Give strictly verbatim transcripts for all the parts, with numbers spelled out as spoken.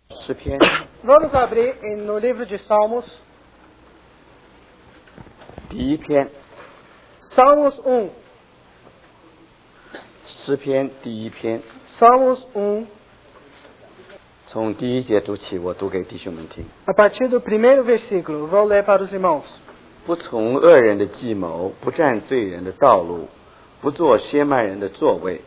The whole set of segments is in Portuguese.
诗篇 Vamos abrir em- no livro de Salmos, 第一篇， Salmos um. 诗篇第一篇， Salmos um, 从第一节读起，我读给弟兄们听。 a partir do primeiro versículo. Vou ler para os irmãos. 不从恶人的计谋，不占罪人的道路，不坐亵慢人的座位，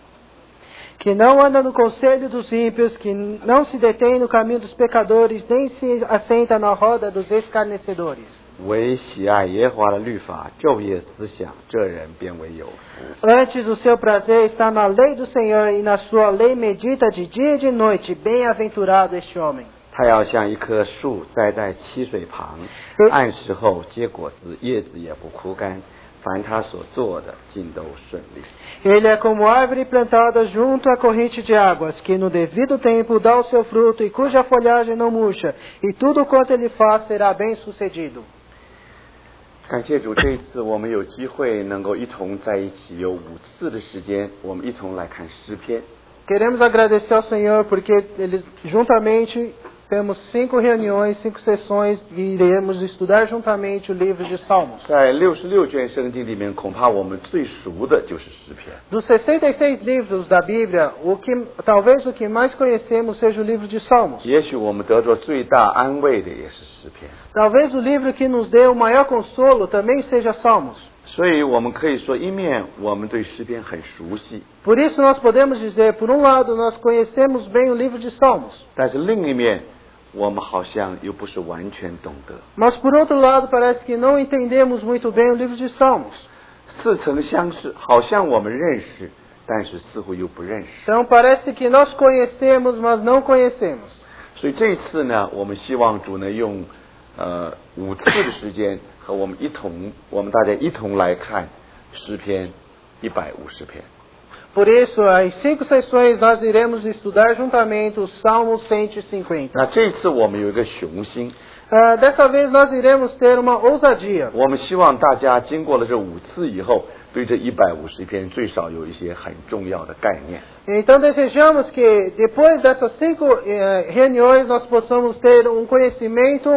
Que não anda no conselho dos ímpios, que não se detém no caminho dos pecadores, nem se assenta na roda dos escarnecedores. 唯喜爱耶和华的律法，昼夜思想，这人便为有福。 Antes o seu prazer está na lei do Senhor, e na sua lei medita de dia e de noite. Bem-aventurado este homem. 他要像一棵树栽在溪水旁，按时候结果子，叶子也不枯干。凡他所做的，尽都顺利。 Ele é como árvore plantada junto à corrente de águas, que no devido tempo dá o seu fruto e cuja folhagem não murcha, e tudo quanto ele faz será bem sucedido. 感谢主，这一次我们有机会能够一同在一起，有五次的时间，我们一同来看诗篇。 Queremos agradecer ao Senhor porque eles juntamente temos cinco reuniões, cinco sessões e iremos estudar juntamente o livro de Salmos. 在六十六卷圣经里面，恐怕我们最熟的就是诗篇。 Dos sessenta e seis livros da Bíblia, o que talvez o que mais conhecemos seja o livro de Salmos. 也许我们得着最大安慰的也是诗篇。 Talvez o livro que nos dê o maior consolo também seja Salmos. 所以我们可以说，一面我们对诗篇很熟悉， Por isso nós podemos dizer, por um lado, nós conhecemos bem o livro de Salmos, 但是另一面，我们好像又不是完全懂得。 mas por outro lado parece que não entendemos muito bem o livro de Salmos. 似曾相识，好像我们认识，但是似乎又不认识。 Então parece que nós conhecemos, mas não conhecemos. 所以这一次呢，我们希望主呢用呃五次的时间和我们一同，我们大家一同来看诗篇一百五十篇。 Por isso, em cinco sessões nós iremos estudar juntamente o Salmo cento e cinquenta. 那这一次我们有一个雄心， Ah, dessa vez nós iremos ter uma ousadia. 我们希望大家经过了这五次以后，对这一百五十篇最少有一些很重要的概念。 Então desejamos que depois dessas cinco eh, reuniões nós possamos ter um conhecimento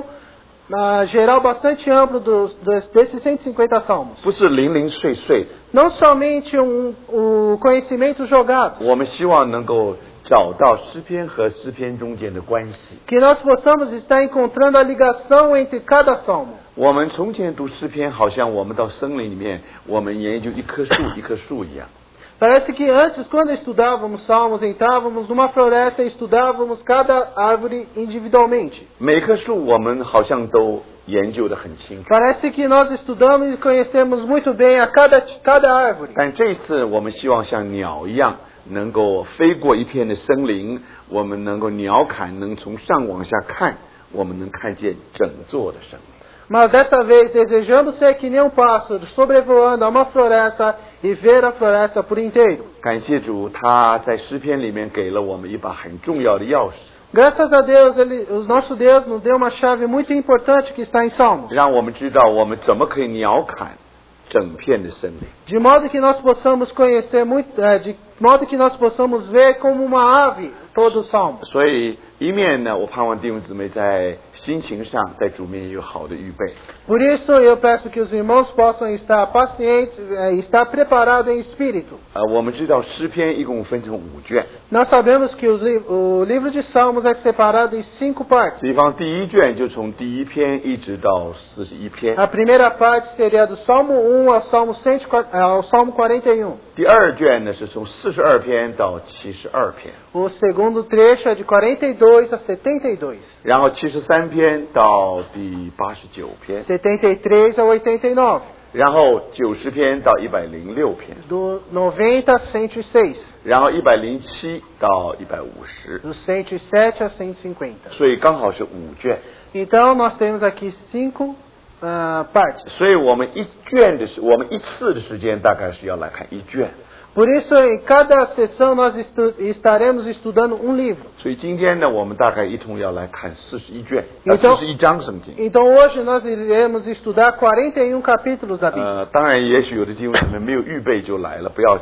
ah, geral bastante amplo dos, dos, desses cento e cinquenta salmos. 不是零零碎碎的， Não somente um, o conhecimento jogado, 我们希望能够找到诗篇和诗篇中间的关系。 que nós possamos estar encontrando a ligação entre cada salmo. 我们从前读诗篇，好像我们到森林里面，我们研究一棵树一棵树一样。 Parece que antes, quando estudávamos salmos, entrávamos numa floresta e estudávamos cada árvore individualmente. 每棵树我们好像都研究得很清楚， Parece que nós estudamos e conhecemos muito bem a cada, cada árvore. 但这次我们希望像鸟一样，能够飞过一片的森林，我们能够鸟瞰，能从上往下看，我们能看见整座的森林。 Mas dessa vez desejamos ser que nem um pássaro sobrevoando a uma floresta e ver a floresta por inteiro. 感谢主，他在诗篇里面给了我们一把很重要的钥匙， Graças a Deus, ele, o nosso Deus nos deu uma chave muito importante que está em Salmos. 让我们知道我们怎么可以鸟瞰整片的森林。 De modo que nós possamos conhecer muito, eh, de modo que nós possamos ver como uma ave todo o Salmo. 所以一面呢，我盼望弟兄姊妹在心情上，在主面有好的预备。 Por isso eu peço que os irmãos possam estar pacientes, eh, estar preparados em espírito. 呃，我们知道诗篇一共分成五卷， Nós sabemos que os li- o livro de Salmos é separado em cinco partes. 比方第一卷就从第一篇一直到四十一篇， A primeira parte seria do Salmo um ao Salmo, cento e quatro, ao Salmo quarenta e um. 第二卷呢是从四十二篇到七十二篇， O segundo trecho é de quarenta e dois a setenta e dois. 然后七十三篇到第八十九篇， setenta e três a oitenta e nove. 然后九十篇到一百零六篇， Do noventa a cento e seis. 然后一百零七到一百五十， Do cento e sete a cento e cinquenta. 所以刚好是五卷。 Então nós temos aqui cinco ah, partes. 所以我们一卷的时，我们一次的时间大概是要来看一卷。 Por isso, em cada sessão nós estu estaremos estudando um livro. 所以今天呢，我们大概一同要来看四十一卷， Então 四十一章圣经。 Então hoje nós iremos estudar quarenta e um capítulos da Bíblia. 呃，当然，也许有的弟兄姊妹没有预备就来了，不要紧。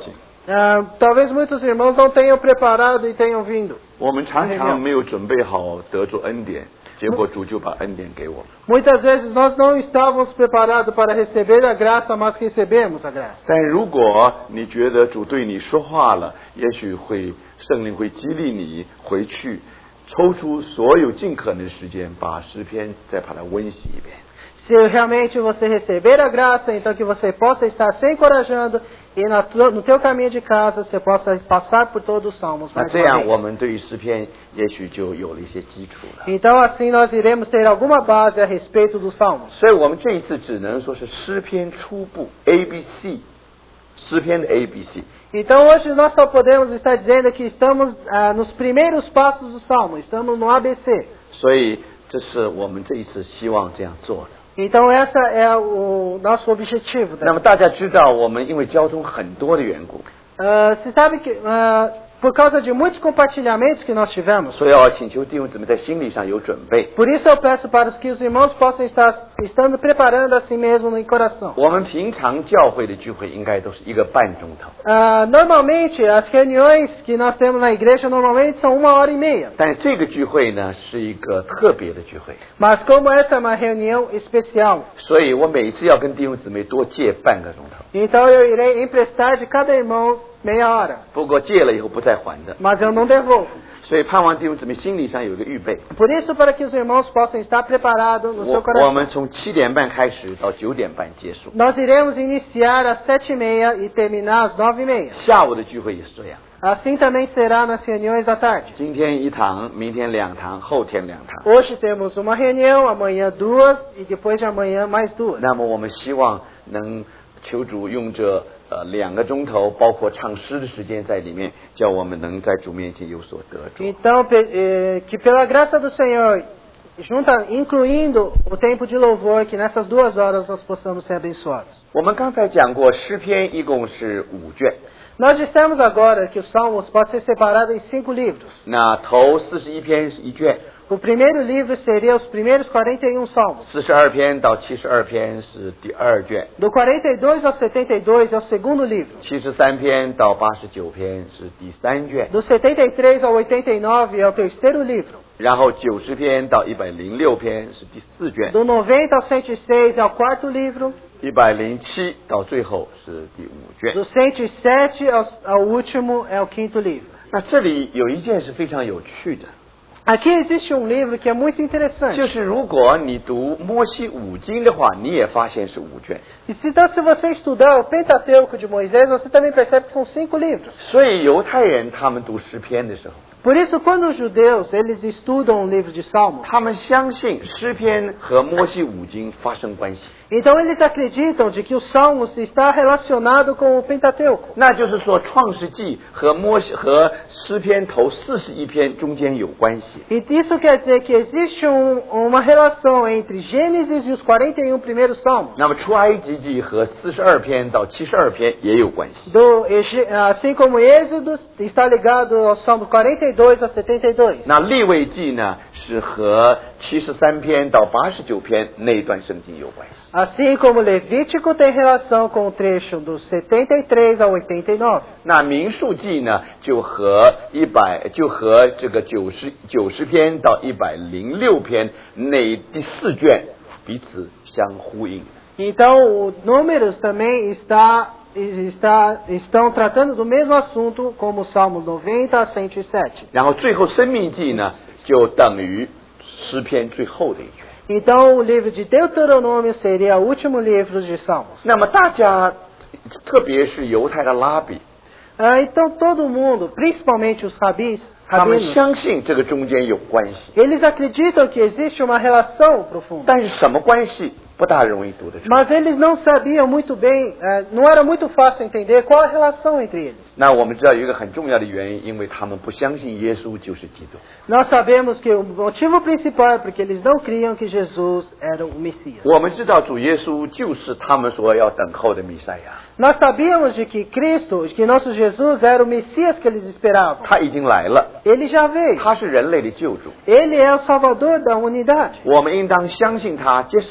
Ah, talvez muitos irmãos não tenham preparado e tenham vindo. 我们常常没有准备好得着恩典，结果主就把恩典给我们。 Muitas vezes nós não estávamos preparados para receber a graça, mas recebemos a graça. 但如果你觉得主对你说话了，也许会圣灵会激励你回去抽出所有尽可能的时间，把诗篇再把它温习一遍。 Se realmente você receber a graça, então que você possa estar se encorajando e na tua, no teu caminho de casa você possa passar por todos os salmos. 那 mais 这 uma 样 vez. 我们对于诗篇也许就有了一些基础了。 Então assim nós iremos ter alguma base a respeito dos salmos. 所以我们这一次只能说是诗篇初步 A B C， 诗篇的 A B C。 Então hoje nós só podemos estar dizendo que estamos ah, nos primeiros passos do salmo, estamos no A B C. 所以这是我们这一次希望这样做的。 Então essa é o nosso objetivo. 那么大家知道，我们因为交通很多的缘故， Uh, você sabe que uh, por causa de muitos compartilhamentos que nós tivemos, 所以要请求弟兄姊妹在心理上有准备。 por isso eu peço para que os irmãos possam estar estando preparando a si mesmo no coração. 我们平常教会的聚会应该都是一个半钟头， Uh, normalmente as reuniões que nós temos na igreja normalmente são uma hora e meia, 但是这个聚会呢是一个特别的聚会， mas como essa é uma reunião especial, 所以我每次要跟弟兄姊妹多借半个钟头。 então eu irei emprestar de cada irmão meia hora, 不过借了以后不再还的， mas eu não devolvo. 所以盼望弟兄姊妹心理上有一个预备。 Por isso, para que os irmãos possam estar preparados no seu 我我 coração. 们从七点半开始到九点半结束， Nós iremos iniciar às sete e meia e terminar às nove e meia. 下午的聚会也是这样。 Assim também será nas reuniões da tarde. 今天一堂，明天两堂，后天两堂。 Hoje temos uma reunião, amanhã duas e depois de amanhã mais duas. 那么我们希望能求主用这呃两个钟头，包括唱诗的时间在里面，叫我们能在主面前有所得着。 Então, pe- eh, que pela graça do Senhor, junta, incluindo o tempo de louvor, que nessas duas horas nós possamos ser abençoados. 我们刚才讲过，诗篇一共是五卷， Nós dissemos agora que os Salmos podem ser separados em cinco livros. 那头四十一篇是一卷， O primeiro livro seria os primeiros quarenta e um salmos. 四十二篇到七十二篇是第二卷， Do quarenta e dois ao setenta e dois é o segundo livro. 七十三篇到八十九篇是第三卷， Do setenta e três ao oitenta e nove é o terceiro livro. 然后九十篇到一百零六篇是第四卷， Do noventa ao cento e seis é o quarto livro. 一百零七到最后是第五卷。 Do cento e sete ao, ao último é o quinto livro. 那这里有一件是非常有趣的， Aqui existe um livro que é muito interessante. 就是如果你读摩西五经的话，你也发现是五卷。 E se, então, se você estudar o Pentateuco de Moisés, você também percebe que são cinco livros. 所以犹太人他们读诗篇的时候， Por isso, quando os judeus eles estudam o livro de Salmos, 他们相信诗篇和摩西五经发生关系， então eles acreditam de que o Salmos está relacionado com o Pentateuco. 那就是说创世纪和摩西和诗篇头四十一篇中间有关系。 E isso quer dizer que existe um, uma relação entre Gênesis e os quarenta e um primeiros Salmos. 那么出埃及记和四十二篇到七十二篇也有关系。 Do, Ege- assim como Êxodo está ligado ao Salmo quarenta e dois a setenta e dois. 那利未记呢，是和七十三篇到八十九篇那一段圣经有关系。 Assim como Levítico tem relação com o trecho dos setenta e três ao oitenta e nove. 那民数记呢，就和一百就和这个九十九十篇到一百零六篇那第四卷彼此相呼应。 Então, o Números também está, está, estão tratando do mesmo assunto como o Salmo noventa a cento e sete. 然后最后生命记呢，就等于诗篇最后的一卷。 Então, o livro de Deuteronômio seria o último livro de Salmos. 那么大家，特别是犹太的拉比， Ah, então, todo mundo, principalmente os rabis, 他们 rabinos, 相信这个中间有关系， eles acreditam que existe uma relação profunda. 但是什么关系不大容易读得出。 Mas eles não sabiam muito bem, eh, não era muito fácil entender qual a relação entre eles. 那我们知道有一个很重要的原因，因为他们不相信耶稣就是基督。 Nós sabemos que o motivo principal é porque eles não criam que Jesus era o Messias. 我们知道主耶稣就是他们所要等候的弥赛亚， Nós sabíamos de que Cristo, de que nosso Jesus era o Messias que eles esperavam. 他已经来了， Ele já veio. 他是人类的救主， Ele é o Salvador da humanidade. 我们应当相信他，接受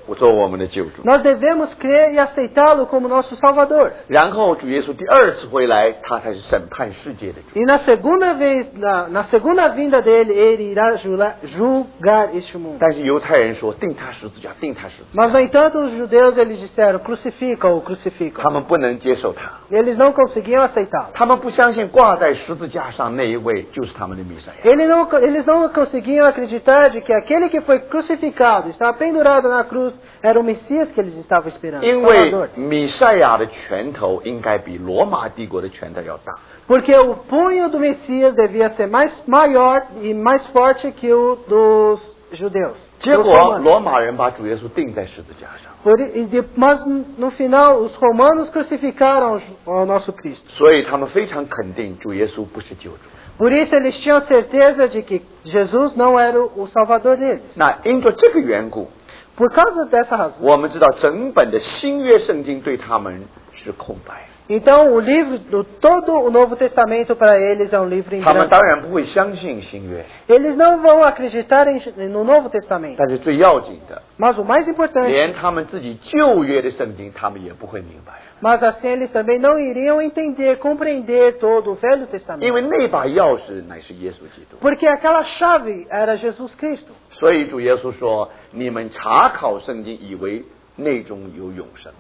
做我们的救主。 Nós devemos crer e aceitá-lo como nosso Salvador. 然后主耶稣第二次回来，他才是审判世界的主。 E na segunda vez, na, na segunda vinda dele, ele irá julgar, julgar este mundo. 但是犹太人说定他十字架，定他十字架， Mas, no entanto, os judeus, eles disseram, crucifica-o, 他 crucifica-o. 们不能接受他， Eles não conseguiam aceitá-lo. 他们不相信挂在十字架上那一位就是他们的弥赛亚。 Eles não, eles não conseguiam acreditar de que aquele que foi crucificado, estava pendurado na cruz, era o Messias que eles estavam esperando, 因 o 为 Salvador. 弥赛亚的拳头应该比罗马帝国的拳头要大。 Porque o punho do Messias devia ser mais maior e mais forte que o dos judeus. 结 dos 果 romanos. 罗马人把主耶稣钉在十字架上， Por, e de, mas no final, os romanos crucificaram o nosso Cristo. 所以他们非常肯定主耶稣不是救主。 Por isso eles tinham certeza de que Jesus não era o Salvador deles. 那因着这个缘故， Por causa dessa razão. 我们知道整本的新约圣经对他们是空白， Então o livro, do, todo o Novo Testamento para eles é um livro em 他们 branco. 当然不会相信新约。 Eles não vão acreditar em, no Novo Testamento. 但是最要紧的， Mas o mais importante, 连他们自己旧约的圣经，他们也不会明白， mas assim eles também não iriam entender, compreender todo o Velho 因 Testamento. 为那把钥匙乃是耶稣基督。 Porque aquela chave era Jesus Cristo. 所以主耶稣说：“你们查考圣经，以为内中有永生。”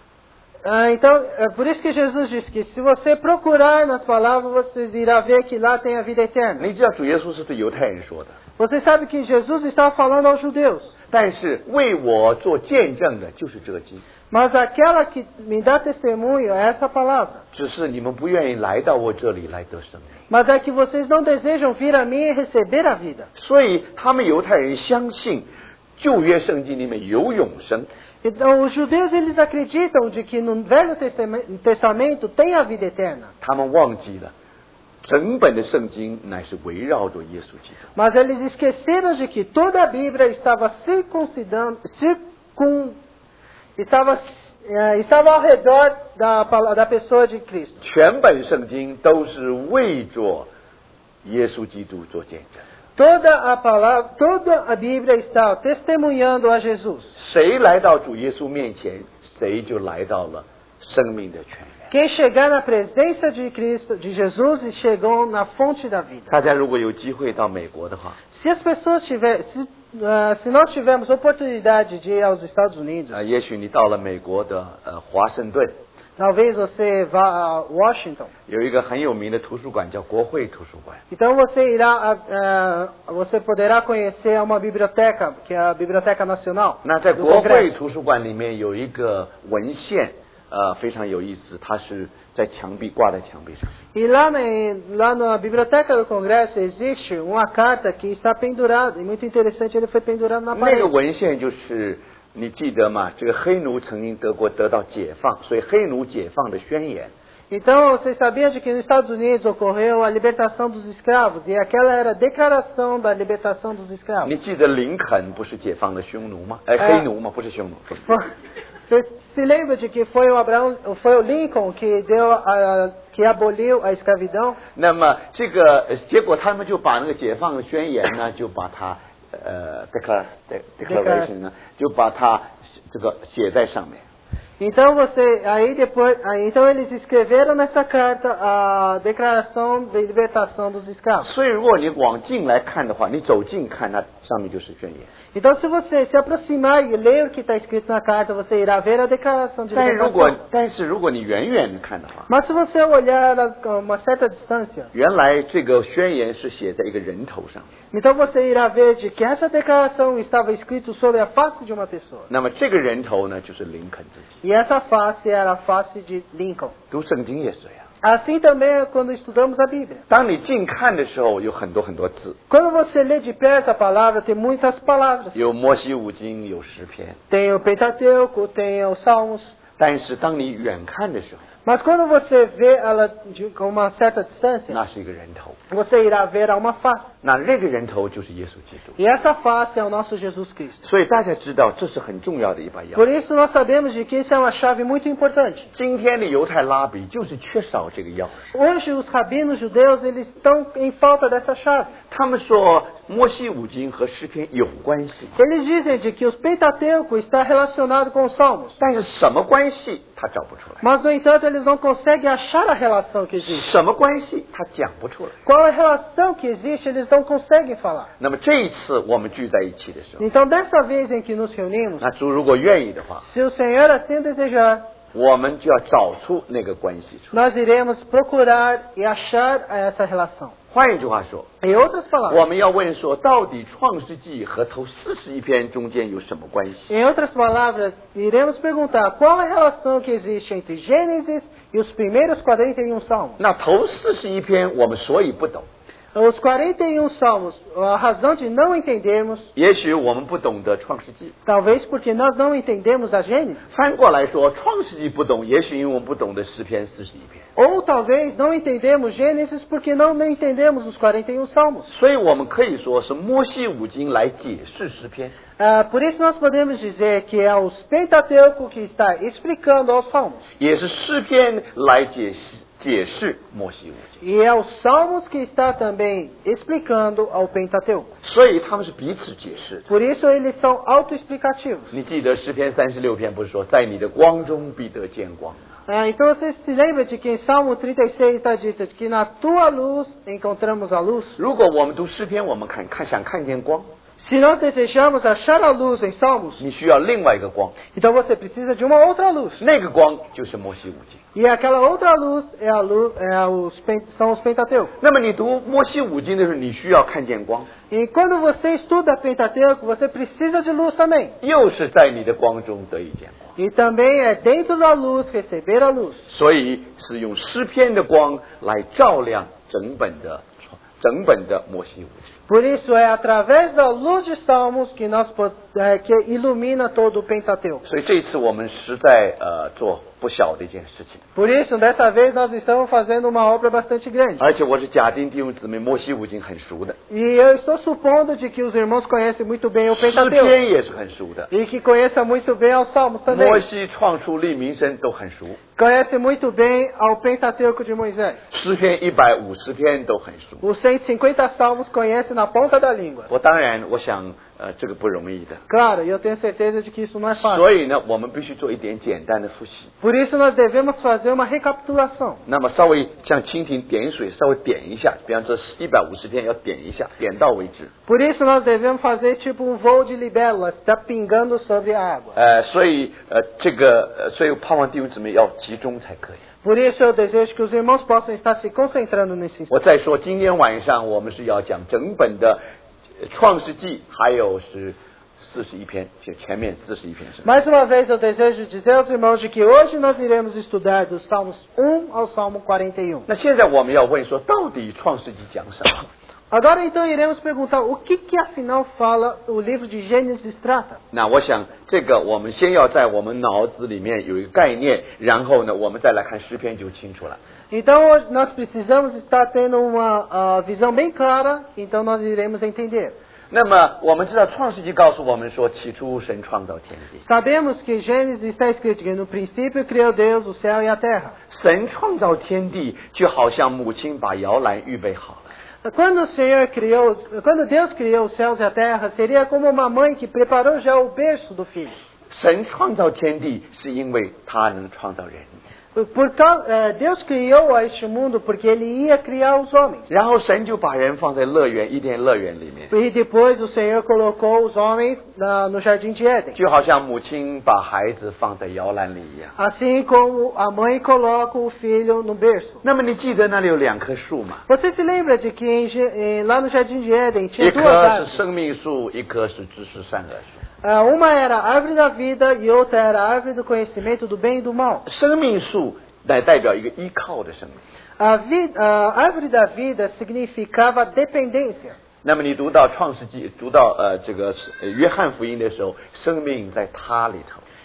Ah, então, é por isso que Jesus disse que se você procurar nas palavras, você irá ver que lá tem a vida eterna. 你知道主耶稣是对犹太人说的， Você sabe que Jesus estava falando aos judeus. 但是为我做见证的就是这经， Mas aquela que me dá testemunho é essa palavra. 只是你们不愿意来到我这里来得生命。 Mas é que vocês não desejam vir a mim e receber a vida. 所以他们犹太人相信旧约圣经里面有永生， Então, os judeus, eles acreditam de que no Velho Testame- Testamento tem a vida eterna. 他们忘记了整本的圣经乃是围绕着耶稣基督。 Mas eles esqueceram de que toda a Bíblia estava circuncidando, circun, estava, eh, estava ao redor da, pala- da pessoa de Cristo. 全本圣经都是为着耶稣基督做见证。 Toda a palavra, toda a Bíblia está testemunhando a Jesus. 谁来到主耶稣面前，谁就来到了生命的泉源。 Quem chegar na presença de Cristo, de Jesus, e chegou na fonte da vida. 大家如果有机会到美国的话， Se as pessoas tiverem, se, ah, se nós tivermos oportunidade de ir aos Estados Unidos, 呃，也许你到了美国的呃华盛顿， talvez você vá a Washington. 有一个很有名的图书馆叫国会图书馆。 Então você irá, a- a- você poderá conhecer uma biblioteca, que é a Biblioteca Nacional 那在 do 国会 Congresso. 图书馆里面有一个文献，呃，非常有意思，它是在墙壁挂在墙壁上。 E lá na, lá na Biblioteca do Congresso existe uma carta que está pendurada, e muito interessante, ele foi pendurado na 那个 parede. 文献就是你记得吗？这个黑奴曾经得过得到解放，所以黑奴解放的宣言。 Então, vocês sabiam de que nos Estados Unidos ocorreu a libertação dos escravos, e aquela era a declaração da libertação dos escravos. 你记得林肯不是解放了匈奴吗？哎， 哎黑奴吗？不是匈奴。 Você se lembra de que foi o Abraão, foi o Lincoln que deu a, que aboliu a escravidão? 那么这个呃结果他们就把那个解放的宣言呢，就把它呃 declar declaration 呢，就把它这个写在上面。 Então você, aí depois, aí, então eles escreveram nessa carta a declaração de libertação dos escravos. 所以如果你往近来看的话，你走近看，它上面就是宣言。 Então se você se aproximar e ler o que está escrito na carta, você irá ver a declaração de 但是如果 libertação. 但是如果你远远的看的话， Mas se você olhar a uma certa distância, 原来这个宣言是写在一个人头上面。 então você irá ver de que essa declaração estava escrito sobre a face de uma pessoa. 那么这个人头呢，就是林肯自己。 E essa face era a face de Lincoln. 读圣经也是这样。 Assim também é quando estudamos a Bíblia. 当你近看的时候，有很多很多字， Quando você lê de perto a palavra, tem muitas palavras. 有摩西五经，有诗篇。 Tem o Pentateuco, tem os Salmos. 但是当你远看的时候， Mas quando você vê ela de, com uma certa distância, 那是一个人头， você irá ver a uma face. 那这个人头就是耶稣基督。 E essa face é o nosso Jesus Cristo. 所以大家知道这是很重要的一把钥 Por 匙。 isso nós sabemos de que isso é uma chave muito importante. 今天的犹太拉比就是缺少这个钥匙。 Hoje os rabinos judeus eles estão em falta dessa chave. 他们说摩西五经和诗篇有关系， Eles dizem de que os Pentateuco está relacionado com os Salmos. 但是什么关系他找不出来， Mas, no entanto, eles não conseguem achar a relação que existe. 什么关系他讲不出来。 Qual é a relação que existe, eles não conseguem falar. 那么这一次我们聚在一起的时候， Então, dessa vez em que nos reunimos, 那主如果愿意的话， se o Senhor assim desejar, 我们就要找出那个关系出来。 nós iremos procurar e achar essa relação. 换一句话说， Em outras palavras, 我们要问说，到底创世纪和头四十一篇中间有什么关系？ em outras palavras, iremos perguntar qual é a relação que existe entre Gênesis e os primeiros quarenta e um salmos. 那头四十一篇我们所以不懂， Os quarenta e um salmos, a razão de não entendermos, 也许我们不懂得创世纪。 talvez porque nós não entendemos a Gênesis, 翻过来说，创世纪不懂，也许因为我们不懂得诗篇四十一篇。 ou talvez não entendemos Gênesis porque não, não entendemos os quarenta e um salmos. 所以我们可以说是摩西五经来解释诗篇。 Ah, por isso nós podemos dizer que é os Pentateuco que está explicando aos salmos. 也是诗篇来解释解释摩西五经， E é os salmos que está também explicando ao Pentateuco. 所以他们是彼此解释的。 Por isso eles são autoexplicativos. 你记得诗篇三十六篇不是说，在你的光中必得见光？ Ah, então você se lembra de que em Salmo trinta e seis está dito que na tua luz encontramos a luz? 如果我们读诗篇，我们看看想看见光， Se nós desejamos achar a luz em Salmos, 你需要另外一个光， então você precisa de uma outra luz. 那个光就是摩西五经。 E aquela outra luz é a luz, é a, os, pen- são os Pentateuco. 那么你读摩西五经的时候，你需要看见光， E quando você estuda Pentateuco, você precisa de luz também. 又是在你的光中得以见光。 E também é dentro da luz receber a luz. 所以是用诗篇的光来照亮整本的整本的摩西五经。 Por isso é através da luz de Salmos que nós po- é, que ilumina todo o Pentateuco. 所以这次我们实在呃做不小的一件事情， Por isso, dessa vez nós estamos fazendo uma obra bastante grande. 而且我是假定弟兄姊妹摩西五经很熟的， E eu estou supondo de que os irmãos conhecem muito bem o 诗 Pentateuco. 篇也是很熟的， E que conheçam muito bem aos Salmos 摩 também. 西创出立民生都很熟， Conhece muito bem ao Pentateuco de Moisés. 诗篇一百五十篇都很熟。 Os cento e cinquenta salmos conhece na ponta da língua. 我当然我想呃这个不容易的， Claro, eu tenho certeza de que isso não é fácil. 所以呢我们必须做一点简单的复习。 Por isso nós devemos fazer uma recapitulação. 那么稍微像蜻蜓点水，稍微点一下，比方说一百五十篇要点一下，点到为止。 Por isso nós devemos fazer tipo um voo de libélula, está pingando sobre a água. 呃，所以呃这个呃所以我盼望弟兄姊妹要集中才可以。 Por isso eu desejo que os irmãos possam estar se concentrando nesse instante. 我再说，今天晚上我们是要讲整本的呃创世纪，还有是四十一篇，就前面四十一篇是。 Mais uma vez eu desejo dizer aos irmãos de que hoje nós iremos estudar dos Salmos um ao Salmo quarenta e um. 那现在我们要问说，到底创世纪讲什么？ Agora então iremos perguntar o que que afinal fala o livro de Gênesis trata. 那我想这个我们先要在我们脑子里面有一个概念，然后呢，我们再来看诗篇就清楚了。 Então hoje nós precisamos estar tendo uma ah, visão bem clara, então nós iremos entender. 那么我们知道创世纪告诉我们说，起初神创造天地。 Sabemos que Gênesis está escrito que no princípio criou Deus o céu e a terra. 神创造天地，就好像母亲把摇篮预备好了。 Quando o Senhor criou, quando Deus criou os céus e a terra, seria como uma mãe que preparou já o berço do filho. 神创造天地，是因为他能创造人。 Por causa, eh, Deus criou a este mundo porque Ele ia criar os homens. 然后神就把人放在乐园伊甸乐园里面， E depois o Senhor colocou os homens na, no jardim de Éden. 就好像母亲把孩子放在摇篮里一样。 Assim como a mãe coloca o filho no berço. 那么你记得那里有两棵树吗？ Você se lembra de que em, Ge- eh, lá no jardim de Éden 一 tinha duas 棵是 árvores? 生命树，一棵是知识善恶树。 Ah, uma era a árvore da vida e outra era a árvore do conhecimento do bem e do mal. 生命树来代表一个依靠的生命。 A, vi, a árvore da vida significava dependência. 那么你读到创世纪，读到呃这个呃约翰福音的时候，生命在他里头。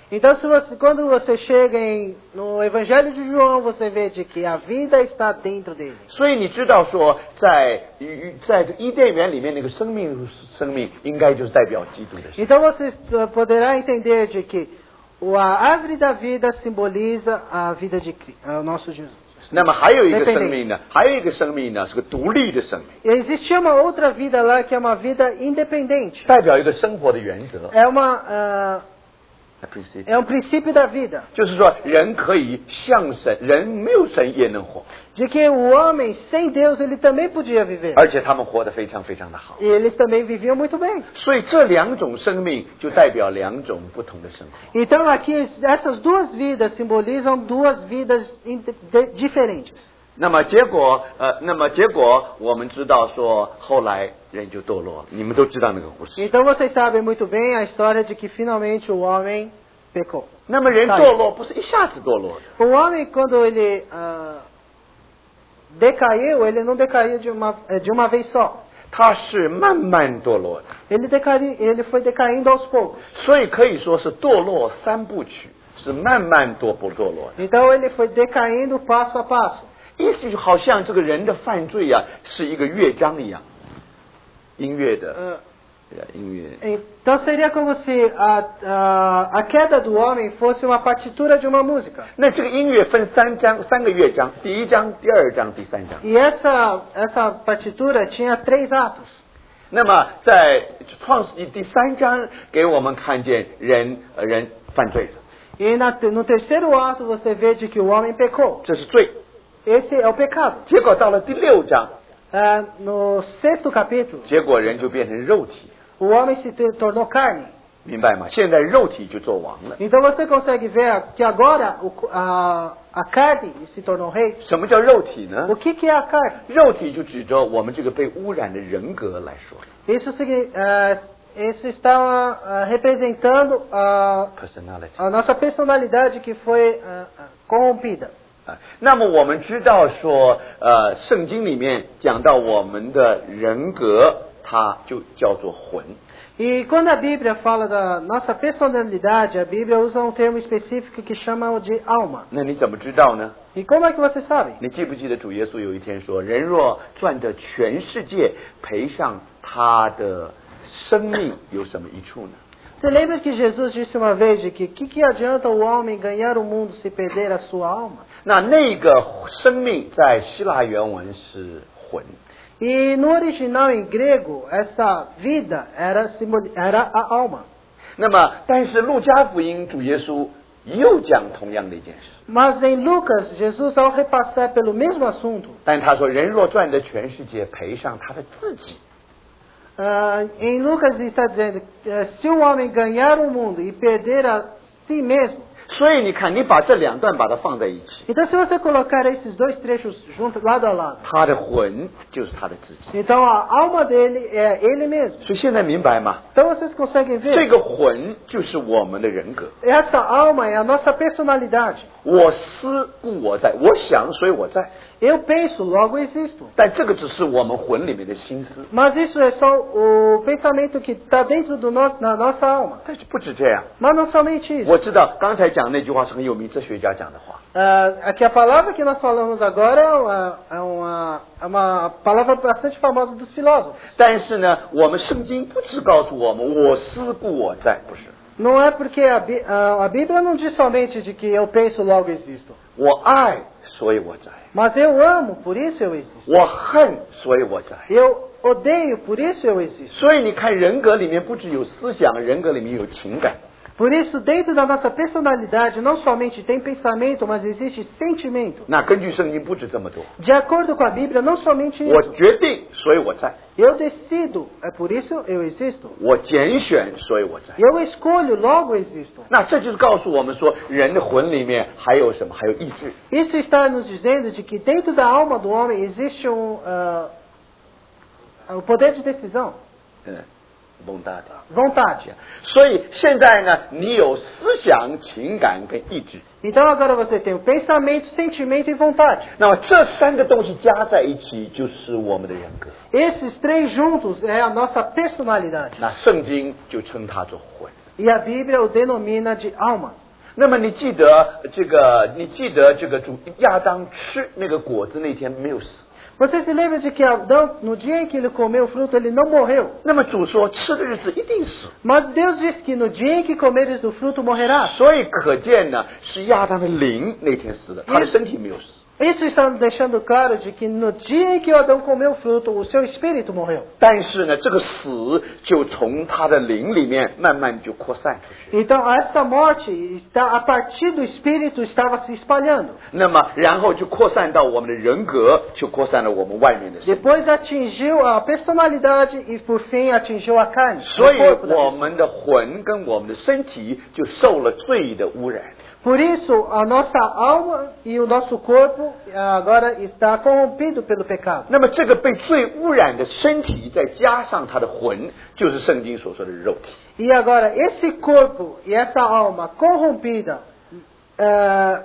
Então, se você, quando você chega em, no Evangelho de João, você vê de que a vida está dentro dele. 所以你知道说，在在这伊甸园里面那个生命生命，应该就是代表基督的生命。 Então você uh, poderá entender de que o- a árvore da vida simboliza a vida de Cri- uh, o nosso Jesus. 那么还有一个 Dependente. 生命呢，还有一个生命呢是个独立的生命， E existia uma outra vida lá que é uma vida independente. 代表一个生活的原则。 É uma uh, é um princípio da vida. 就是说，人可以像神，人没有神也能活， De que o homem sem Deus ele também podia viver. 而且他们活得非常非常的好。 E eles também viviam muito bem. 所以这两种生命就代表两种不同的生活。 Então aqui essas duas vidas simbolizam duas vidas inde- de- diferentes. 那么结果，呃，那么结果我们知道说，后来人就堕落了。你们都知道那个故事。 Então vocês sabem muito bem a história de que finalmente o homem pecou. 那么人堕落不是一下子堕落的， O homem quando ele ah, decaiu, ele não decaiu de uma eh, de uma vez só. 他是慢慢堕落的， Ele decai, ele foi decaindo aos poucos. 所以可以说是堕落三部曲，是慢慢堕不堕落的。 Então ele foi decaindo passo a passo. 意思就好像这个人的犯罪啊，是一个乐章一样，音乐的， Ah, 对啊音乐。 então seria como se a, a, a queda do homem fosse uma partitura de uma música. 那这个音乐分三章，三个乐章，第一章、第二章、第三章。 E essa, essa partitura tinha três atos. 那么在创世纪第三章给我们看见人呃人犯罪了， E na, no terceiro ato você vê de que o homem pecou. 这是罪。 Esse é o pecado. 结果到了第六章， Ah, no sexto capítulo, 结果人就变成肉体， o homem se te- tornou carne. 明白吗？现在肉体就做王了。 Então você consegue ver que agora o, a, a carne se tornou rei. 什么叫肉体呢 O？que, que é a carne? 肉体就指着我们这个被污染的人格来说 Isso, signi- ah, isso está ah, representando a, ，personality。 a nossa personalidade que foi ah, ah, corrompida. 啊，那么我们知道说，呃，圣经里面讲到我们的人格，它就叫做魂。 E quando a Bíblia fala da nossa personalidade, a Bíblia usa um termo específico que chama de alma. 那你怎么知道呢？ E como é que você sabe? 你记不记得主耶稣有一天说：“人若赚得全世界，赔上他的生命，有什么益处呢 Você lembra que Jesus disse uma vez de que que, que adianta o homem ganhar o mundo se perder a sua alma?？” 那那个生命在希腊原文是魂， E no original em grego, essa vida era, simboli- era a alma. 那么但是路加福音主耶稣又讲同样的一件事， Mas em Lucas, Jesus, ao repassar pelo mesmo assunto, 但他说：“人若赚得全世界，赔上他的自己。” ah, em Lucas ele está dizendo, eh, se o homem ganhar o mundo e perder a si mesmo, 所以你看，你把这两段把它放在一起， então se você colocar esses dois trechos juntos, lado a lado, 他的魂就是他的自己。 então a alma dele é ele mesmo. 所以现在明白吗？ Então vocês conseguem 这 ver? 个魂就是我们的人格。 Essa alma é a nossa personalidade. 我思故我在，我想所以我在。 Eu penso, logo existo. 但这个只是我们魂里面的心思， Mas isso é só o pensamento que está dentro do no, na nossa alma. 但是不止这样。 Mas não somente isso. 我知道刚才讲那句话是很有名哲学家讲的话， Ah, aqui a palavra que nós falamos agora é uma, é uma, é uma palavra bastante famosa dos filósofos. 但是呢，我们圣经不只告诉我们我思故我在，不是。 Não é porque a, Bí- a, a Bíblia não diz somente de que eu penso, logo existo. 我爱所以我在， Mas eu amo, por isso eu existo. 我恨所以我在。 Eu odeio, por isso eu existo. 所以你看，人格里面不只有思想，人格里面有情感。 Por isso, dentro da nossa personalidade, não somente tem pensamento, mas existe sentimento. 那根据圣经不止这么多， De acordo com a Bíblia, não somente 我 isso. 决定所以我在， Eu decido, é por isso eu existo. 我拣选所以我在。 Eu escolho, logo existo. 那这就是告诉我们说，人的魂里面还有什么？还有意志。 Isso está nos dizendo de que dentro da alma do homem existe um, ah, o poder de decisão, 嗯，vontade。 vontade. 所以现在呢，你有思想、情感跟意志。 Então agora você tem o pensamento, sentimento e vontade. 那么这三个东西加在一起，就是我们的人格。 Esses três juntos é a nossa personalidade. 那圣经就称它做魂。 E a Bíblia o denomina de alma. 那么你记得这个，你记得这个主亚当吃那个果子那天没有死。 Você se lembra de que Adão, no dia em que ele comeu o fruto, ele não morreu? 那么主说吃的日子一定死。 Mas Deus disse que no dia em que comeres do fruto morrerás. 所以可见呢，是亚当的灵那天死的，他的身体没有死。 Isso está deixando claro de que no dia em que Adão comeu o fruto, o seu espírito morreu. 但是呢，这个死就从他的灵里面慢慢就扩散出去。 Então, essa morte está a partir do espírito estava se espalhando. 那么，然后就扩散到我们的人格，就扩散了我们外面的身体。 Depois atingiu a personalidade e por fim atingiu a carne. 所以 o corpo da 我 pessoa. 们的魂跟我们的身体就受了罪的污染。 Por isso, a nossa alma e o nosso corpo agora está corrompido pelo pecado. 那么，这个被罪污染的身体，再加上他的魂，就是圣经所说的肉体。 E agora, esse corpo e essa alma corrompida, é,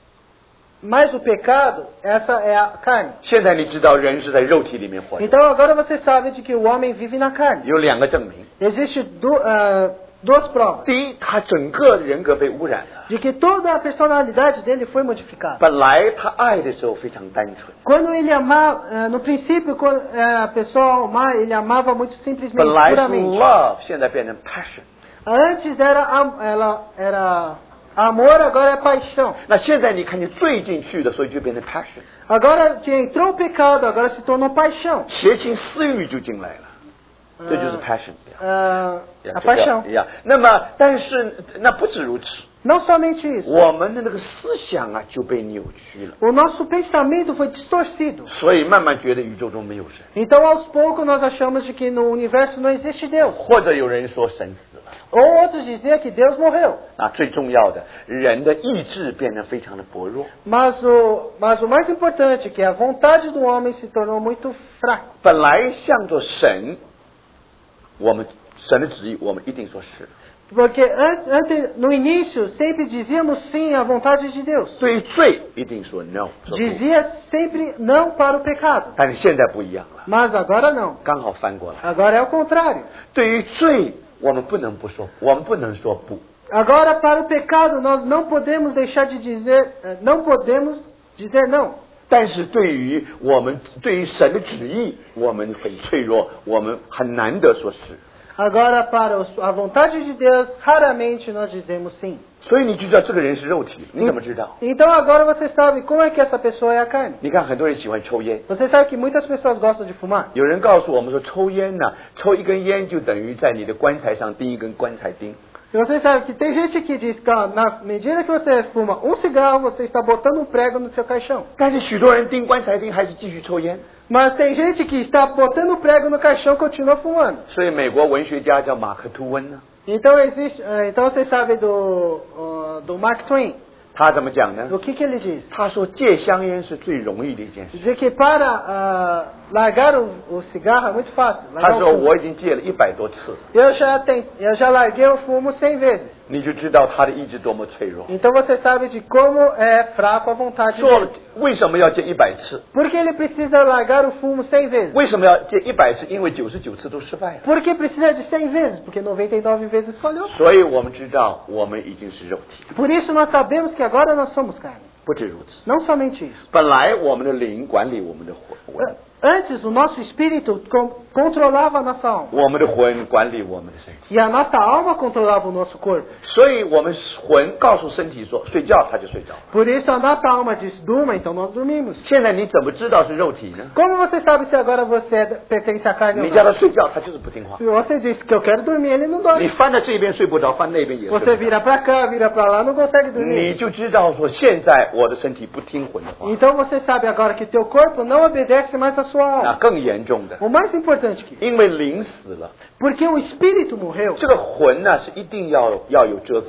mais o pecado, essa é a carne. 现在你知道人是在肉体里面活的， Então agora você sabe de que o homem vive na carne. 有两个证明。 Existe du, uh, duas provas 第一，他整个人格被污染了。 de que toda a personalidade dele foi modificada. 本来他爱的时候非常单纯， Quando ele amava, uh, no princípio, quando uh, a pessoa amava, ele amava muito simplesmente, 本来是 puramente. love，现在变成 passion。 Antes era, am- ela era amor, agora é paixão. 那现在你看见罪进去的，所以就变成 passion， Agora que entrou o pecado, agora se tornou paixão. 邪情私欲就进来了，这就是 passion。 Uh, 呀 a paixão. 一样。那么，但是那不止如此， Não somente isso. 我们的那个思想啊就被扭曲了， O nosso pensamento foi distorcido. 所以慢慢觉得宇宙中没有神， Então, aos poucos, nós achamos de que no universo não existe Deus. 或者有人说神死了。 Ou outros diziam que Deus morreu. 啊，最重要的，人的意志变得非常的薄弱。 Mas o, mas o mais importante é que a vontade do homem se tornou muito fraca. 本来向着神，我们神的旨意，我们一定说是。 Porque antes, antes, no início sempre dizíamos sim à vontade de Deus. 对于罪一定说 no， 说不。 Dizia sempre não para o pecado. 但是现在不一样了， Mas agora não. 刚好翻过来。 Agora é o contrário. 对于罪，我们不能不说，我们不能说不。 Agora para o pecado nós não podemos deixar de dizer, eh, não podemos dizer não. 但是对于我们，对于神的旨意，我们很脆弱，我们很难得说是。 Agora para os- a vontade de Deus, raramente nós dizemos sim. 所以你就知道这个人是肉体，你怎么知道？ Então agora você sabe como é que essa pessoa é a carne. 你看很多人喜欢抽烟， Você sabe que muitas pessoas gostam de fumar. 有人告诉我们说，抽烟呢，抽一根烟就等于在你的棺材上钉一根棺材钉。 E você sabe que tem gente que diz que ó, na medida que você fuma um cigarro, você está botando um prego no seu caixão. 但是许多人钉棺材钉还是继续抽烟。 Mas tem gente que está botando prego no caixão e continua fumando. 所以美国文学家叫马克吐温呢， Então existe, eh, então você sabe do, uh, do Mark Twain. 他怎么讲呢？ O que que ele diz? 他说戒香烟是最容易的一件事。 Dizer que para uh, largar o, o cigarro é muito fácil. 他 Largar o 说 fumo. 我已经戒了一百多次， Eu já, tem, eu já larguei o fumo cem vezes. 你就知道他的意志多么脆弱。 Então você sabe de como é fraco a vontade 做了 dele. 为什么要戒一百次？ Por que ele precisa largar o fumo cem vezes? 为什么要戒一百次？因为九十九次都失败了。 Por que precisa de cem vezes? Porque noventa e nove vezes falhou. 所以我们知道我们已经是肉体， Por isso nós sabemos que agora nós somos carne. 不止如此。 Não somente isso. 本来我们的灵管理我们的魂， Antes o nosso espírito com, controlava a nossa alma. 我们的魂管理我们的身体。 E a nossa alma controlava o nosso corpo. 所以我们魂告诉身体说睡觉，它就睡着了。 Por isso a nossa alma diz durma, então nós dormimos. 现在你怎么知道是肉体呢？ Como você sabe se agora você é- pertence à carne 你 ou 叫 não? 他睡觉，他就是不听话。 Se você diz que eu quero dormir, ele não 你 dorme. 翻到这边睡不着，翻那边也睡不 Você 着。 vira pra cá, vira pra lá, não consegue 你 dormir. 就知道说，现在我的身体不听魂的话， Então você sabe agora que teu corpo não obedece mais à sua 那 alma. 更严重的， O mais importante que isso. 因为灵死了， Porque o espírito morreu. 这个魂呢是一定要要有遮盖的。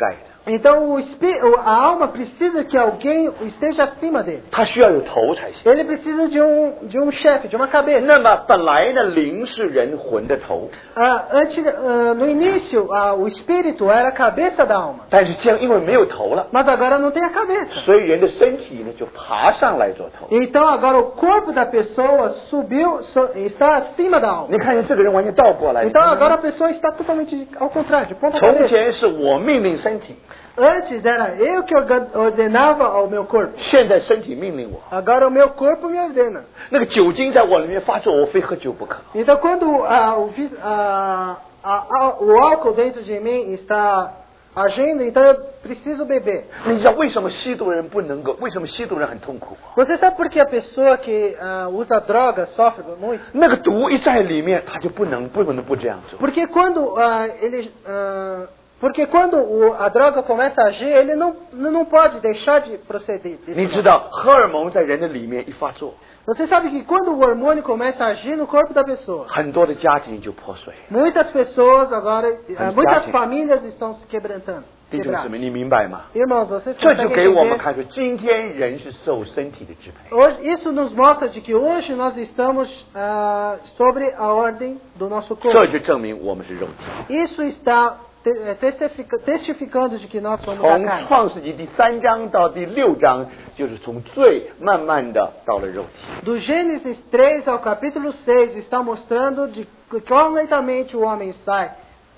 Então o espí- a alma precisa que alguém esteja acima dele. 他需要有头才行。 Ele precisa de um de um chefe, de uma cabeça. 那么本来呢，灵是人魂的头， Ah, antes, ah, no início, ah, o espírito era a cabeça da alma, 但是这样因为没有头了， mas agora não tem a cabeça. 所以人的身体呢就爬上来做头。 Então agora o corpo da pessoa subiu, so- está acima da alma. 你看见这个人完全倒过来。 Então agora a pessoa está totalmente ao contrário, de ponta 从 cabeça. 前是我命令身体， Antes era eu que orga- ordenava ao meu corpo. 现在身体命令我。 Agora o meu corpo me ordena. 那个酒精在我里面发作，我非喝酒不可。 Então quando ah, o, vi- ah, ah, ah, o álcool dentro de mim está agindo, então eu preciso beber. 你知道为什么吸毒人不能够？为什么吸毒人很痛苦？ Você sabe por que a pessoa que ah, usa droga sofre muito? 那个毒一在里面，他就不能不能不这样做。 Porque quando ah, ele ah, porque quando o, a droga começa a agir, ele não não pode deixar de proceder. desse 你知 modo. 道荷尔蒙在人的里面一发作， Você sabe que quando o hormônio começa a agir no corpo da pessoa, 很多的家庭就破碎。 muitas pessoas agora, ah, muitas Játil. famílias estão se quebrantando. 弟兄姊 quebradas. 妹，你明白吗？ Irmãos, vocês 这就 conseguem 给我们 entender? 看出，今天人是受身体的支配。 Hoje, isso nos mostra de que hoje nós estamos ah, sobre a ordem do nosso 这 corpo. 就证明我们是肉体。 Isso está te- eh, testifica- testificando de que nós somos a 从 carne. 创世纪第三章到第六章，就是从罪慢慢的到了肉体。 Do Gênesis três ao capítulo seis está mostrando de que quão lentamente o homem sai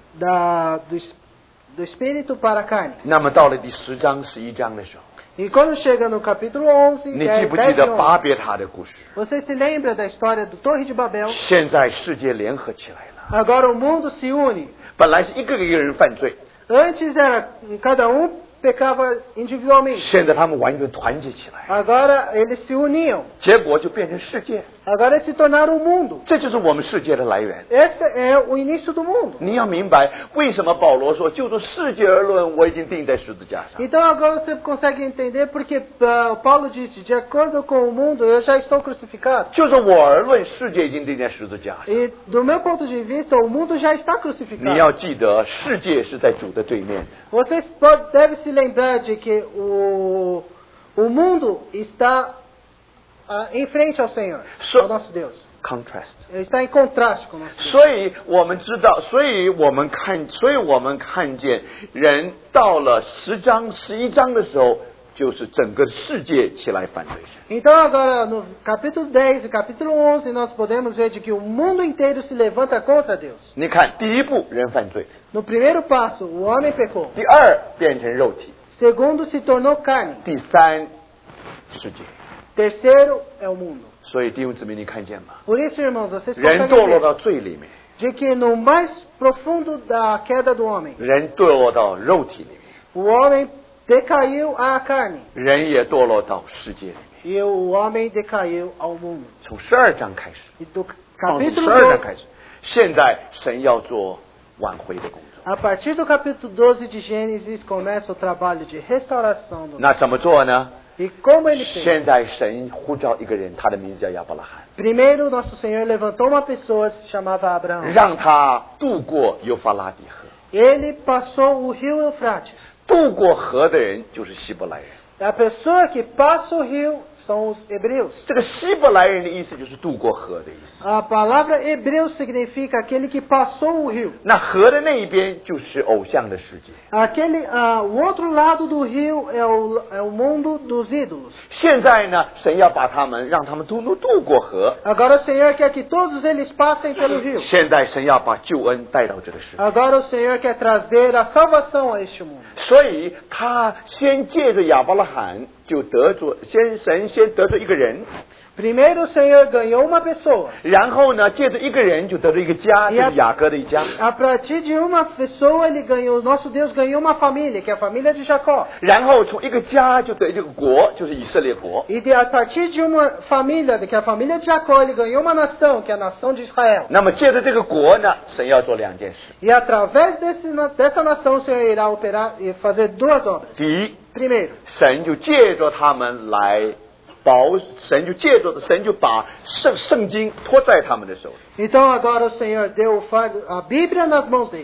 da, do, es- do espírito para a carne. 那么到了第十章、十一章的时候， E quando chega no capítulo onze, 你记 dez, 不记 dez e 得 onze, 巴别塔的故事？ você se lembra da história do Torre de Babel? 现在世界联合起来了， Agora o mundo se une. 本来是一个一个人犯罪， Antes era cada um pecava individualmente. 现在他们完全团结起来， Agora eles se uniam. 结果就变成世界。 Agora eles se tornaram o mundo. 这就是我们世界的来源。 Esse é o início do mundo. 你要明白为什么保罗说，就着世界而论，我已经钉在十字架上。 Então agora você consegue entender porque ah, Paulo disse, de acordo com o mundo, eu já estou crucificado. 就是我而论，世界已经钉在十字架上。 E do meu ponto de vista, o mundo já está 你 crucificado. 要记得，世界是在主的对面的。 Vocês pode- devem se lembrar de que o, o mundo está ah, em frente ao Senhor, So- ao nosso Deus. Contrast。 Ele está em contraste com o nosso Deus. 所以我们知道，所以我们看，所以我们看见人到了十章、十一章的时候，就是整个世界起来反对神。 Então agora no capítulo dez e capítulo onze nós podemos ver de que o mundo inteiro se levanta contra Deus. 你看，第一步人犯罪， No primeiro passo, o homem pecou. 第二变成肉体， Segundo, se tornou carne. 第三世界。 Terceiro é o mundo. 所以弟兄姊妹，你看见吗？ Por isso, irmãos, vocês 人 conseguem 堕落 ver 到罪里面， de que no mais profundo da queda do homem, 人堕落到肉体里面， o homem decaiu à carne 人也堕落到世界里面。 e o homem decaiu ao mundo. 从十二章开始， E do 放从 capítulo 十二章 doze, 开始，现在神要做挽回的工作。 a partir do capítulo doze de Gênesis começa o trabalho de restauração do 那怎么做呢？ E como ele fez? 现在神呼召一个人，他的名字叫亚伯拉罕， Primeiro, nosso Senhor levantou uma pessoa que se chamava Abraão. 让他渡过幼发拉底河。 Ele passou o rio Eufrates. 渡过河的人就是希伯来人。 A pessoa que passa o rio são os hebreus. 这个希伯来人的意思就是渡过河的意思。 A palavra hebreu significa aquele que passou o rio. 那河的那一边就是偶像的世界。 Aquele, ah, o outro lado do rio é o, é o mundo dos ídolos. 现在呢，神要把他们让他们都能渡过河。 Agora o Senhor quer que todos eles passem pelo rio. 现在神要把救恩带到这个世界， Agora o Senhor quer trazer a salvação a este mundo. 所以他先借着亚伯拉罕就得着，先神先得着一个人， Primeiro o Senhor ganhou uma pessoa. 然后呢，借着一个人就得着一个家，就是雅各的一家。 A partir de uma pessoa ele ganhou, nosso Deus ganhou uma família, que é a família de Jacó. 然后从一个家就得这个国，就是以色列国。 E de, a partir de uma família, que é a família de Jacó, ele ganhou uma nação, que é a nação de Israel. 那么借着这个国呢，神要做两件事。 E através desse, dessa nação o Senhor irá operar e fazer duas obras. 第一， Primeiro, 神就借着他们来保，神就借着神就把圣圣经托在他们的手里。 então agora o Senhor deu o fardo, a Bíblia nas mãos dele.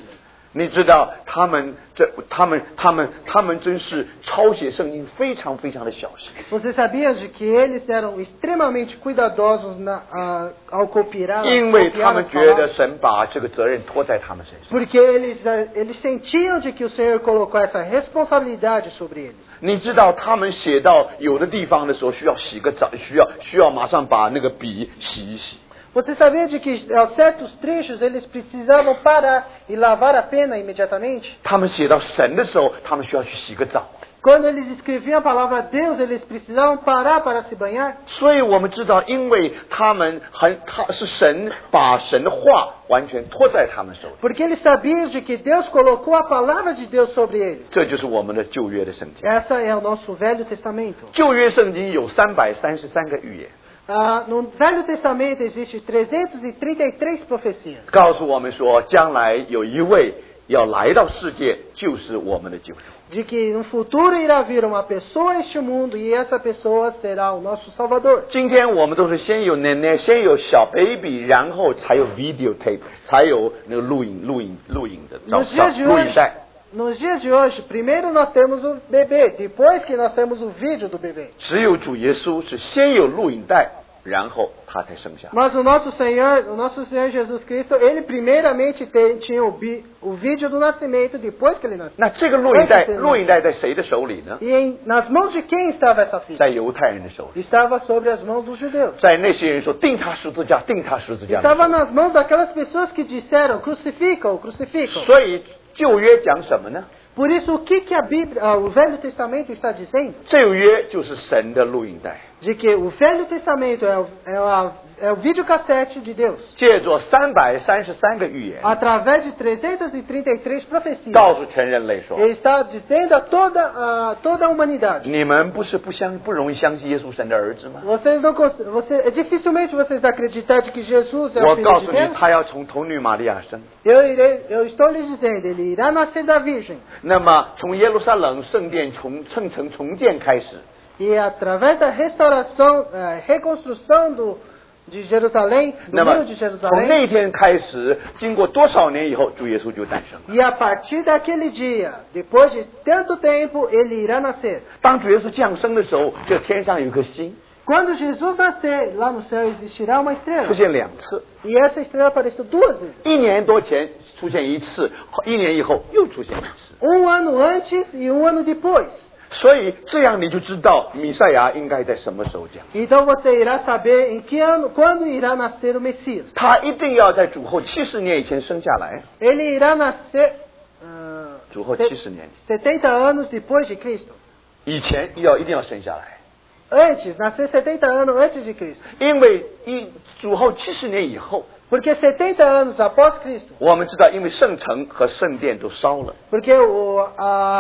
你知道他们这他们他们他们真是抄写圣经非常非常的小心。 Você sabia de que eles eram extremamente cuidadosos na, uh, ao copiar, 因为他 copiar 们 as 觉得 palavras? 神把这个责任拖在他们身上。 Porque eles, uh, eles sentiam de que o Senhor colocou essa responsabilidade sobre eles. 你知道他们写到有的地方的时候需要洗个澡，需要需要马上把那个笔洗一洗。 Você sabia de que a certos trechos eles precisavam parar e lavar a pena imediatamente? 他们写到神的时候，他们需要去洗个澡。 Quando eles escreviam a palavra Deus, eles precisavam parar para se banhar. 所以我们知道，因为他们很他是神把神的话完全托在他们手里， Porque eles sabiam de que Deus colocou a palavra de Deus sobre eles. 这就是我们的旧约的圣经。 Essa é o nosso Velho Testamento. 旧约圣经有三百三十三个预言， Ah, no Velho Testamento existe trezentas e trinta e três profecias. 告诉我们说，将来有一位要来到世界，就是我们的救主。 De que no futuro irá vir uma pessoa a este mundo e essa pessoa será o nosso Salvador. 今天我们都是先有奶奶，先有小 baby， 然后才有 video tape， 才有那个录影、录影、录影的照 Nos dias de 录影 hoje, 带。 nos dias de hoje, primeiro nós temos o bebê, depois que nós temos o vídeo do bebê. 只有主耶稣是先有录影带，然后他才生下。 Mas o nosso Senhor, o nosso Senhor Jesus Cristo, ele primeiramente tem, tinha o, bi, o vídeo do nascimento depois que ele nasceu. 那这个录影带，录影带在谁的手里呢？ E em, nas mãos de quem estava essa fita? 在犹太人的手里， Estava sobre as mãos dos judeus. 在那些人说钉他十字架，钉他十字架的时候。 Estava nas mãos daquelas pessoas que disseram crucificam, crucificam. 所以旧约讲什么呢？ Por isso, o que, que a Bíblia, ah, o Velho Testamento está dizendo? 旧约就是神的录影带， De que o Velho Testamento é o, é a, é o videocassete de Deus. 借着三百三十三个预言， Através de trezentas e trinta e três profecias. 告诉全人类说： Ele está dizendo a toda, a toda a humanidade. 你们不是不相不容易相信耶稣神的儿子吗？ Vocês não, cons- você, dificilmente vocês acreditar de que Jesus é 我 o 告 Filho 诉 de 你， Deus. 他要从童女玛利亚生。 Eu, irei, eu estou lhes dizendo, ele irá nascer da Virgem. 那么从耶路撒冷圣殿重圣城重建开始， E através da restauração, eh, reconstrução do, de Jerusalém, do 那么 muro de 从 Jerusalém, 那天开始，经过多少年以后，主耶稣就诞生了。 e a partir daquele dia, depois de tanto tempo, ele irá nascer. 当主耶稣降生的时候，这天上有一颗星， Quando Jesus nascer, lá no céu existirá uma 出 estrela. 现两次， E essa estrela apareceu duas vezes. 一年多前出现一次，一年以后又出现一次。 Um ano antes e um ano depois. 所以这样你就知道弥赛亚应该在什么时候降。 Então você irá saber em que ano, quando irá nascer o Messias. 他一定要在主后七十年以前生下来， Ele irá nascer ah, 主后 se- 七十年 setenta anos depois de Cristo. 以前要一定要生下来， Antes, nascer setenta anos antes de Cristo. 因为一主后七十年以后， Porque setenta anos após Cristo. 我们知道，因为圣城和圣殿都烧了， Porque o,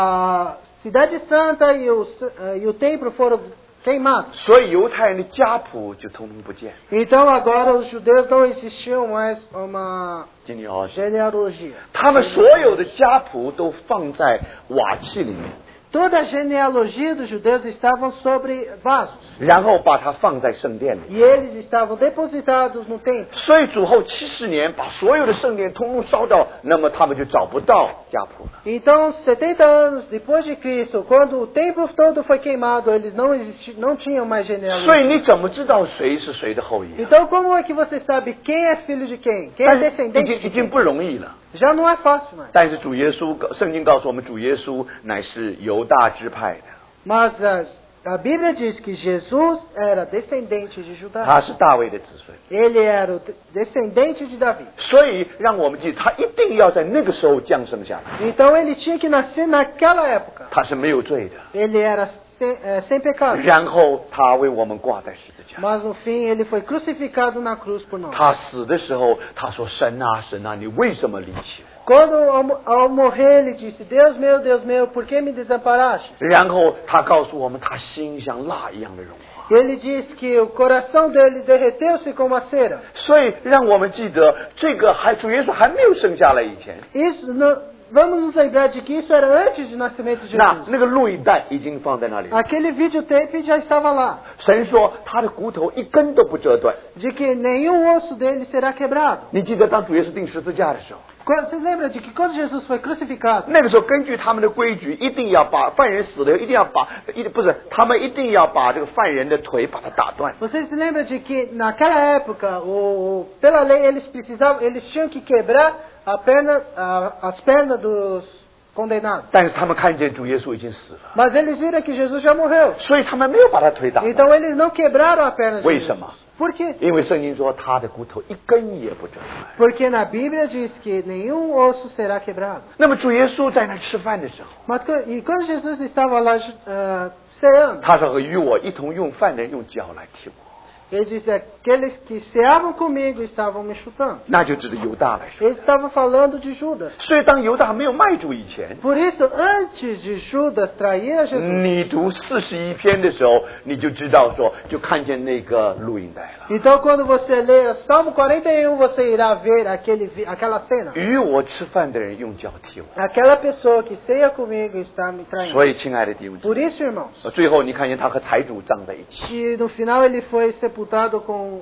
a Cidade Santa e o, e o templo foram queimados. 所以犹太人的家谱就通通不见。 Então agora os judeus não existiam mais uma 今年哦， genealogia. 他们所有的家谱都放在瓦器里面， Toda a genealogia dos judeus estavam sobre vasos. 然后把它放在圣殿里。 E eles estavam depositados no templo. 所以主后七十年把所有的圣殿通通烧掉，那么他们就找不到家谱了。 Então, setenta anos depois de Cristo, quando o templo todo foi queimado, eles não, existi, não tinham mais 所以 genealogia. 你怎么知道谁是谁的后裔啊？ Então, como é que você sabe quem é filho de quem? Quem é 但是已 descendente 经 de 已经 quem? 不容易了。 Já não é fácil mais. 但是主耶稣，圣经告诉我们，主耶稣乃是犹大支派的， Mas a, a Bíblia diz que Jesus era descendente de Judá. 他是大卫的子孙。 Ele era o de- descendente de Davi. 所以让我们记得，他一定要在那个时候降生下来。 Então ele tinha que nascer naquela época. 他是没有罪的， Ele era sem, eh, sem pecado. 然后他为我们挂在十字架。 Mas no fim ele foi crucificado na cruz por nós. 他死的时候，他说：“神啊，神啊，你为什么离弃我？” Quando ao, mo- ao morrer ele disse: Deus meu, Deus meu, por que me desamparaste? 然后他告诉我们，他心像蜡一样的融化。 Ele diz que o coração dele derreteu-se como a cera. 所以让我们记得，这个还主耶稣还没有生下来以前， Isso, no, vamos nos lembrar de que isso era antes do nascimento de 那 Jesus. 那个录影带已经放在那里了。 Aquele videotape já estava lá, 神说他的骨头一根都不折断。 de que nenhum osso dele será quebrado. 你记得当主耶稣钉十字架的时候， Quando- Você lembra de que quando Jesus foi crucificado, 那个时候根据他们的规矩，一定要把犯人死了，一定要把一不是他们一定要把这个犯人的腿把它打断。 você se lembra de que naquela época, o, o- pela lei, eles precisavam, eles tinham que quebrar a perna, a- as pernas dos condenados. 但是他们看见主耶稣已经死了， Mas eles viram que Jesus já morreu. 所以他们没有把他腿打断。 Então eles não quebraram a perna de 为 Jesus. 什么？ Por quê? 因为圣经说他的骨头一根也不折断。 Porque na Bíblia diz que nenhum osso será quebrado. 那么主耶稣在那吃饭的时候， Mas, quan- e quando Jesus estava lá ah, ceando, 他说与我一同用饭的人用脚来踢我， ele disse: aqueles que ceavam comigo estavam me chutando. 那就指着犹大来说。 Ele estava falando de Judas. 所以当犹大没有卖主以前， Por isso, antes de Judas trair a Jesus, 你读四十一篇的时候，你就知道说，就看见那个录音带了。 então quando você ler Salmo quarenta e um, você irá ver aquele, vi- aquela cena. 与我吃饭的人用脚踢我。 Aquela pessoa que ceia comigo está me 所 traindo. 以，亲爱的弟兄姊妹， Por isso, irmãos, 最后你看见他和财主葬在一起。 que no final ele foi sepultado com,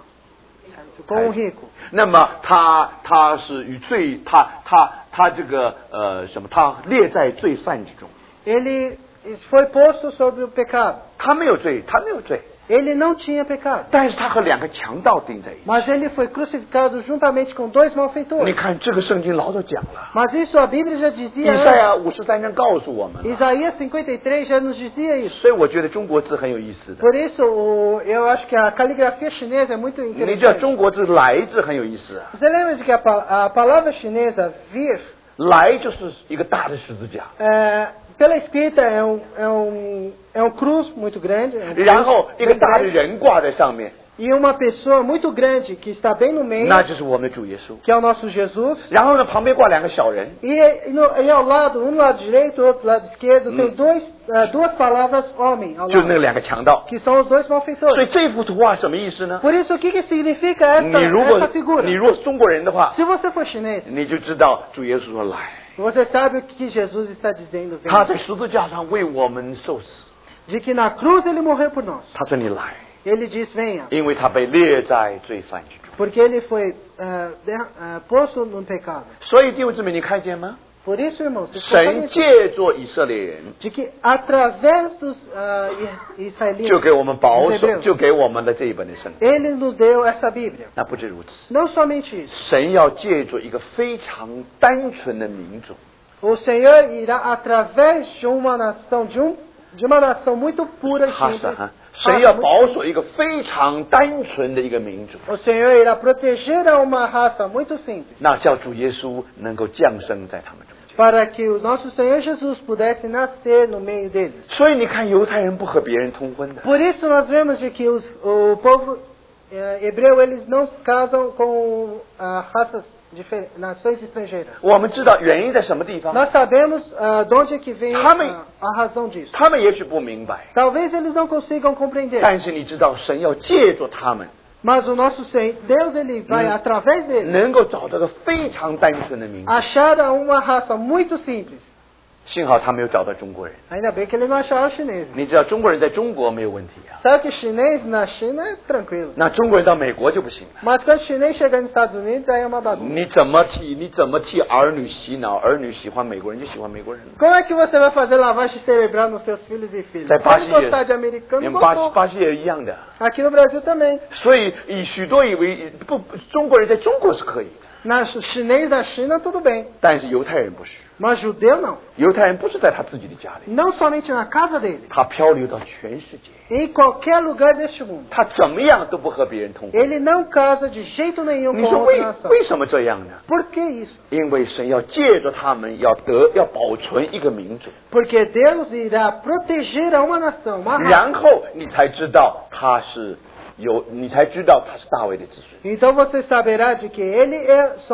ah, com um rico. 那么他他是与罪，他他他这个呃什么，他列在罪犯之中。 Ele foi posto sobre o pecado. 他没有罪，他没有罪， Ele não tinha pecado. 但是他和两个强盗钉在一起。 Mas ele foi crucificado juntamente com dois 你 malfeitores. 看这个圣经老早讲了， Mas isso a Bíblia já 以 dizia 赛 antes. 亚五十三章告诉我们了。 Isaías cinquenta e três já nos dizia isso. 所以我觉得中国字很有意思的。 Por isso, o, eu acho que a caligrafia chinesa é muito 你知道 interessante. 中国字来字很有意思啊， Você lembra de que a, pa- a palavra chinesa vir, 来就是一个大的十字架， é, pela escrita é um, é, um, é um cruz muito grande, é um cruz 然后一个 bem 大的 grande, 人挂在上面， e uma pessoa muito grande que está bem no meio, 那就是我们的主耶稣。 que é o nosso Jesus. 然后呢，旁边挂两个小人， E, e, no, e ao lado, um no lado direito, outro lado esquerdo, tem dois, eh, duas palavras homem ao 就是那 lado, 两个强盗。 que são os dois 所以 malfeitores. 这幅图画什么意思呢？ Por isso, o que, que significa 你 essa, 如果 essa figura? 你如果是中国人的话， Se você for chinês, 你就知道主耶稣说来， você sabe o que Jesus está dizendo, 他 vem, 在十字架上为我们受死。 de que na cruz ele morreu por nós. 他说你来， Ele diz, venha, 因为他被列在罪犯之中。 porque ele foi eh, derra- eh, posto no pecado. 所以弟兄姊妹，你看见吗？ Por isso, irmãos, vocês 神 compreendem 借着以色列人， de que através dos ah, is- 就 israelitas, 给我们保 dos 守， hebreus, 就给我们的这一本的圣经。 ele nos deu essa Bíblia. 那不止如此， Não somente isso. 神要借着一个非常单纯的民族， O Senhor irá através de uma nação, de, um, de uma nação muito pura e 哈 simples. 萨哈， Ah, 神要 muito 保 simples. 守一个非常单纯的一个民族， O Senhor irá proteger a uma raça muito simples, 那叫主耶稣能够降生在他们中间。 para que o nosso Senhor Jesus pudesse nascer no meio deles. 所以你看，犹太人不和别人通婚的， Por isso nós vemos de que os, o povo eh, hebreu eles não casam com ah, raças difer- nações estrangeiras. 我们知道原因在什么地方？ Nós sabemos ah, de onde é que vem Também. ah, a razão disso. 他们也许不明白， Talvez eles não consigam compreender. 但是你知道，神要借助他们， Mas o nosso Senhor, Deus ele vai Hum. através deles 能够找到个非常单纯的民族。 achar uma raça muito simples. 幸好他没有找到中国人。 Ainda bem que ele não achou os chineses. 你知道中国人在中国没有问题啊， Sabe que chinês na China é tranquilo. 那中国人到美国就不行了。 Mas quando chinês chega nos Estados Unidos, aí é uma bagunça. 你怎么替你怎么替儿女洗脑？儿女喜欢美国人就喜欢美国人。 Como é que você vai fazer lavagem cerebral nos seus filhos e filhas? 在巴西 Pode 也 gostar de americano, 连 não 巴西 gostou. 巴西也一样的。 Aqui no Brasil também. 所以以许多以为不中国人在中国是可以的， Na chinês da China, tudo bem. 但是犹太人不是。 Mas judeu não. 犹太人不是在他自己的家里， Não somente na casa dele. 他漂流到全世界， Em qualquer lugar deste mundo. 他怎么样都不和别人通婚。 Ele não casa de jeito nenhum 你 com 说 outra 为 nação. 为什么这样呢？ Por que isso? 因为神要借着他们，要得要保存一个民族， Porque Deus irá proteger a uma nação, uma raça. 然后你才知道他是有，你才知道他是大卫的子孙。 Então você saberá de que ele é, são os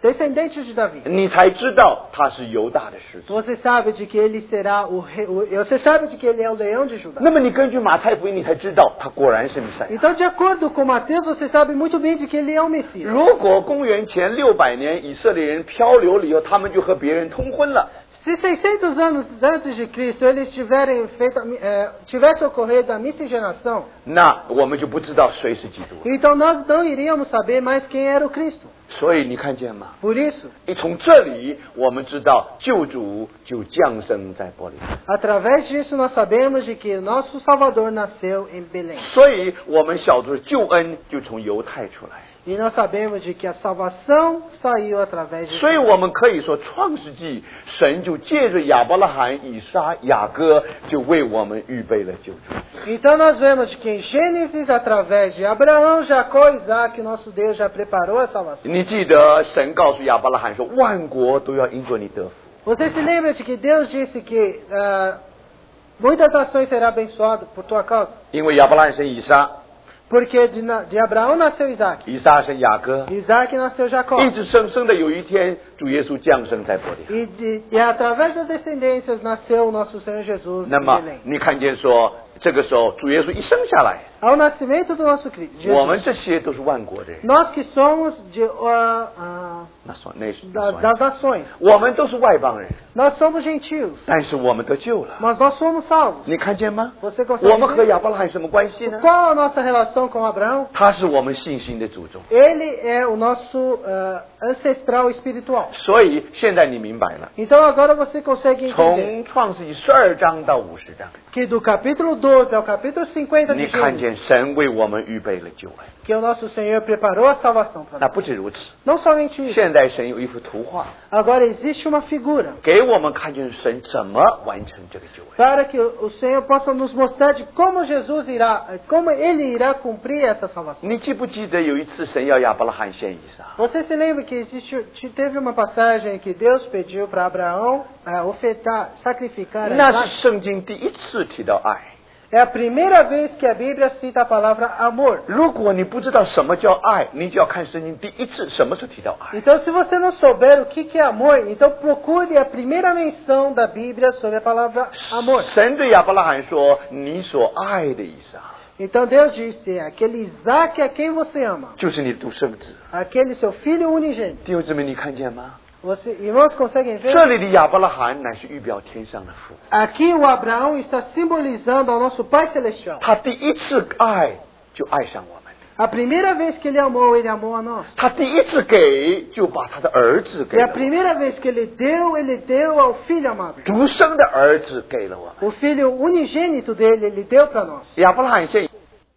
descendentes de Davi. 你才知道他是犹大的狮子。 Você sabe de que ele será o rei, o- você sabe de que ele é o leão de Judá. 那么你根据马太福音，你才知道他果然是弥赛亚。 Então, de acordo com Mateus, você sabe muito bem de que ele é o Messias. 如果公元前六百年以色列人漂流了以后，他们就和别人通婚了， Se seiscentos anos antes de Cristo eles tiverem feito, eh, tivesse ocorrido a miscigenação, 那我们就不知道谁是基督。 então nós não iríamos saber mais quem era o Cristo. 所以你看见吗？ Por isso, 一从这里我们知道救主就降生在伯利恒。 através disso nós sabemos de que nosso Salvador nasceu em Belém. 所以我们晓得救恩就从犹太出来。 E nós sabemos de que a salvação saiu através de 所以我们可以说，创世纪神就借着亚伯拉罕、以撒、雅各，就为我们预备了救主。 Então nós vemos de que em Gênesis, através de Abraão, Jacó e Isaac, nosso Deus já preparou a salvação. 你记得神告诉亚伯拉罕说：“万国都要因着你得福。” Você se lembra de que Deus disse que ah, muitas nações serão abençoadas por tua causa? 因为亚伯拉罕生以撒， Porque de, na- de Abraão nasceu Isaac, 以撒生雅各， Isaac nasceu Jacó. 一直生生的有一天，主耶稣降生在伯利恒。 E, de, e através das descendências nasceu o nosso Senhor Jesus 那 em 么 Belém. 你看见说，这个时候主耶稣一生下来， Ao nascimento do nosso Cristo, 我们 Jesus, 这些都是万国的人， nós que somos de, ah, ah, 那算那是 da, 那 das 算， nações, 我们都是外邦人， nós somos gentios, 但是我们得救了。 mas nós somos salvos. 你看见吗？ Você consegue 我们和 ver? 亚伯拉罕什么关系呢？ Qual a nossa relação com Abraão? 他是我们信心的祖宗。 Ele é o nosso ah, ancestral espiritual. 所以现在你明白了， Então agora você consegue entender 从创世纪十二章到五十章， que do capítulo doze ao capítulo cinquenta 你 de 看 Gênesis, 见神为我们预备了救恩。 que o nosso Senhor preparou a salvação para 那 nós. 不止如此， Não somente isso. 现在神有一幅图画， Agora existe uma figura 给我们看见神怎么完成这个救恩。 para que o o Senhor possa nos mostrar de como Jesus irá, como Ele irá cumprir essa salvação. 你记不记得有一次神要亚伯拉罕献以撒？ Você se lembra que existe, teve uma passagem que Deus pediu para Abraão ah, ofertar, sacrificar a 那是 Isaac? 圣经第一次提到爱。 É a primeira vez que a Bíblia cita a palavra amor. 如果你不知道什么叫爱，你就要看圣经第一次什么时候提到爱。 Então, se você não souber o que que é amor, então procure a primeira menção da Bíblia sobre a palavra amor. 神对亚伯拉罕说：“你所爱的以撒， Então Deus disse, aquele Isaac a quem você ama, 就是你的独生子。 aquele seu filho unigênito. ” 弟兄姊妹，你看见吗？ Você, irmãos, conseguem ver? 这里的亚伯拉罕乃是预表天上的父， Aqui o Abraão está simbolizando ao nosso Pai Celestial. 他第一次爱就爱上我们， A primeira vez que ele amou, ele amou a nós. 他第一次给就把他的儿子给 E a 了我们， primeira vez que ele deu, ele deu ao Filho amado. 独生的儿子给了我们。 O Filho unigênito dele, ele deu para nós. 亚伯拉罕献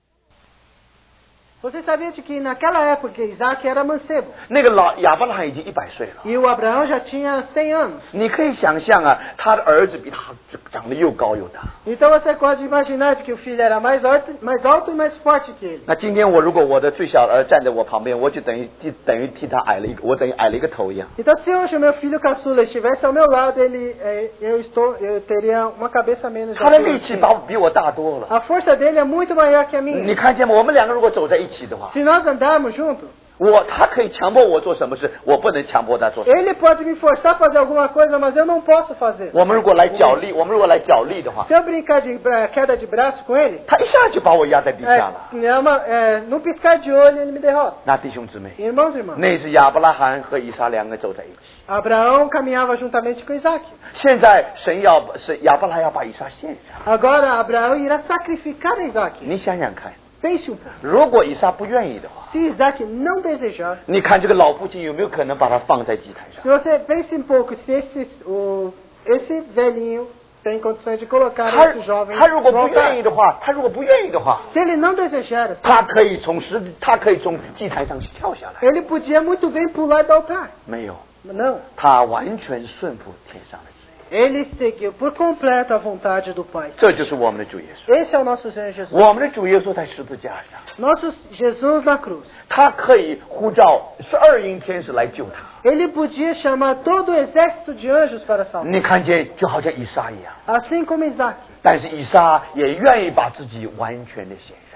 Você sabia de que naquela época Isaac era mancebo 那个老亚伯拉罕已经一百岁了， e o Abraão já tinha cem anos. 你可以想象啊，他的儿子比他长得又高又大。 Então você pode imaginar de que o filho era mais alto, mais alto e mais forte que ele. 那今天我如果我的最小的儿子站在我旁边，我就等于就等于替他矮了一个，我等于矮了一个头一样。 Então se hoje o meu filho caçula estivesse ao meu lado, ele, eh, eu, estou, eu teria uma cabeça menos. 他的力气把比我大多了。 A força dele é muito maior que a minha. 你看见吗？我们两个如果走在一起的话， Se nós andarmos juntos, 我他可以强迫我做什么事，我不能强迫他做什么。 ele pode me forçar a fazer alguma coisa, mas eu não posso fazer. 我们如果来角力，我们如果来角力的话， Se eu brincar de bra- queda de braço com ele, 他一下就把我压在地下了。 é, é uma, é, num piscar de olho ele me derrota. 那弟兄姊妹， Irmãos e irmãs, 那是亚伯拉罕和以撒两个走在一起。 Abraão caminhava juntamente com Isaac. 现在神要是亚伯拉罕要把以撒献上， Agora Abraão irá sacrificar Isaac. 你想想看， Pense um pouco. 如果以撒不愿意的话， Se Isaac não desejar, 你看这个老父亲有没有可能把他放在祭坛上？ se você pense um pouco, se esse, o, esse velhinho tem condições de colocar 他 esse jovem 他如果 no 不愿意 altar. 的话，他如果不愿意的话， Se ele não desejar, 他可以从十字，他可以从祭坛上跳下来。 ele podia muito bem pular do altar. 没有， Não. 他完全顺服天上的旨意。 Ele seguiu por completo a vontade do Pai. 这就是我们的主耶稣。 Esse é o nosso Senhor Jesus. 我们的主耶稣在十字架上， Nosso Jesus na cruz. 他可以呼召十二营天使来救他。 Ele podia chamar todo o exército de anjos para salvar. 你看见就好像以撒一样， Assim como Isaac. 但是以撒也愿意把自己完全的献上。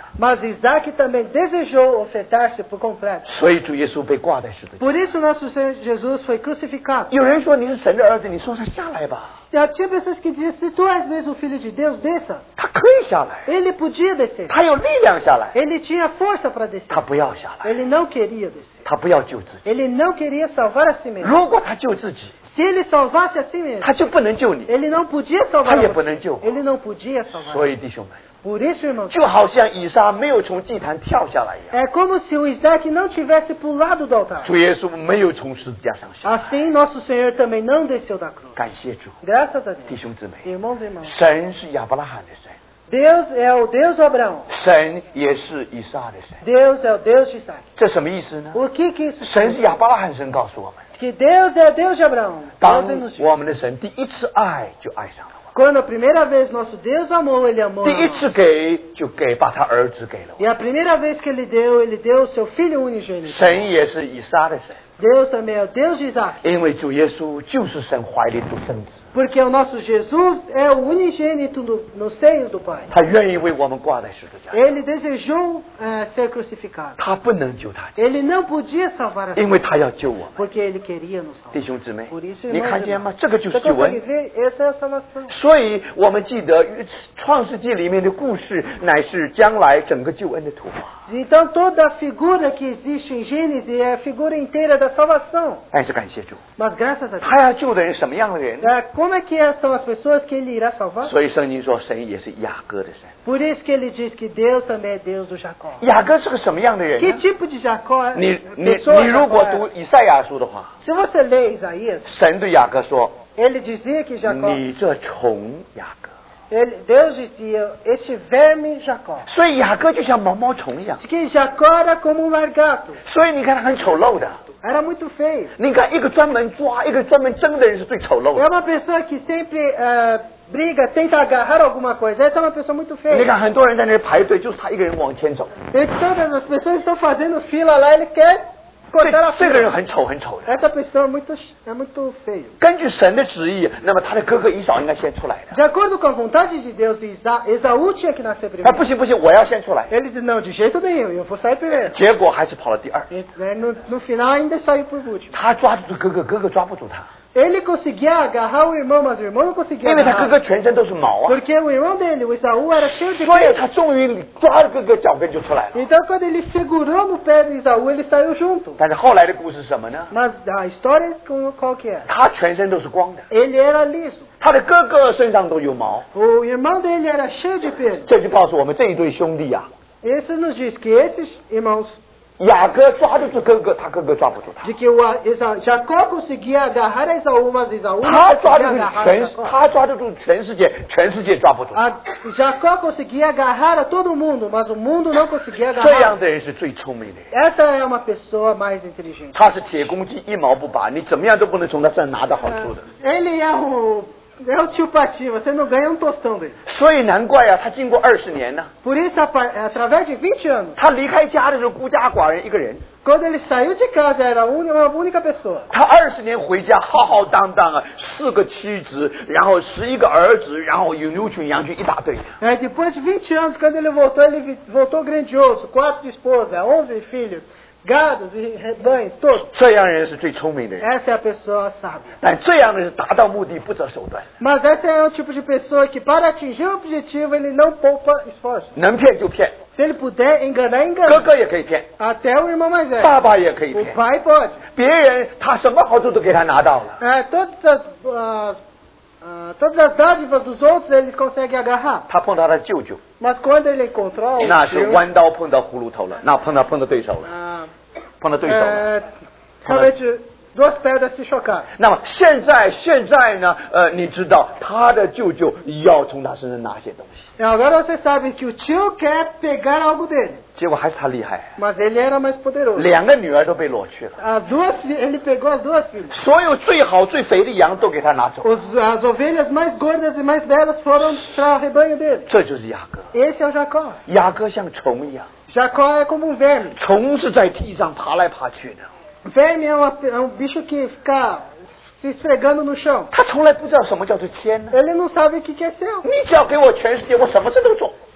Mas Isaac também desejou ofertar-se por completo. 所以主耶稣被挂在十字架。 Por isso nosso Senhor Jesus foi crucificado. 有人说你是神的儿子，你说他下来吧， Já tinha pessoas que diziam, se tu és mesmo filho de Deus, desça. 他可以下来， Ele podia descer. 他有力量下来， Ele tinha força para descer. 他不要下来， Ele não queria descer. 他不要救自己。 Ele não queria salvar a si mesmo. 如果他救自己， Se ele salvasse a si mesmo, 他就不能救你。 ele não podia salvar 他也 a 不 você. 能救我。 Ele não podia salvar. 所以弟兄们， Por isso, irmãos, 就好像以撒没有从祭坛跳下来一样， é como se o Isaac não tivesse pulado do altar. 主耶稣没有从十字架上下来。 Assim, nosso Senhor também não desceu da cruz. 感谢主， Graças a 弟 Deus. 兄姊妹， Irmãos e irmãs, 神是亚伯拉罕的神， Deus é o Deus do Abraão. 神也是以撒的神。 Deus é o Deus de Isaac. 这什么意思呢？ O que que isso 神是 significa? 亚伯拉罕神告诉我们， Que Deus é o Deus de Abraão. 当 Deus nos diz. 我们的神第一次爱就爱上了我， Quando a primeira vez nosso Deus amou, Ele amou 第 a 一 nós. 次给就给把他儿子给了 E a primeira vez que Ele deu, Ele deu o seu Filho 我。 unigênito. 神也是以撒的神， Deus também é o Deus de Isaac. 因为主耶稣就是神怀里独生子， Porque o nosso Jesus é o unigênito no, no seio do Pai. 他愿意为我们挂在十字架上， Ele desejou eh, ser crucificado. 他不能救他， Ele não podia salvar a si, 因为他要救我们。 porque Ele queria nos 弟 salvar. 兄姊妹 Por isso, 你 irmãos 看 e 见吗 irmãs,？ 这个就是 você 救 consegue 恩。 ver? Essa é a salvação. 所以我们记得创世纪里面的故事，乃是将来整个救恩的图画。 Então toda a figura que existe em Gênesis é a figura inteira da salvação. 但是感谢主， Mas graças a Deus. 他要救的人什么样的人？ Eh, como é que são as pessoas que Ele irá salvar? 所以圣经说，神也是雅各的神。 Por isso que Ele diz que Deus também é Deus do Jacó. 雅各是个什么样的人 Que 呢？ tipo de Jacó é? 你你 pessoa 你如 Jacó 果 é? 读以赛亚书的话， Se você lê Isaías, 神对雅各说 ele dizia que：“ Jacó, 你这虫雅各。 ele, Deus dizia, este verme Jacó. ” 所以雅各就像毛毛虫一样， Que Jacó era como um largato. 所以你看他很丑陋的。 Era muito feio. 你看一个专门抓、一个专门争的人是最丑陋 É 的。 uma pessoa que sempre eh, briga, tenta agarrar alguma coisa. Essa é uma pessoa muito 你 feia. 看很多人在那里排队，就是他一个人往前走， E todas as pessoas estão fazendo fila lá, ele quer 这 cortar a 这个人 fila. 很丑很丑的。 Essa pessoa é muito, é muito feio. 根据神的旨意，那么他的哥哥以扫应该先出来的。 De acordo com a vontade de Deus, Isa- Esaú tinha que nascer 啊， primeiro. 不行不行，我要先出来。 Ele disse, não, de jeito nenhum, eu vou sair primeiro. 结果还是跑了第二。 E, né, no, no final ainda saiu por último. 他抓住哥哥，哥哥抓不住他， Ele conseguia agarrar o irmão, mas o irmão não conseguia 因为他哥 agarrar. 哥全身都是毛啊， Porque o irmão dele, o Esaú, era cheio de 所以 pelo. 他终于抓了哥哥脚跟就出来了。 Então quando ele segurou no pé do Esaú, ele saiu junto. 但是后来的故事是什么呢？ Mas a história com- qual que é? 他全身都是光的， Ele era liso. 他的哥哥身上都有毛， O irmão dele era cheio de pelo. 这就告诉我们这一对兄弟啊， Isso nos diz que esses irmãos, 雅各抓得住哥哥，他哥哥抓不住他。 de que o Esa- Jacó conseguia agarrar Esaú, mas Esaú não 他抓得 conseguia 住 agarrar 全， Jacó. 他抓得住全世界，全世界抓不住。 A- Jacó conseguia agarrar a todo mundo, mas o mundo não conseguia 这 agarrar. 样的人是最聪明的人， Essa é uma pessoa mais inteligente. 他是铁公鸡，一毛不拔，你怎么样都不能从他身上拿到好处的。 Ele é o, é o tio Patinho, você não ganha um tostão dele. 所以难怪啊，他经过二十年呢， Por isso, a par- através de vinte anos, 他离开家的时候孤家寡人一个人， quando ele saiu de casa, era uni- uma única pessoa. 他二十年回家浩浩荡荡啊，四个妻子，然后十一个儿子，然后有牛群羊群一大堆。 É, depois de vinte anos, quando ele voltou, ele vi- voltou grandioso, quatro esposas, onze filhos, gados e rebanhos, todos. 这样人是最聪明的人， Essa é a pessoa sábia. 但这样的人达到目的不择手段， Mas essa é o tipo de pessoa que, para atingir o objetivo, ele não poupa esforço. 能骗就骗， Se ele puder enganar, 哥 engana. 哥也可以骗， Até o irmão mais velho. 爸爸也可以 O 骗， pai pode. 别人他什么好处都给他拿到了。 É, todas, as, as, ah, todas as dádivas dos outros ele consegue agarrar. 他碰到他舅舅， Mas quando ele encontrou o 那是 tio, 弯刀碰到葫芦头了，那碰到碰到对手了， ah, 碰到对手了。 é, realmente duas pedras se chocaram. 那么现在现在呢？呃，你知道他的舅舅要从他身上拿些东西， E agora você sabe que o tio quer pegar algo dele, 结果还是他厉害， mas ele era mais poderoso. 两个女儿都被掳去了， As duas, fi- ele pegou as duas filhas. 所有最好最肥的羊都给他拿走， Os, as ovelhas mais gordas e mais belas foram para o rebanho dele. 这就是雅各。 Esse é o Jacó. 雅各像虫一样， Jacó é como um verme. 虫是在地上爬来爬去的， Verme é, uma, é um bicho que fica se esfregando no chão. 他从来不知道什么叫做天呢。 Ele não sabe o que que é seu. 你只要给我全世界，我什么事都做。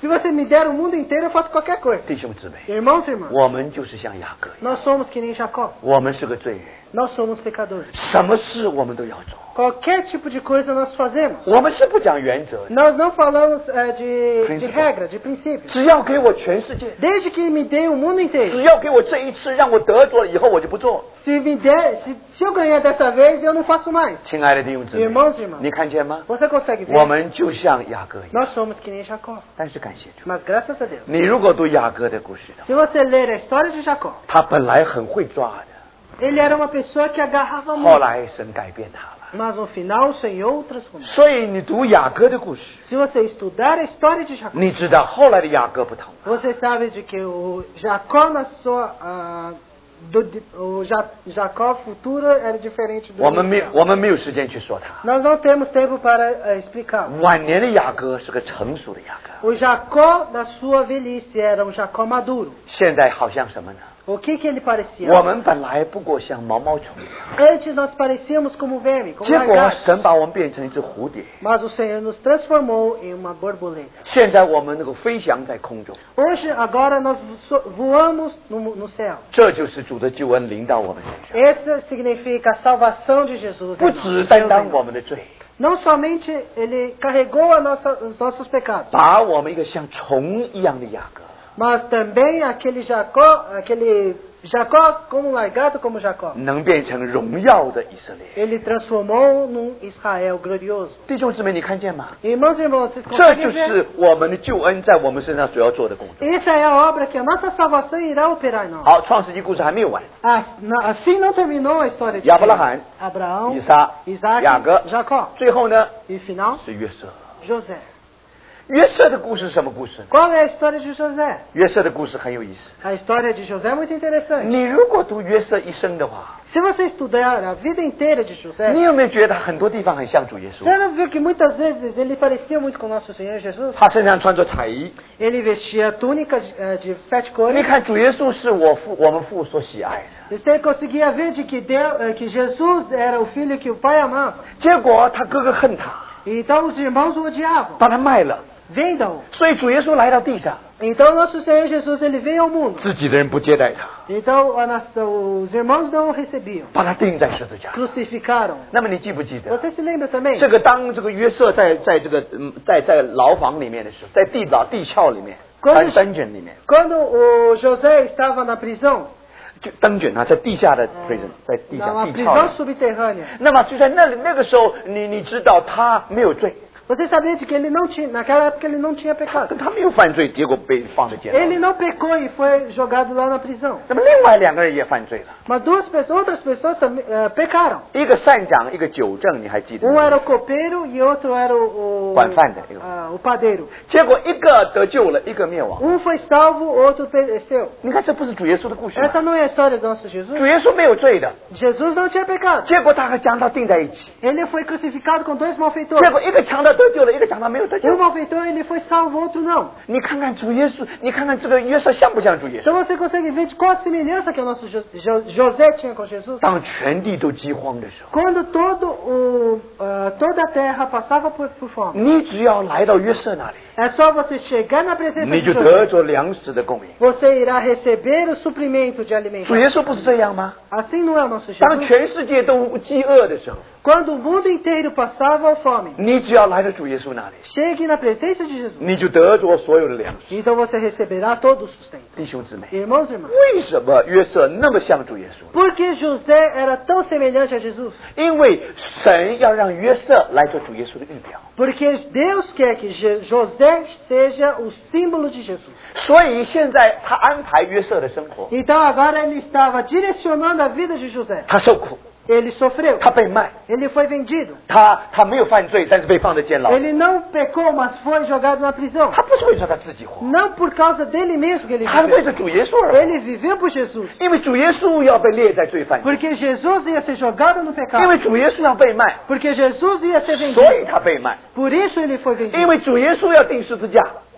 Se você me der o mundo inteiro, eu faço qualquer coisa. 弟兄姊妹， Irmãos e irmãs, 我们就是像雅各一样， nós somos que nem Jacó. 我们是个罪人， Nós somos pecadores. 什么事我们都要做， Qualquer tipo de coisa nós fazemos. 我们是不讲原则的， Nós não falamos eh, de, de Principal. regra, de princípios. 只要给我全世界， Desde que me dê o mundo 只 inteiro. 要给我这一次让我得着了以后我就不做。 Se, me der, se, se eu ganhar dessa vez, eu não faço mais. 亲爱的弟兄姊妹， Irmãos e irmãs, 你看见吗？ você consegue 我 ver? 们就像雅各一样， Nós somos que nem Jacó. 但是感谢主， Mas graças a Deus. 你如果读雅各的故事的话， Se você ler a história de Jacó, 他本来很会抓的， ele era uma pessoa que agarrava 后 muito. 来神改变他了。 Mas no final o Senhor transformou. 所以你读雅各的故事， Se você estudar a história de Jacó, 你知道后来的雅各不同。 você sabe de que o Jacó na sua ah, do, o Ja- Jacó futuro era diferente do 我们没 inicial. 我们没有时间去说他。 Nós não temos tempo para eh, explicar. 晚年的雅各是个成熟的雅各， O Jacó da sua velhice era um Jacó maduro. 现在好像什么呢？ O que que ele parecia? 我们本来不过像毛毛虫一样， Antes nós parecíamos como verme, como 结果 lagartos. 神把我们变成一只蝴蝶， Mas o Senhor nos transformou em uma borboleta. 现在我们能够飞翔在空中， Hoje, agora nós so- voamos no, no céu. 这就是主的救恩临到我们身上， Essa significa a salvação de Jesus. em 不 nós, 只 Deus 担 em 当 nós. 我们的罪， Não somente ele carregou a nossa, os nossos pecados, 把我们一个像虫一样的雅各， mas também aquele Jacó, aquele Jacó como lagarto como Jacó. 能变成荣耀的以色列。 Ele transformou num Israel glorioso. 弟兄姊妹，你看见吗？ Irmãos e irmãos, vocês 这 conseguem 就 ver? 是我们的救恩在我们身上所要做的工作。 Essa é a obra que a nossa salvação irá operar em nós. 好，创世纪故事还没有完， Ah, na- Assim não terminou a história de 亚伯拉罕、 Abraão, 以撒、 Isaac, 雅各， Jacó. 最后呢 E final, 是约瑟。 José. 约瑟的故事是什么故事？ Qual é a história de José? 约瑟的故事很有意思。 A história de José é muito interessante. 你如果读约瑟一生的话， Se você estudar a vida inteira de 你 José, 有没有觉得很多地方很像主耶稣？ você não viu que muitas vezes ele parecia muito com nosso Senhor Jesus? 他身上穿着彩衣。 Ele vestia túnica de, eh, de sete 你 cores. 看主耶稣是我父我们父所喜爱的， Você conseguia ver de que, Deus, eh, que Jesus era o filho que o pai amava. 结果他哥哥恨他， Então os irmãos o odiavam. 把他卖了。 Vendam-o. 所以主耶稣来到地上， Então nosso Senhor Jesus ele veio ao mundo. 自己的人不接待他， Então a nação, os irmãos não o recebiam. 把他钉在十字架。 Crucificaram. 那么你记不记得？ Você se lembra também? 这个当这个约瑟在在这个嗯在在牢房里面的时候，在地牢地壳里面， 关还是灯卷里面， Quando o José estava na prisão, 就灯卷啊，在地下的 prison，在地下 numa 地壳 prisão 里。 subterrânea. 那么就在那里那个时候，你你知道他没有罪， Você sabia de que ele não tinha, naquela época ele não tinha 他 pecado. 他没有犯罪，结果被放在监牢 Ele 里。 não pecou e foi jogado lá na prisão. 那么另外两个人也犯罪了， Mas duas pessoas, outras pessoas também eh, pecaram. 一个善长，一个酒正，你还记得 Um 吗？ era o copeiro e outro era o, o, 管饭的那个。 ah, o padeiro. 结果一个得救了，一个灭亡。 Um foi salvo, outro pereceu. 你看，这不是主耶稣的故事吗？ Essa não é a história do nosso Jesus. 主耶稣没有罪的， Jesus não tinha pecado. 结果他和强盗定在一起， Ele foi crucificado com dois 结 malfeitores. 果一个强盗得救了，一个强盗没有得救 Um。malfeitor ele foi salvo, outro não. 你看看主耶稣，你看看这个约瑟像不像主耶稣？ Então você consegue ver de qual a semelhança que o nosso Jo- Jo- José tinha com Jesus? 当全地都饥荒的时候， Quando todo o, ah, toda a terra passava por, por fome, 你只要来到约瑟那里， é só você chegar na presença 你 de 就得 José. 着粮食的供应。 Você irá receber o suprimento de 主 alimento. 耶稣不是这样吗？ Assim não é o nosso 当 Jesus. 全世界都饥饿的时候， Quando o mundo inteiro passava fome, 你只要来到主耶稣那里， chegue na presença de Jesus. 你就得着所有的粮食。 Então você receberá todo o sustento. 弟兄姊妹， Irmãos e irmãs, 为什么约瑟那么像主耶稣？ por que José era tão semelhante a Jesus? 因为神要让约瑟来做主耶稣的预表， Porque Deus quer que Je- José seja o símbolo de Jesus. 所以现在他安排约瑟的生活， Então agora ele estava direcionando a vida de José. 他受苦， Ele sofreu, 他被卖， ele foi vendido. 他他没有犯罪，但是被放在监牢。 Ele não pecou, mas foi jogado na prisão. 他不是为了他自己活， Não por causa dele mesmo que ele 他是为 viveu. 着主耶稣而活。 Ele viveu por Jesus. 因为主耶稣要被列在罪犯中， Porque Jesus ia ser jogado no 因 pecado. 为主耶稣要被卖， Porque Jesus ia ser 所以 vendido. 他被卖。 Por isso ele foi 因 vendido. 为主耶稣要钉十字架，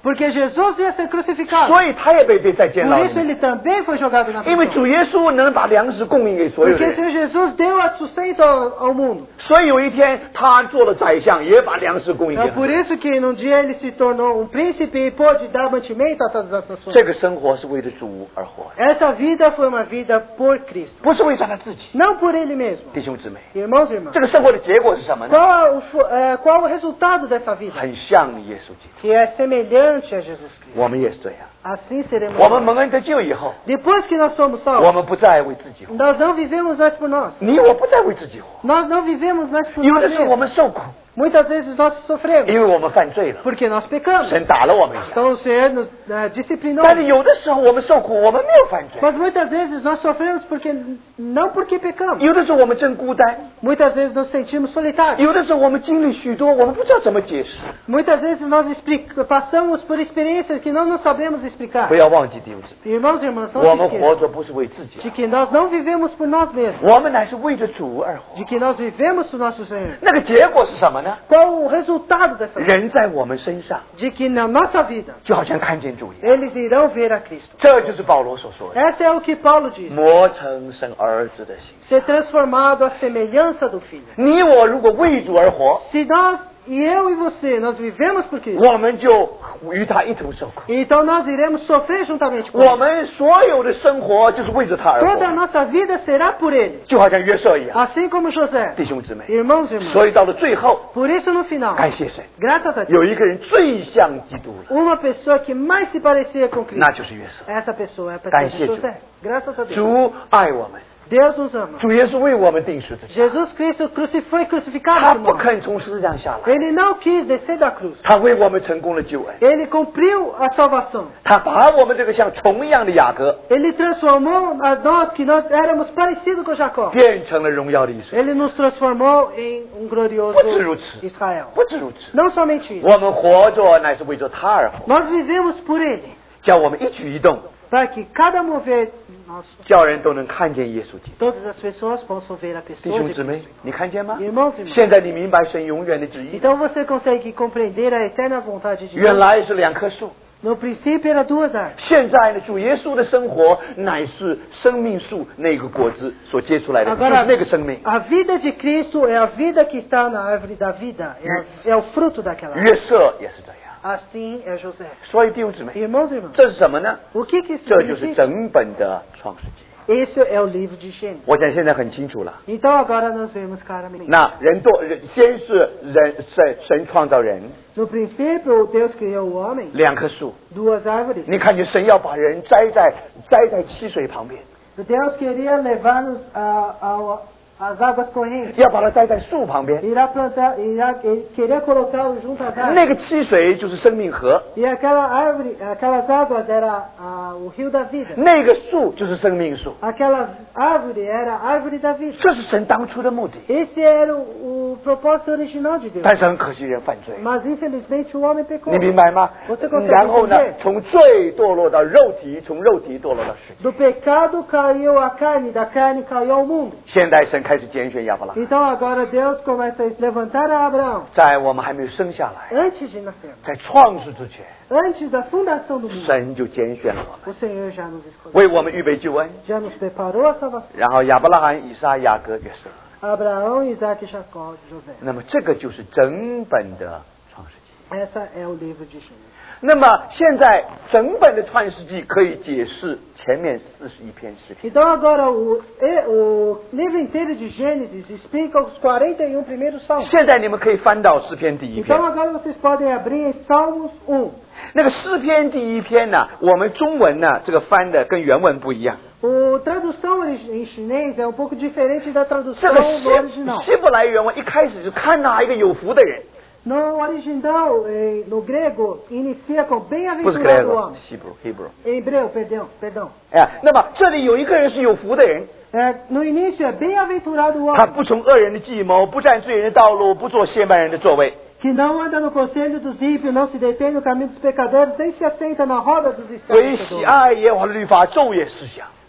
Porque Jesus ia ser crucificado. 所以他也被被在监牢 Por 里 isso 面。 ele também foi jogado na 因为 prisão. 主耶稣能把粮食供应给所有 Porque o 人， Senhor Jesus deu a sustento ao, ao mundo. 所以有一天他做了宰相，也把粮食供应给 É 他 por 们。 isso que num dia ele se tornou um príncipe e pôde dar mantimento a todas as nações. 这个生活是为了主而活的， Essa vida foi uma vida por Cristo, 不是为了他自己。 não por ele mesmo. 弟兄姊妹， Irmãos e irmãs, 这个生活的结果是什么呢？ qual o, fu- é, qual o resultado dessa vida? 很像耶稣基督， Que é semelhante a Jesus Cristo. 我们也是这样。 Assim seremos 我们 nós. 蒙恩得救以后， Depois que nós somos 我 salvos, 们不再为自己活， nós não vivemos mais por nós. 你我不再为自己活。 Nós não vivemos mais por 有 nós 的时候我 mesmos. 们受苦， Muitas vezes nós sofremos 因为我们犯罪了， porque nós pecamos. 神打了我们一下。 Então o Senhor nos eh, disciplinou. 但是有的时候我们受苦，我们没有犯罪； Mas muitas vezes nós sofremos porque não porque pecamos. 有的时候我们真孤单； Muitas vezes nos sentimos solitários. 有的时候我们经历许多，我们不知道怎么解释。 Muitas vezes nós explica- passamos por experiências que nós não sabemos explicar. 不要忘记弟兄姊妹， Irmãos e irmãs, 我 não 们 se 活 esqueçam 着不是为自己， de que nós não vivemos por nós mesmos, 我们乃是为着主而活。 de que nós vivemos por nosso Senhor. 那个结果是什么呢？ Qual o resultado dessa vida? 人在我们身上， De que na nossa vida 就好像看见主一样。 eles irão ver a Cristo. 这就是保罗所说的， Essa é o que Paulo diz. 磨成神儿子的形。 Ser transformado à semelhança do Filho. 你我如果为主而活， Se nós, e eu e você, nós vivemos por Cristo, 我们就与他一同受苦。 então nós iremos sofrer juntamente com 我 Ele. 们所有的生活就是为着他而 Toda a 活， nossa vida será por Ele. 就好像约瑟一样。 Assim como José. 弟兄姊妹， Irmãos e irmãs. 所以到了最后， Por isso no final, 感谢神， graças a Deus, 有一个人最像基督了， uma pessoa que mais se parecia com 那 Cristo. 就是约瑟。 Essa pessoa é a pessoa 感 de 谢主。 José. Graças a Deus. 主爱我们， Deus nos ama. 主耶稣为我们定十字架， Jesus Cristo cruci- foi 他 crucificado 不 por nós. 肯从十字架下来， Ele não quis descer da cruz. 他为我们成功了救恩， Ele cumpriu a salvação. 他把我们这个像虫一样的雅各 Ele transformou a nós, que nós éramos parecidos com Jacó. 变成了荣耀的以色列。 Ele nos transformou em um glorioso 不止如此， Israel. 不止如此， Não somente isso. 我们活着乃是为着他而活， Nós vivemos por Ele, 叫我们一举一动， para que cada mover nosso, 叫人都能看见耶稣基督。 todas as pessoas possam ver a 弟 pessoa 兄 de 姊妹 Cristo.， 你看见吗？ Irmãos e irmãs, 现在你明白神永远的旨意， então você consegue compreender a eterna vontade de 原 Deus. 来是两棵树， No princípio era duas árvores. 现在呢，主耶稣的生活乃是生命树那个果子所结出来的，就 Agora, 是那个生命。 a vida de Cristo é a vida que está na árvore da vida, é, a- é o fruto daquela árvore. 约瑟也是这样。 Assim é José. 所以弟兄姊妹， Irmãos e irmãs, 这是什么呢？ o que que isso 这就是 significa? 整本的创世纪。 Esse é o livro de Gênesis. 我讲现在很清楚了。 Então agora nós vemos claramente. 那人多人先是人神神创造人， No princípio, Deus criou o homem, 两棵树， duas árvores. 你看见神要把人栽在栽在溪水旁边， Deus queria levar-nos a- ao- às águas correntes. 要把它栽在树旁边。 Irá plantar, irá, ele queria colocá-lo junto às 那 árvores. 个溪水就是生命河， E aquela árvore, aquelas águas era ah, o rio da vida. 那个树就是生命树。 Aquela árvore era a árvore da vida. 这是神当初的目的。 Esse era o, o propósito original de Deus. 但是很可惜，人犯罪， Mas infelizmente o homem pecou. 你明白吗 Você？consegue 然后呢 entender?， 从罪堕落到肉体，从肉体堕落到世界。 Do pecado caiu a carne, da carne caiu o mundo. 现在神开始拣选亚伯拉罕， Então agora Deus começa a levantar a Abraão 在我们还没有生下来， antes de nascer, 在创世之前， antes da fundação do mundo. 神就拣选了我们， O Senhor já nos escolheu, 为我们预备救恩。 já nos preparou a salvação. 然后亚伯拉罕、以撒、雅各、约瑟， Abraão, Isaac, Jacó, José. 那么这个就是整本的创世纪。 Essa é o livro de Gênesis. 那么现在整本的创世纪可以解释前面四十一篇诗篇。 Então agora o, e- o livro inteiro de Gênesis explica os quarenta e um primeiros salmos. 现在你们可以翻到诗篇第一篇 Então。agora vocês podem abrir em Salmos um. 那个诗篇第一篇呢，我们中文呢这个翻的跟原文不一样。 O tradução origi- em chinês é um pouco diferente da 这 tradução 个 no 希 original. 希伯来原文一开始就看哪一个有福的人， No original, eh, no grego, inicia com 不是 bem-aventurado o grego， homem. 希伯 Hebrew。 Em hebreu, perdão, perdão. 哎，那么这里有一个人是有福的人， É, no início é bem-aventurado o 他 homem, 不从恶人的计谋，不占罪人的道路，不坐亵慢人的座位。 que não anda no conselho dos ímpios, não se detém no caminho dos pecadores, nem se assenta na roda dos 唯喜 escarnecedores. 爱耶和华的律法，昼夜思想。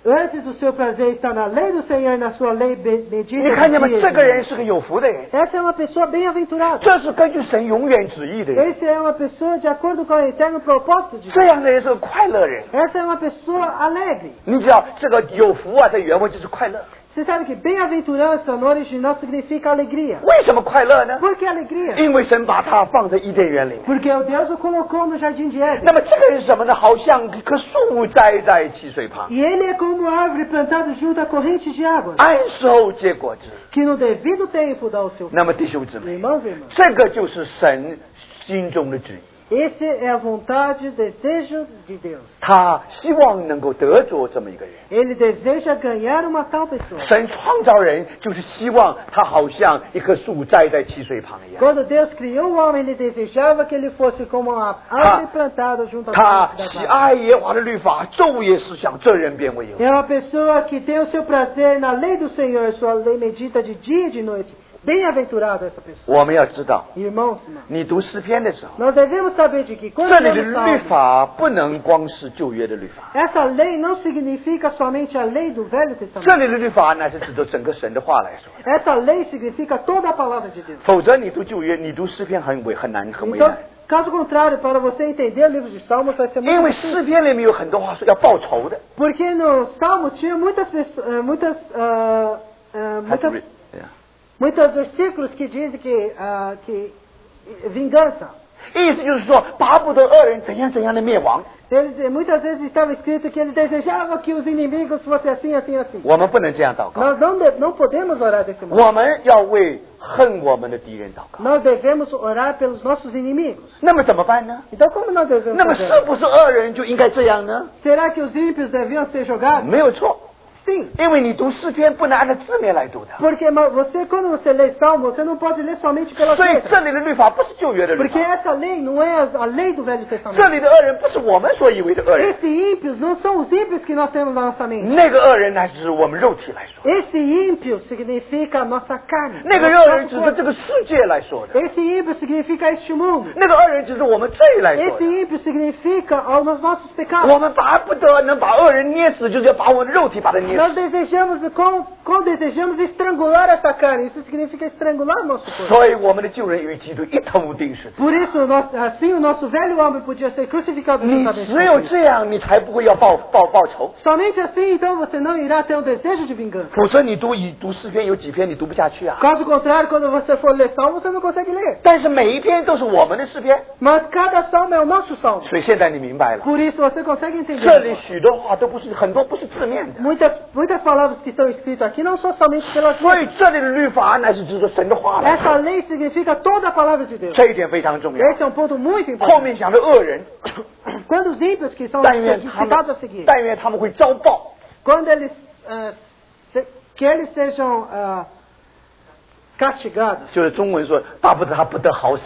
Antes do seu prazer está na lei do Senhor e na sua lei be- medida 你 de 看见吗？ dia e 这 de 个人 noite. 是个有福的人， Essa é uma pessoa bem-aventurada. 这是根据神永远旨意的人， Essa é uma pessoa de acordo com o eterno propósito de 这 Deus. 样的人是个快乐人。 Essa é uma pessoa alegre. 你知道这个有福啊，在原文就是快乐。 Você sabe que bem-aventurança no original significa alegria. 为什么快乐呢？ Por que alegria? 因为神把他放在伊甸园里面。 Porque o Deus o colocou no jardim de 那 Éden. 么这个人是什么呢？好像一棵树栽在汽水旁， E ele é como árvore plantada junto a correntes de água, 按时候结果子。 que no devido tempo dá o seu fruto. 那么弟兄姊妹， Irmãos e irmãs, 这个就是神心中的旨意。 esse é a vontade, desejo de Deus. 他希望能够得着这么一个人。 Ele deseja ganhar uma tal pessoa. 神创造人就是希望他好像一棵树栽在汽水旁一样。 Quando Deus criou o homem, ele desejava que ele fosse como uma árvore plantada junto a 他 correntes 喜 da água. 爱耶和华的律法，昼夜思想，这人变为有福。 É uma pessoa que tem o seu prazer na lei do Senhor, sua lei medita de dia e de noite. Bem-aventurado essa pessoa. 我们要知道， Irmãos, irmãos, 你读诗篇的时候， nós devemos saber de que quando 这里的 lemos 律 Salmos, 法不能光是旧约的律法， essa lei não significa somente a lei do Velho 这 Testamento. 里的律法乃是指着整个神的话来说。 Essa lei significa toda a palavra de Deus. 否则你读旧约，你读诗篇很为很难很为 Então, 难， caso contrário, para você entender o livro de Salmos vai ser 因 muito 为 difícil. 诗篇里面有很多话是要报仇的。 Porque no Salmo tinha muitas pessoas, eh, muitas, ah, ah, muitas, Yeah. muitos versículos que dizem que, ah, que vingança. 意思就是说，巴不得恶人怎样怎样的灭亡。 Eles, muitas vezes estava escrito que ele desejava que os inimigos fossem assim, assim, assim. 我们不能这样祷告， Nós não, de, não podemos orar desse modo. 我们要为恨我们的敌人祷告。 Nós devemos orar pelos nossos inimigos. 那么怎么办呢？ Então como nós devemos 那么 fazer? 是不是恶人就应该这样呢？ Será que os ímpios deviam ser jogados? 没有错， Sim. 因为你读诗篇不能按照字面来读的。 Porque ma- você, quando você lê Salmo, você não pode ler somente pelas 所以 letras. 这里的律法不是旧约的律 Porque 法， essa lei não é a, a lei do Velho 这 Testamento. 里的恶人不是我们所以为的恶人， Esses ímpios não são os ímpios que nós temos na nossa mente. 那个恶人乃是我们肉体来说， Esse ímpio significa a nossa carne. 那个 nosso 恶人指 corpo. 着这个世界来说的， Esse ímpio significa este mundo. 那个恶人指着我们罪来说 Esse 的。 ímpio significa aos nossos pecados. 我们巴不得能把恶人捏死，就是要把我们的肉体把它捏 Nós 死。 desejamos, com, com desejamos estrangular essa carne. Isso significa estrangular o nosso corpo. 所以我们的旧人与基督一同钉死。 Por isso, nós, assim, o nosso velho homem podia ser crucificado 你 juntamente 只有 com Cristo. 这样，你才不会要报报报仇。 Somente assim, então, você não irá ter um desejo de vingança. 否则你读以读诗篇有几篇你读不下去啊。 Caso contrário, quando você for ler salmo, você não consegue ler. 但是每一篇都是我们的诗篇， Mas cada salmo é o nosso salmo. 所以现在你明白了。 Por isso, você consegue 这 entender. 里许多话都不是很多不是字面的， Muitas, muitas palavras que estão escritas aqui não são somente pelas 所 letras. 以这里的律法乃是指着神的话来 Essa 说， lei significa toda a palavra de Deus. 这一点非常重要。 Esse é um ponto muito 后 importante. 面讲的恶人， Quando os ímpios que são 但愿他 citados 们 a seguir, 但愿他们会遭报。 quando eles, ah, se- que eles sejam ah, castigados, 就是中文说，巴不得他不得好死。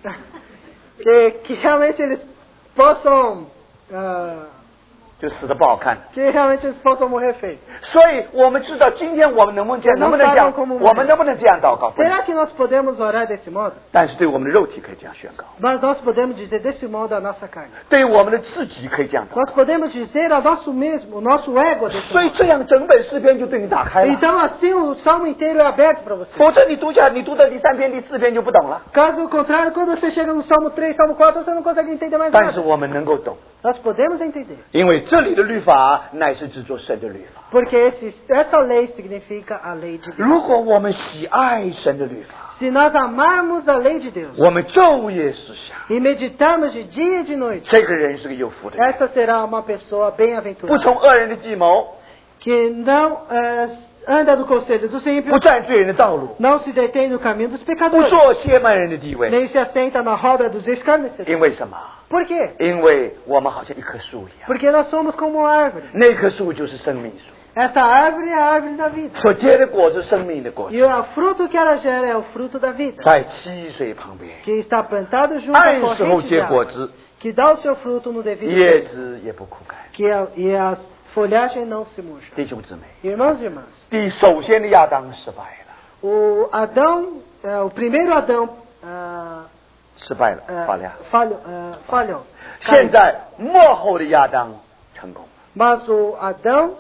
que, que realmente eles possam, ah, 就死的不好看。 que realmente eles possam morrer feio. 所以我们知道，今天我们能不能这样，能不能这样？我们能不能这样祷告？不能 Será que nós podemos orar desse modo? 但是对我们的肉体可以这样宣告， Mas nós podemos dizer desse modo a nossa carne. 对于我们的自己可以这样祷告。 Nós podemos dizer ao nosso mesmo, o nosso ego desse 所以 modo. 这样整本诗篇就对你打开了。 Então assim o salmo inteiro é aberto para você. 否则你读下，你读到第三篇、第四篇就不懂了。 Caso contrário, quando você chega no salmo três, salmo quatro, você não consegue entender mais 但是 nada. 我们能够懂， Nós podemos entender. 因为这里的律法乃是制作神的律法。 Porque esse, essa lei significa a lei de Deus. 如果我们喜爱神的律法， Se nós amarmos a lei de Deus 我们昼夜思想， e meditarmos de dia e de noite, 这个人是个有福的人， essa será uma pessoa 不 bem-aventurada, 从恶人的计谋， que não eh, anda do conselho dos 不 ímpios, 占罪人的道路， não se detém no caminho dos 不 pecadores, 做亵慢人的地位。 nem se assenta na roda dos escarnecedores. 因为什么？ Por quê? 因为我们好像一棵树一样， Porque nós somos como árvore. 那棵树就是生命树， Essa árvore é a árvore da vida. 所结的果子生命的果子， E o fruto que ela gera é o fruto da vida, 在溪水旁边， que está plantado junto à 按时候 corrente de 结果 água, 子， que dá o seu fruto no devido 叶 tempo, 子也不枯干。 que a, e a folhagem não se murcha. 弟兄姊妹， Irmãos e irmãs, 第首先的亚当失败了， o Adão, eh, o primeiro Adão ah, 失败了， eh, 法良。 falhou, eh, falhou. 现在末后的亚当成功了， Mas o Adão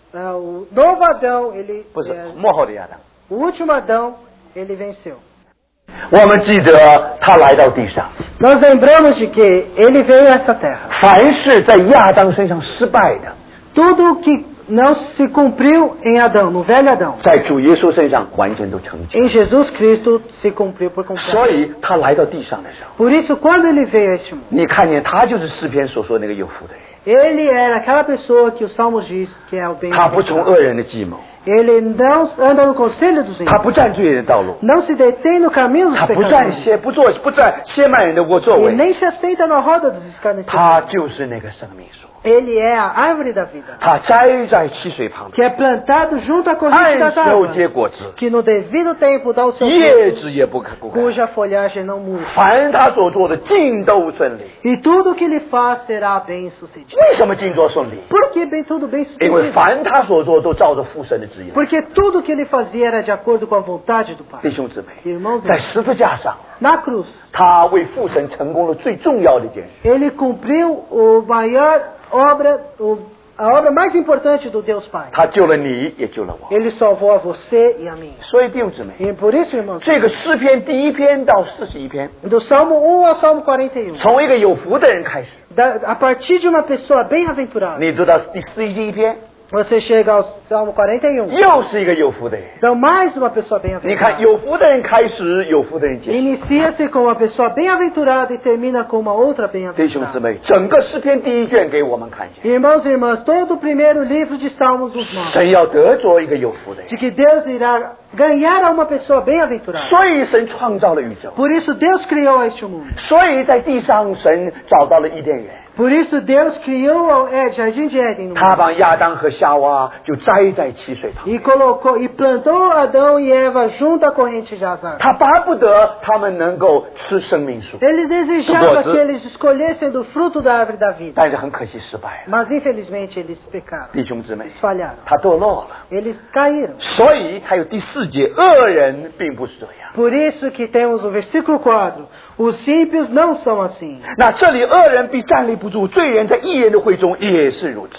Ah, o novo Adão, ele, 不是 é, 幕后的亚当。 o último Adão, ele venceu. 我们记得他来到地上， Nós lembramos de que ele veio a essa terra. 凡是在亚当身上失败的， Tudo que não se cumpriu em Adão, no velho Adão, 在主耶稣身上完全都成就。 em Jesus Cristo se cumpriu por 所 completo. 以他来到地上的时候， Por isso, quando ele veio a este mundo, 你看见他就是诗篇所说那个有福的人， ele era aquela pessoa que os Salmos diz que é o 他不从 bem-aventurado. 恶人的计谋， Ele não anda no conselho dos 他 ímpios, 不占罪人的道路， não se detém no caminho dos 他不占 pecadores, 些不做不占些慢人的过作 e 为， nem se assenta na roda dos escarnecedores. 他就是那个生命树， Ele é a árvore da vida, 他栽在溪水旁 que é plantado junto à corrente 按 das 时候 águas, 结果子， que no devido tempo dá o seu 叶 fruto, 子也不可不干。 cuja folhagem não murcha. 凡他所做的尽都顺利。 E tudo que ele faz será bem sucedido. 为什么尽都顺利？ Por que bem, tudo bem 因为 sucedido? 凡他所做都照着父神的旨意。 Porque tudo que ele fazia era de acordo com a vontade do 弟 Pai. 兄姊妹， Irmãos, 在十字架上， na cruz, 他为父神成功了最重要的一件事。 ele cumpriu o maior obra, o, a obra mais importante do Deus Pai. 他救了你，也救了我。 Ele salvou a você e a mim. 所以弟兄姊妹， E por isso, irmãos, 这个诗篇第一篇到四十一篇， do Salmo um ao Salmo quarenta e um, 从一个有福的人开始， da, a partir de uma pessoa bem-aventurada, 你读到第四十一篇， você chega ao Salmo quarenta e um, 又是一个有福的人。 então mais uma pessoa 你看， bem-aventurada. 有福的人开始，有福的人结束。 Inicia-se com uma pessoa bem-aventurada e termina com uma outra 弟兄姊 bem-aventurada. 妹，整个诗篇第一卷给我们看见， Irmãos e irmãs, todo o primeiro livro de Salmos nos mostra 神要得着一个有福的人， de que Deus irá ganhar a uma pessoa bem-aventurada. 所以神创造了宇宙， Por isso Deus criou este mundo. 所以在地上神找到了伊甸园， Por isso Deus criou o Ed- Jardim de Éden no 他 mundo. 把亚当和夏娃就栽在溪水旁， E colocou e plantou Adão e Eva junto à corrente de Azar. 他巴不得他们能够吃生命树， Ele desejava Suposto. que eles escolhessem do fruto da árvore da vida. 但是很可惜失败了。 Mas infelizmente eles pecaram. 弟兄姊妹， Eles falharam. 他堕落了， Eles caíram. 所以才有第四节，恶人并不是这样。 Por isso que temos o versículo quatro. Os ímpios não são assim. 那这里恶人必站立不住，罪人在义人的会中也是如此。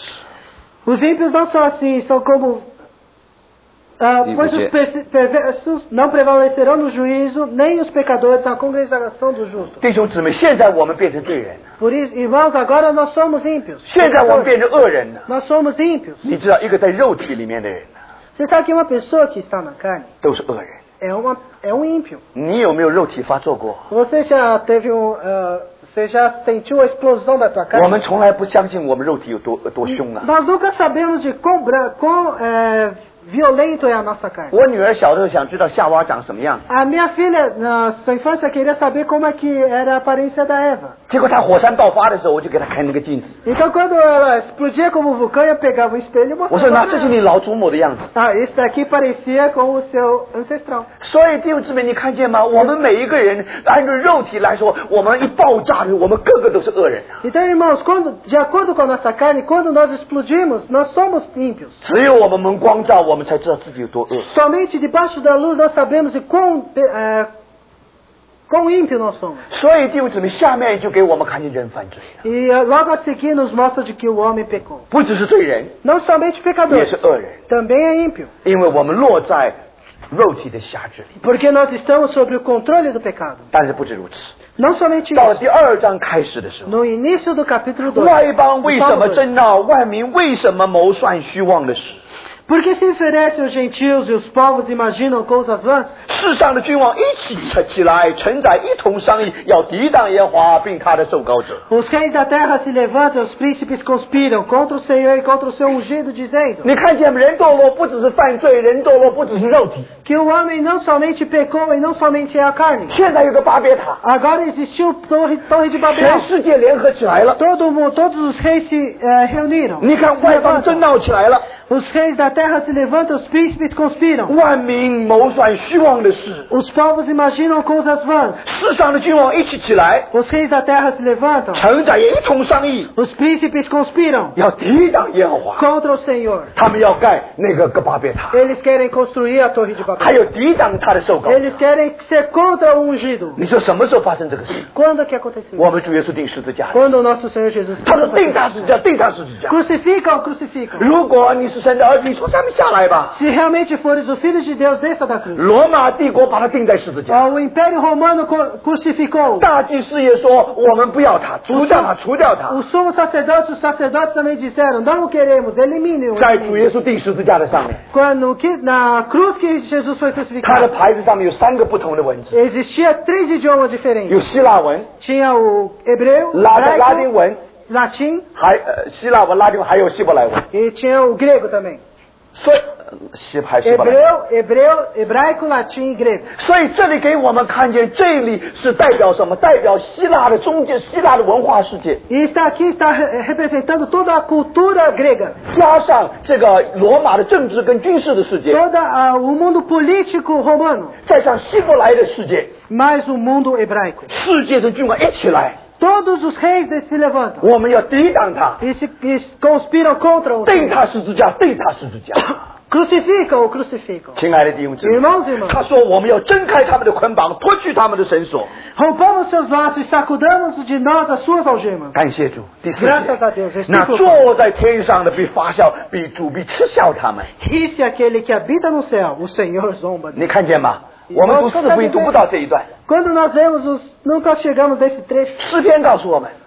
Os ímpios não são assim, são como... ah, E pois você- os perse- perversos não prevalecerão no juízo, nem os pecadores na congregação do justo. 弟兄姊妹，现在我们变成罪人了， Por isso, irmãos, agora nós somos ímpios. 现在我们变成恶人了。 Nós somos ímpios. 你知道，一个在肉体里面的人呢， Você sabe que uma pessoa que está na carne 都是恶人。 é, uma, é um ímpio. 你有没有肉体发作过？ Você já teve um... ah, você já sentiu a explosão da tua 我 carne? 们从来不相信我们肉体有多多凶啊！ Nós nunca sabemos de quão, bra- quão eh, violento é a nossa carne. 我女儿小时候想知道夏娃长什么样， A minha filha, na sua infância, queria saber como é que era a aparência da Eva. 结果她火山爆发的时候，我就给她看那个镜子， Então, quando ela explodia como um vulcão, eu pegava o espelho e 我说：“ mostrava 那 pra 这是 ela. 你老祖母的样子。 Ah, esse daqui parecia com o seu ancestral. ” 所以弟兄姊妹，你看见吗？我们每一个人按照肉体来说，我们一爆炸的时候，我们个个都是恶人啊！ Então, irmãos, quando, de acordo com a nossa carne, quando nós explodimos, nós somos ímpios. 只有我们蒙光照，我们才知道自己有多恶。 Somente debaixo da luz nós sabemos de quão, eh, quão ímpio nós somos. 所以弟兄姊妹，下面就给我们看见人犯罪了， E eh, logo a seguir nos mostra de que o homem pecou. 不只是罪人， Não somente 也 pecadores, 是恶人， também é ímpio. 因为我们落在肉体的辖制里。 Porque nós estamos sob o controle do pecado. 但是不止如此， Não somente 到了 isso. 第二章开始的时候， No início do capítulo dois. 外邦为什么 Salmo dois. 争闹？万民为什么谋算虚妄的事？ Porque se oferecem os gentios e os povos imaginam coisas vãs? 世上的君王一起起来，臣宰一同商议，要抵挡耶和华并他的受膏者。 Os reis da terra se levantam, os príncipes conspiram contra o Senhor e contra o seu ungido, dizendo 你看见人堕落不只是犯罪，人堕落不只是肉体。 que o homem não somente pecou e não somente é a carne. 现在有个巴别塔， Agora existiu torre, torre de 全 Babel. 世界联合起来了。 Todo mundo, todos os reis se eh, reuniram. 你看 Se 外邦争 levantam. 闹起来了， Os reis da terra se levantam, os príncipes conspiram. 万民谋算虚妄的事。 Os povos imaginam coisas vãs. 世上的君王一起起来， Os reis da terra se levantam. 臣宰也一同商议， Os príncipes conspiram 要抵挡耶和华。 contra o Senhor. 他们要盖那个个巴别塔， Eles querem construir a torre de Babel. 还有抵挡他的受膏。 Eles querem ser contra o ungido. 你说什么时候发生这个事？ Quando que aconteceu 我 isso? 们主耶稣定十字架。 Quando o nosso Senhor Jesus 他说定他十字架，定他十字架。 crucificam, crucificam. 如果你是神的儿子，你从上面下来吧。 Se realmente fores o Filho de Deus, desça da cruz. 罗马帝国把他钉在十字架。 Ah, o Império Romano co- crucificou. 大祭司也说我们不要他，除掉他，除掉他。 O sumo sacerdote, os sacerdotes também disseram, não o queremos, elimine-o. 在主耶稣钉十字架的上面， Quando que, na cruz que Jesus foi 他的 crucificado, 牌子上面有三个不同的文字， existia três idiomas 有 diferentes. 希腊文、 Tinha o hebreu, 拉拉 hebraico, 丁文， latim 还呃希腊文、拉丁文，还有希伯来文。 e tinha o grego também. 所以呃希还希伯来文。 Hebreu, hebreu, hebraico, latim e grego. 所以这里给我们看见，这里是代表什么？代表希腊的中间，希腊的文化世界， E está aqui, está re- representando toda a cultura grega, 加上这个罗马的政治跟军事的世界， todo ah, o mundo político romano, 再上希伯来的世界， mais o mundo hebraico. 世界的君王一起来， Todos os reis eles se levantam 我们要抵挡他， e se e conspiram contra o 定他十字架，定他十字架。 Crucificam o crucificam. 亲爱的弟兄姊妹， Irmãos e irmãs, 他说我们要挣开他们的捆绑，脱去他们的绳索。 rompamos seus laços e sacudamos de nós as suas algemas. 感谢主。第四 Graças a 节， Deus. 那 Versículo 坐在天上的必发笑，必主必嗤笑他们。 Ri-se aquele que habita no céu, o Senhor zomba. 你看见吗？我们读四福音读不到这一段。 Quando nós lemos os, nunca chegamos nesse trecho. 诗篇告诉我们，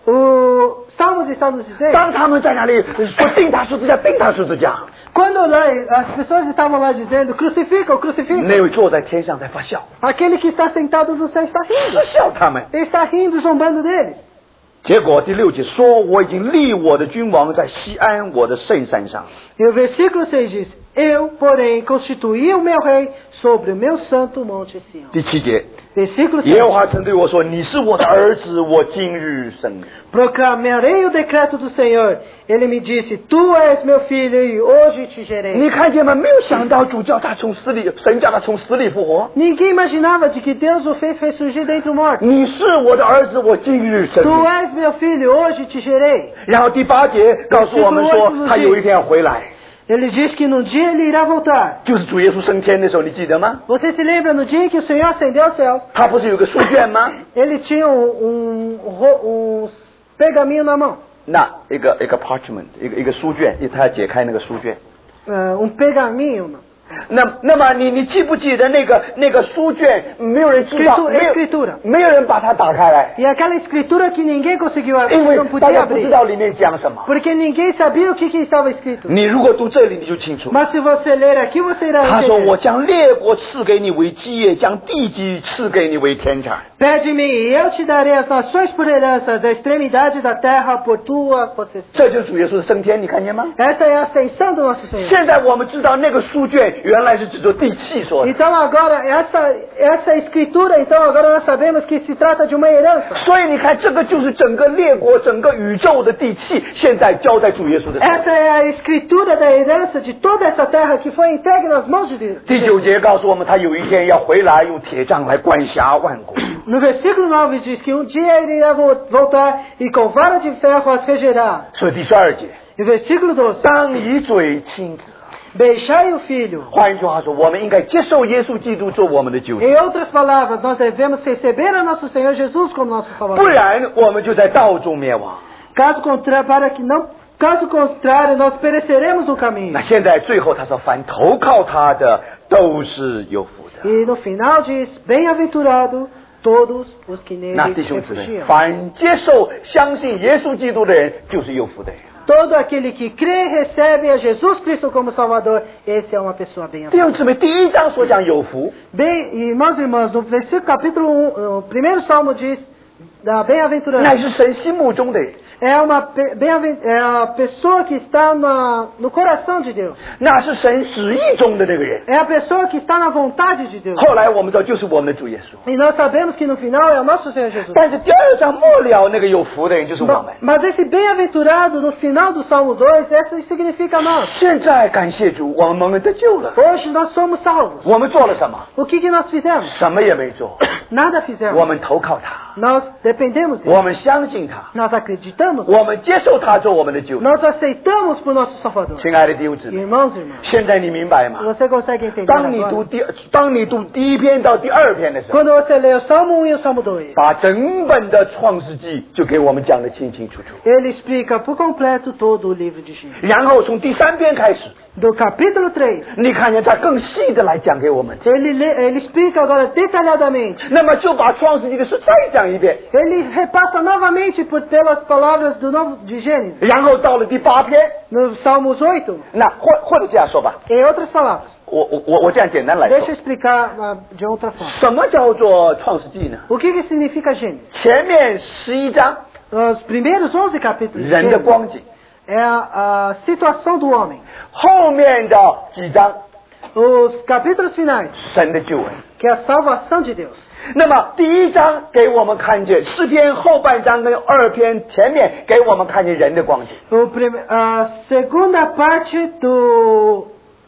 O Salmos está nos dizendo, 当他们在那里说定他十字架，定他十字架， quando lá, as pessoas estavam lá dizendo, crucificam, crucificam. 那位坐在天上在发笑， Aquele que está sentado no céu está 嗤 rindo. 笑他们。 Ele está rindo, zombando deles. 结果第六节说：“我已经立我的君王在西安我的圣山上。 E o versículo seis diz, eu, porém, constituí o meu rei sobre o meu santo monte Sião. ” 第七节， Versículo 耶和 sete. 华曾对我说：“你是我的儿子，我今日生你。” Proclamarei o decreto do Senhor. Ele me disse, tu és meu filho e hoje te gerei. 你看见吗？没有想到主叫他从死里，神叫他从死里复活。 Ninguém imaginava de que Deus o fez ressurgir dentre os mortos. 你是我的儿子，我今日生 Tu 你。 és meu filho, hoje te gerei. 然后第八节告诉我们说，他有一天要回来， Ele diz que no dia ele irá voltar. 就是主耶稣升天的时候，你记得吗？ Você se lembra no dia em que o Senhor ascendeu aos céus? 他不是有个书卷吗？ Ele tinha um, um, um pergaminho na mão. 那一个一个 parchment， 一个一个书卷，他要解开那个书卷。 Uh, um pergaminho. 那那么你你记不记得那个那个书卷？没有人知道， Escritura, 没有 escritura. 没有人把它打开来， E aquela escritura que ninguém conseguiu 因 abrir, 为 não 大 podia 家不知 abrir. 道里面讲什么。 Porque ninguém sabia o que, que estava escrito. 你如果读这里，你就清楚。 Mas se você ler aqui, você irá 他说：“我 entender. 将列国赐给你为基业，将地基赐给你为田产。 Pede-me e eu te darei as nações por herança, a extremidade da terra por tua possessão. ” 这就是主耶稣的升天，你看见吗？ Essa é a ascensão do nosso Senhor. 现在我们知道那个书卷原来是指着地气说的， Então agora, essa, essa escritura, então agora nós sabemos que se trata de uma herança. 所以你看，这个就是整个列国、整个宇宙的地气，现在交在主耶稣的手。 Essa é a escritura da herança de toda essa terra que foi entregue nas mãos de Deus. 第九节告诉我们，他有一天要回来，用铁杖来管辖万国。 No versículo nove diz que um dia ele irá vo- voltar e com vara de ferro as regerá. 所以第十二节， E versículo doze, 当以嘴亲子。 beijai o filho. 换一句话说，我们应该接受耶稣基督做我们的救主， Em outras palavras, nós devemos receber a nosso Senhor Jesus como nosso 不 Salvador. 然我们就在道中灭亡。 Caso contrário, para que não, caso contrário, nós pereceremos no caminho. 那现在最后他说，凡投靠他的都是有福的。 E no final diz, bem-aventurado todos os que 那 nele 弟兄姊妹， refugiam. 凡接受、相信耶稣基督的人，就是有福的人。 Todo aquele que crê e recebe a Jesus Cristo como Salvador, esse é uma pessoa 弟 bem-aventurada. 兄姊妹，第一章所讲有福， Bem, irmãos e irmãs, no versículo capítulo um, o primeiro salmo diz da 乃 bem-aventurança. 是神心目中的人， É uma pe- bem-aven- é a pessoa que está na, no coração de Deus. 那是神旨意中的那个人。 É a pessoa que está na vontade de Deus. 后来我们知道，就是我们的主耶稣。 E nós sabemos que no final é o nosso Senhor Jesus. 但是第二章末了，那个有福的人就是我 Ma- 们。 Mas esse bem-aventurado no final do Salmo dois, isso significa nós. 现在感谢主，我们蒙恩得救了。 Hoje nós somos salvos. 我们做了什么？ O que, que nós fizemos? 什么也没做， Nada 我 fizemos. 们投靠他， Nós dependemos dele. 我们相信他， Nós acreditamos aceitamos. 我们接受他做我们的救主。 Nós aceitamos por nosso Salvador. 亲爱的弟兄姊妹， Irmãos e irmãs, 现在你明白吗？ você consegue entender 当你读 agora? 第当你读第一篇到第二篇的时候， Quando você lê o Salmo um e o Salmo dois, 把整本的创世纪就给我们讲得清清楚楚。 ele explica por completo todo o livro de Gênesis. 然后从第三篇开始， Do capítulo três, 你看见他更细的来讲给我们。 ele, lê, ele explica agora detalhadamente. 那么就把创世纪的事再讲一遍， Ele repassa novamente por, pelas palavras do novo de Gênesis. 然后到了第八篇， No Salmos oito, 那或或者这样说吧， em outras palavras. 我我我我这样简单来 Deixa eu 说， explicar uh, de outra forma. 什么叫做创世纪呢？ O que, que significa Gênesis? 前面十一章 Os primeiros onze capítulos de 人的 Gênesis 光景， é a, a situação do homem. 后面的几章 Os capítulos finais, 神的救恩。 que é a salvação de Deus. 那么第一章给我们看见诗篇后半章跟二篇前面给我们看见人的光景。 O prime, a segunda parte do,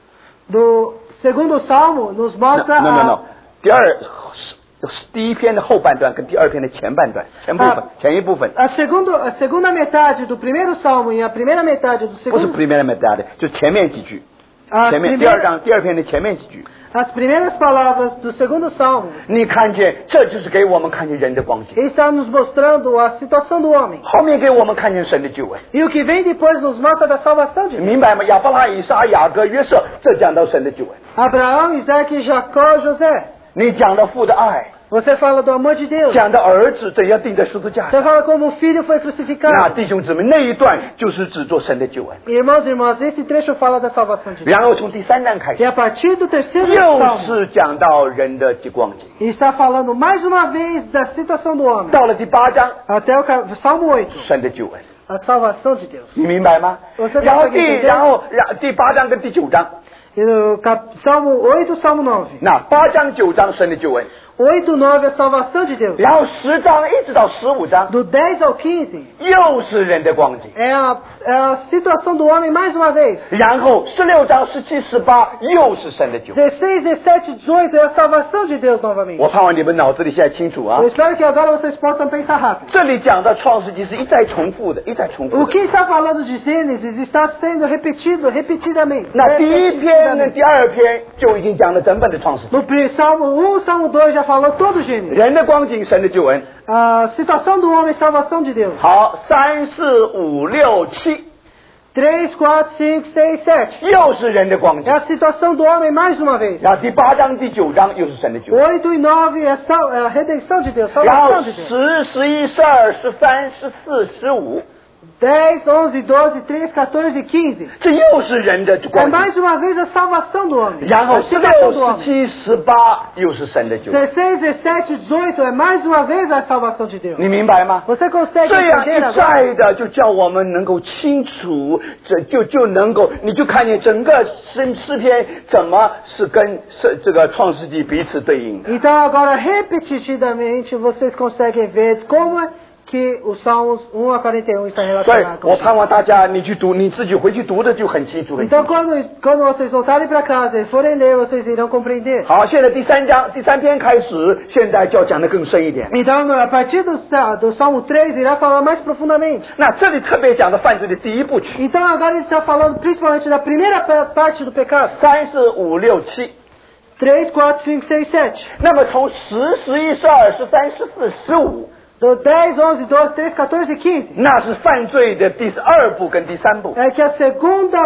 do segundo salmo nos mostra no, no, no, no. a, 第二第一篇的后半段跟第二篇的前半段前部分、 啊前一部分 a, segundo, a segunda metade do primeiro salmo e a primeira metade do 不是 segundo. primera metade 就前面几句 As 前面第二 primeiras, 章第二篇的前面几句 as primeiras palavras do segundo salmo 你看见这就是给我们看见人的光景 está nos mostrando a situação do homem. 后面给我们看见神的救恩 E o que vem depois nos mostra da salvação de Deus. 明白吗？亚伯拉罕以撒雅各约瑟这讲到神的救恩 Abraão, Isaac, Jacó, José. 你讲到父的爱 Você fala do amor de Deus. 讲到儿子怎样钉在十字架 Você 上 fala como o filho foi 那 crucificado. 弟兄姊妹那一段就是指做神的救恩 Irmãos e irmãs, esse trecho fala da salvação de Deus. 然后从第三章开 E 始 a partir do terceiro 又 salmo, 是讲到人的极光景 está falando mais uma vez da situação do homem. 到了第八章 Até o ca- Salmo oito, 神的救恩 a salvação de Deus. 你明白吗？ 我这个然后第这个然后然第八章跟第九章， E no cap- Salmo oito, Salmo nove. 那八章九章神的救恩， oito, nove, a salvação de Deus. 然后十章一直到十五章 Do dez ao quinze, 又是人的光景， é a, é a situação do homem mais uma vez. 然后十六章十七十八又是神的救恩。 dezesseis, dezessete, dezoito é a salvação de Deus novamente. 我盼望你们脑子里现在清楚啊 Eu！espero que agora vocês possam pensar rápido. 这里讲的创世纪是一再重复的，一再重复 O 的。 que está falando de Gênesis está sendo repetido repetidamente. 那第一篇跟 repetidamente. 第二篇就已经讲了整本的创世纪， No pri- Salmo um, Salmo dois já falou todo o Gênesis. 人的光景，神的救恩。 A situação do homem, salvação de Deus. 好，三四五六七， três, quatro, cinco, seis, sete. 又是人的光 É 景。 a situação do homem mais uma vez. 然后第八章、第九章又是神的救恩。 oito e nove é a, sal, é a redenção de Deus, 然后 salvação de Deus. 十、十一、十二、十三、十四、十五， dez, onze, doze, treze, quatorze, quinze. 这又是人的 É 光景。 mais uma vez a salvação do homem. 然后 A 十 situação 六、 do 十 homem. 七、十八又是神的救恩。 dezesseis, dezessete, dezoito é mais uma vez a salvação de Deus. 你明白吗？ Você consegue 这样 entender 一 agora? 再的就叫我们能够清楚，这就就能够，你就看见整个诗诗篇怎么是跟是这个创世纪彼此对应的。 Então agora repetidamente vocês conseguem ver como é que os Salmos um a quarenta e um está 所以 relacionado 我 com 盼望大家你去读，你自己回去读的就很清楚很清 Então 楚。 quando, quando vocês voltarem para casa e forem ler, vocês irão compreender. 好，现在第三章第三篇开始，现在就要讲得更深一点。 Então a partir do, Sa- do Salmo três irá falar mais profundamente. 那这里特别讲的犯罪的第一部曲， Então agora ele está falando principalmente da primeira pa- parte do pecado. 三四五六七。 três, quatro, cinco, seis, sete. 那么从十、十一、十二、十三、十四、十五， Do dez, onze, doze, treze, quatorze e quinze. 那是犯罪的第二部跟第三部。 É que a segunda,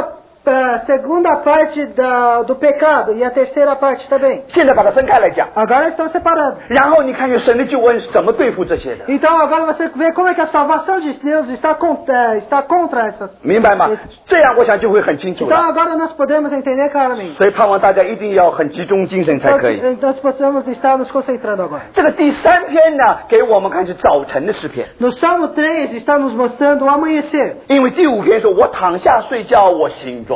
a segunda parte da, do pecado e a terceira parte também. 现在把它分开来讲， Agora estão separados. 然后你看见神的救恩是怎么对付这些的， Então agora você vê como é que a salvação de Deus está contra, está contra essas. 明白吗？这样我想就会很清楚 Então 了。 agora nós podemos entender claramente. 所以盼望大家一定要很集中精神才可以。 Nós, nós possamos estar nos concentrando agora. 这个第三篇呢，给我们看是早晨的诗篇， No Salmo três está nos mostrando o amanhecer. 因为第五篇说：“我躺下睡觉，我醒着。”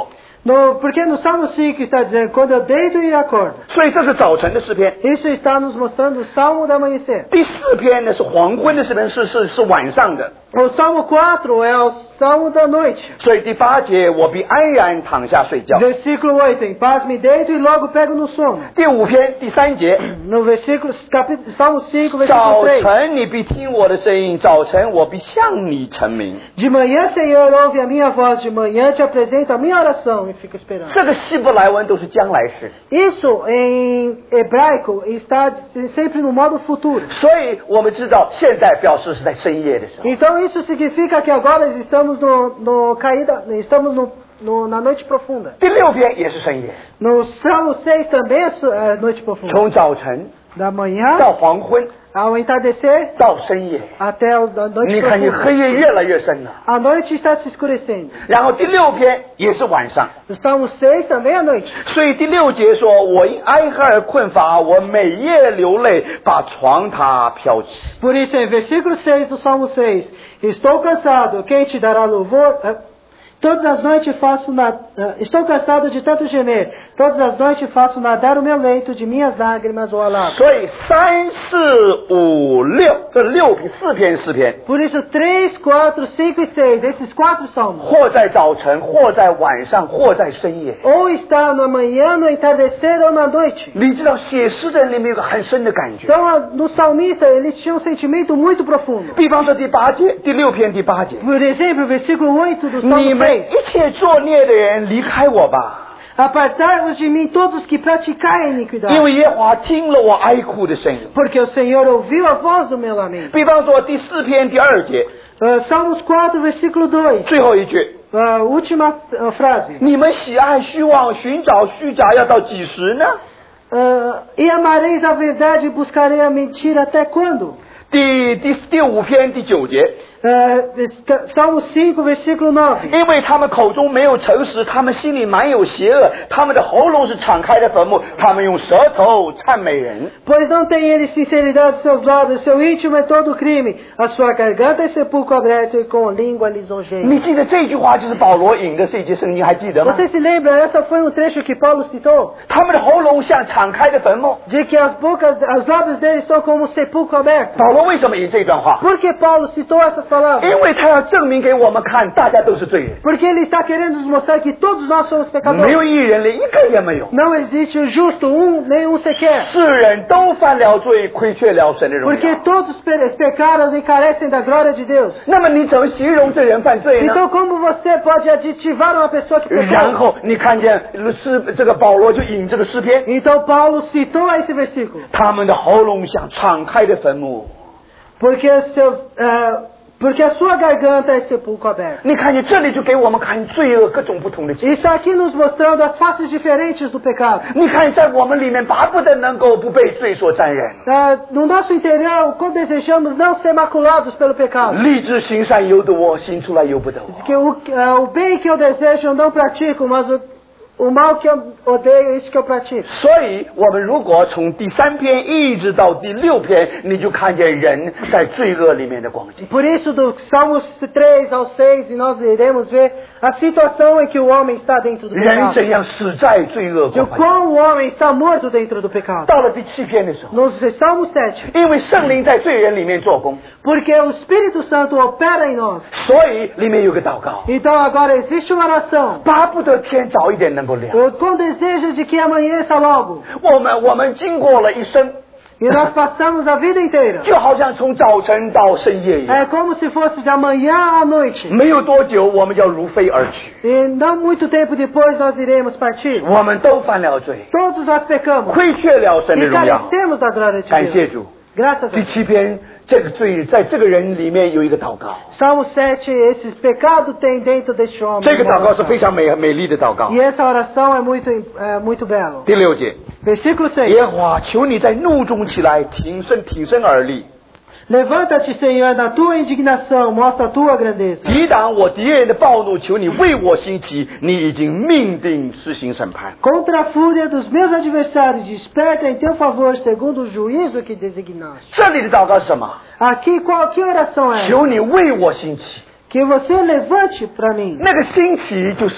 No, porque no Salmo cinco está dizendo, quando eu deito e acordo. 所以这是早晨的诗篇。 Isso está nos mostrando o Salmo do amanhecer. 第四篇呢是黄昏的诗篇，是是是晚上的。 O Salmo quatro é o Salmo da noite. 所以第八节，我必安然躺下睡觉。 Versículo oito, em paz me deito e logo pego no sono. 第五篇第三节， No versículo, capítulo, Salmo cinco, 早 versículo três. 晨你必听我的声音，早晨我必向你陈明。 De manhã, Senhor, ouve a minha voz, de manhã te apresento a minha oração e fico esperando. 这个希伯来文都是将来式， Isso em hebraico está sempre no modo futuro. 所以我们知道现在表示是在深夜的时候。 Então isso significa que agora estamos no, no caída, estamos no, no, na noite profunda. 第六篇也是深夜， No Salmo seis também é su- é noite profunda. 从早晨 Da 到 manhã 黄昏 ao entardecer 到深夜， até a noite 你看你黑 profunda. 夜越来越深了。 A noite está se escurecendo. 然后第六篇也是晚上， No Salmo seis também é noite. 所以第六节说：“我因哀喝而困乏，我每夜流泪，把床榻飘起。” Por isso, em versículo seis do Salmo seis, estou cansado, quem te dará louvor? Eh, Todas as noites faço na... eh, Estou cansado de tanto gemer, todas as noites faço nadar o meu leito, de minhas lágrimas o alabo. 所以三四五六这六篇四篇诗篇， Por isso, três, quatro, cinco e seis, esses quatro salmos, 或在早晨，或在晚上，或在深夜。 ou está na manhã, no entardecer ou na noite. 你知道写诗的人里面有个很深的感觉。 Então, a- no salmista, eles tinham um sentimento muito profundo. 比方说第八节，第六篇第八节， Por exemplo, versículo oito do 你 Salmo 们 seis. 一切作孽的人离开我吧， Apartai-vos de mim todos que praticai 因 iniquidade, 为耶和华听了我哀哭的声音。 porque o Senhor ouviu a voz do meu lamento. 比方说第四篇第二节 Uh, Salmos quatro, versículo dois. 最后一句， Uh, última uh, frase. 你们喜爱虚妄，寻找虚假，要到几时呢？ Uh, e amareis a verdade e buscarei a mentira até quando? 第第第五篇第九节， Uh, esta- Salmo cinco, versículo nove. 因为他们口中没有诚实，他们心里满有邪恶，他们的喉咙是敞开的坟墓，他们用舌头赞美人。 Pois não tem ele sinceridade em seus lábios, seu íntimo é todo crime, a sua garganta é sepulcro aberto e com língua lisonjeira. 你记得这句话就是保罗引的这节圣经，还记得吗？ Você se lembra, essa foi um trecho que Paulo citou? 他们的喉咙像敞开的坟墓。 De que as bocas, os lábios deles são como um sepulcro aberto. 保罗为什么引这段话？ Por que Paulo citou essas palavras? 因为他要证明给我们看，大家都是罪人， Porque ele está querendo nos mostrar que todos nós somos 没 pecadores. 有一人连一个也没有。 Não existe o justo, um, nenhum sequer. 世人都犯了罪，亏缺了神的荣耀。 Porque todos pe- pecaram e carecem da glória de Deus. 那么你怎么形容这人犯罪呢？ Então como você pode aditivar uma pessoa que 然 pecou? 后你看见诗这个保罗就引这个诗篇， Então Paulo citou esse versículo. 他们的喉咙像敞开的坟墓。 Porque, seus, ah, porque a sua garganta é sepulcro aberto. 你看见这里就给我们看罪恶各种不同的情。 Está aqui nos mostrando as faces diferentes do pecado. 你看在我们里面巴不得能够不被罪所沾染， Ah, no nosso interior, o quanto desejamos não ser maculados pelo pecado. 立志行善由得我，行出来由不得我。 Que o, ah, o bem que eu desejo eu não pratico, mas o, o mal que eu odeio, isso que eu pratico. 所以，我们如果从第三篇一直到第六篇，你就看见人在罪恶里面的光景。 Por isso, do Salmos três ao seis, e nós iremos ver a situação em que o homem está dentro do 人 pecado. 怎样死在罪恶 De 光环？ quão o homem está morto dentro do pecado. 到了第七篇的时候， No Salmo sete. 因为圣灵在罪人里面做工， Porque o Espírito Santo opera em nós. 所以里面有个祷告， Então agora existe uma oração. 巴不得天早一点能够亮。 Eu com desejo de que amanheça logo. 我们我们经过了一生， E nós passamos a vida inteira. 就好像从早晨到深夜一样， É como se fosse de amanhã à noite. 没有多久我们要如飞而去。 E não muito tempo depois nós iremos partir. 我们都犯了罪， Todos nós pecamos. 亏缺了神的 E 荣耀。 carecemos da glória de 感谢 Deus. 主。 Graças a 第 Deus. 七篇这个罪在这个人里面有一个祷告， Salmo sete, esse pecado tem dentro deste homem. 这个 uma 祷告是 oração. 非常美美丽的祷告 E。essa oração é muito, é muito bela. 第六节， Versículo seis. 耶和华，求你在怒中起来，挺身挺身而立， Levanta-te, Senhor, na tua indignação, mostra a tua grandeza. 抵挡我敌人的暴怒，求你为我兴起，你已经命定施行审判。 Contra a fúria dos meus adversários, desperta em teu favor, segundo o juízo que designaste. 这里的祷告是什么？ Aqui, qual que oração é? 求你为我兴起， Que você levante para mim. 那个兴起就是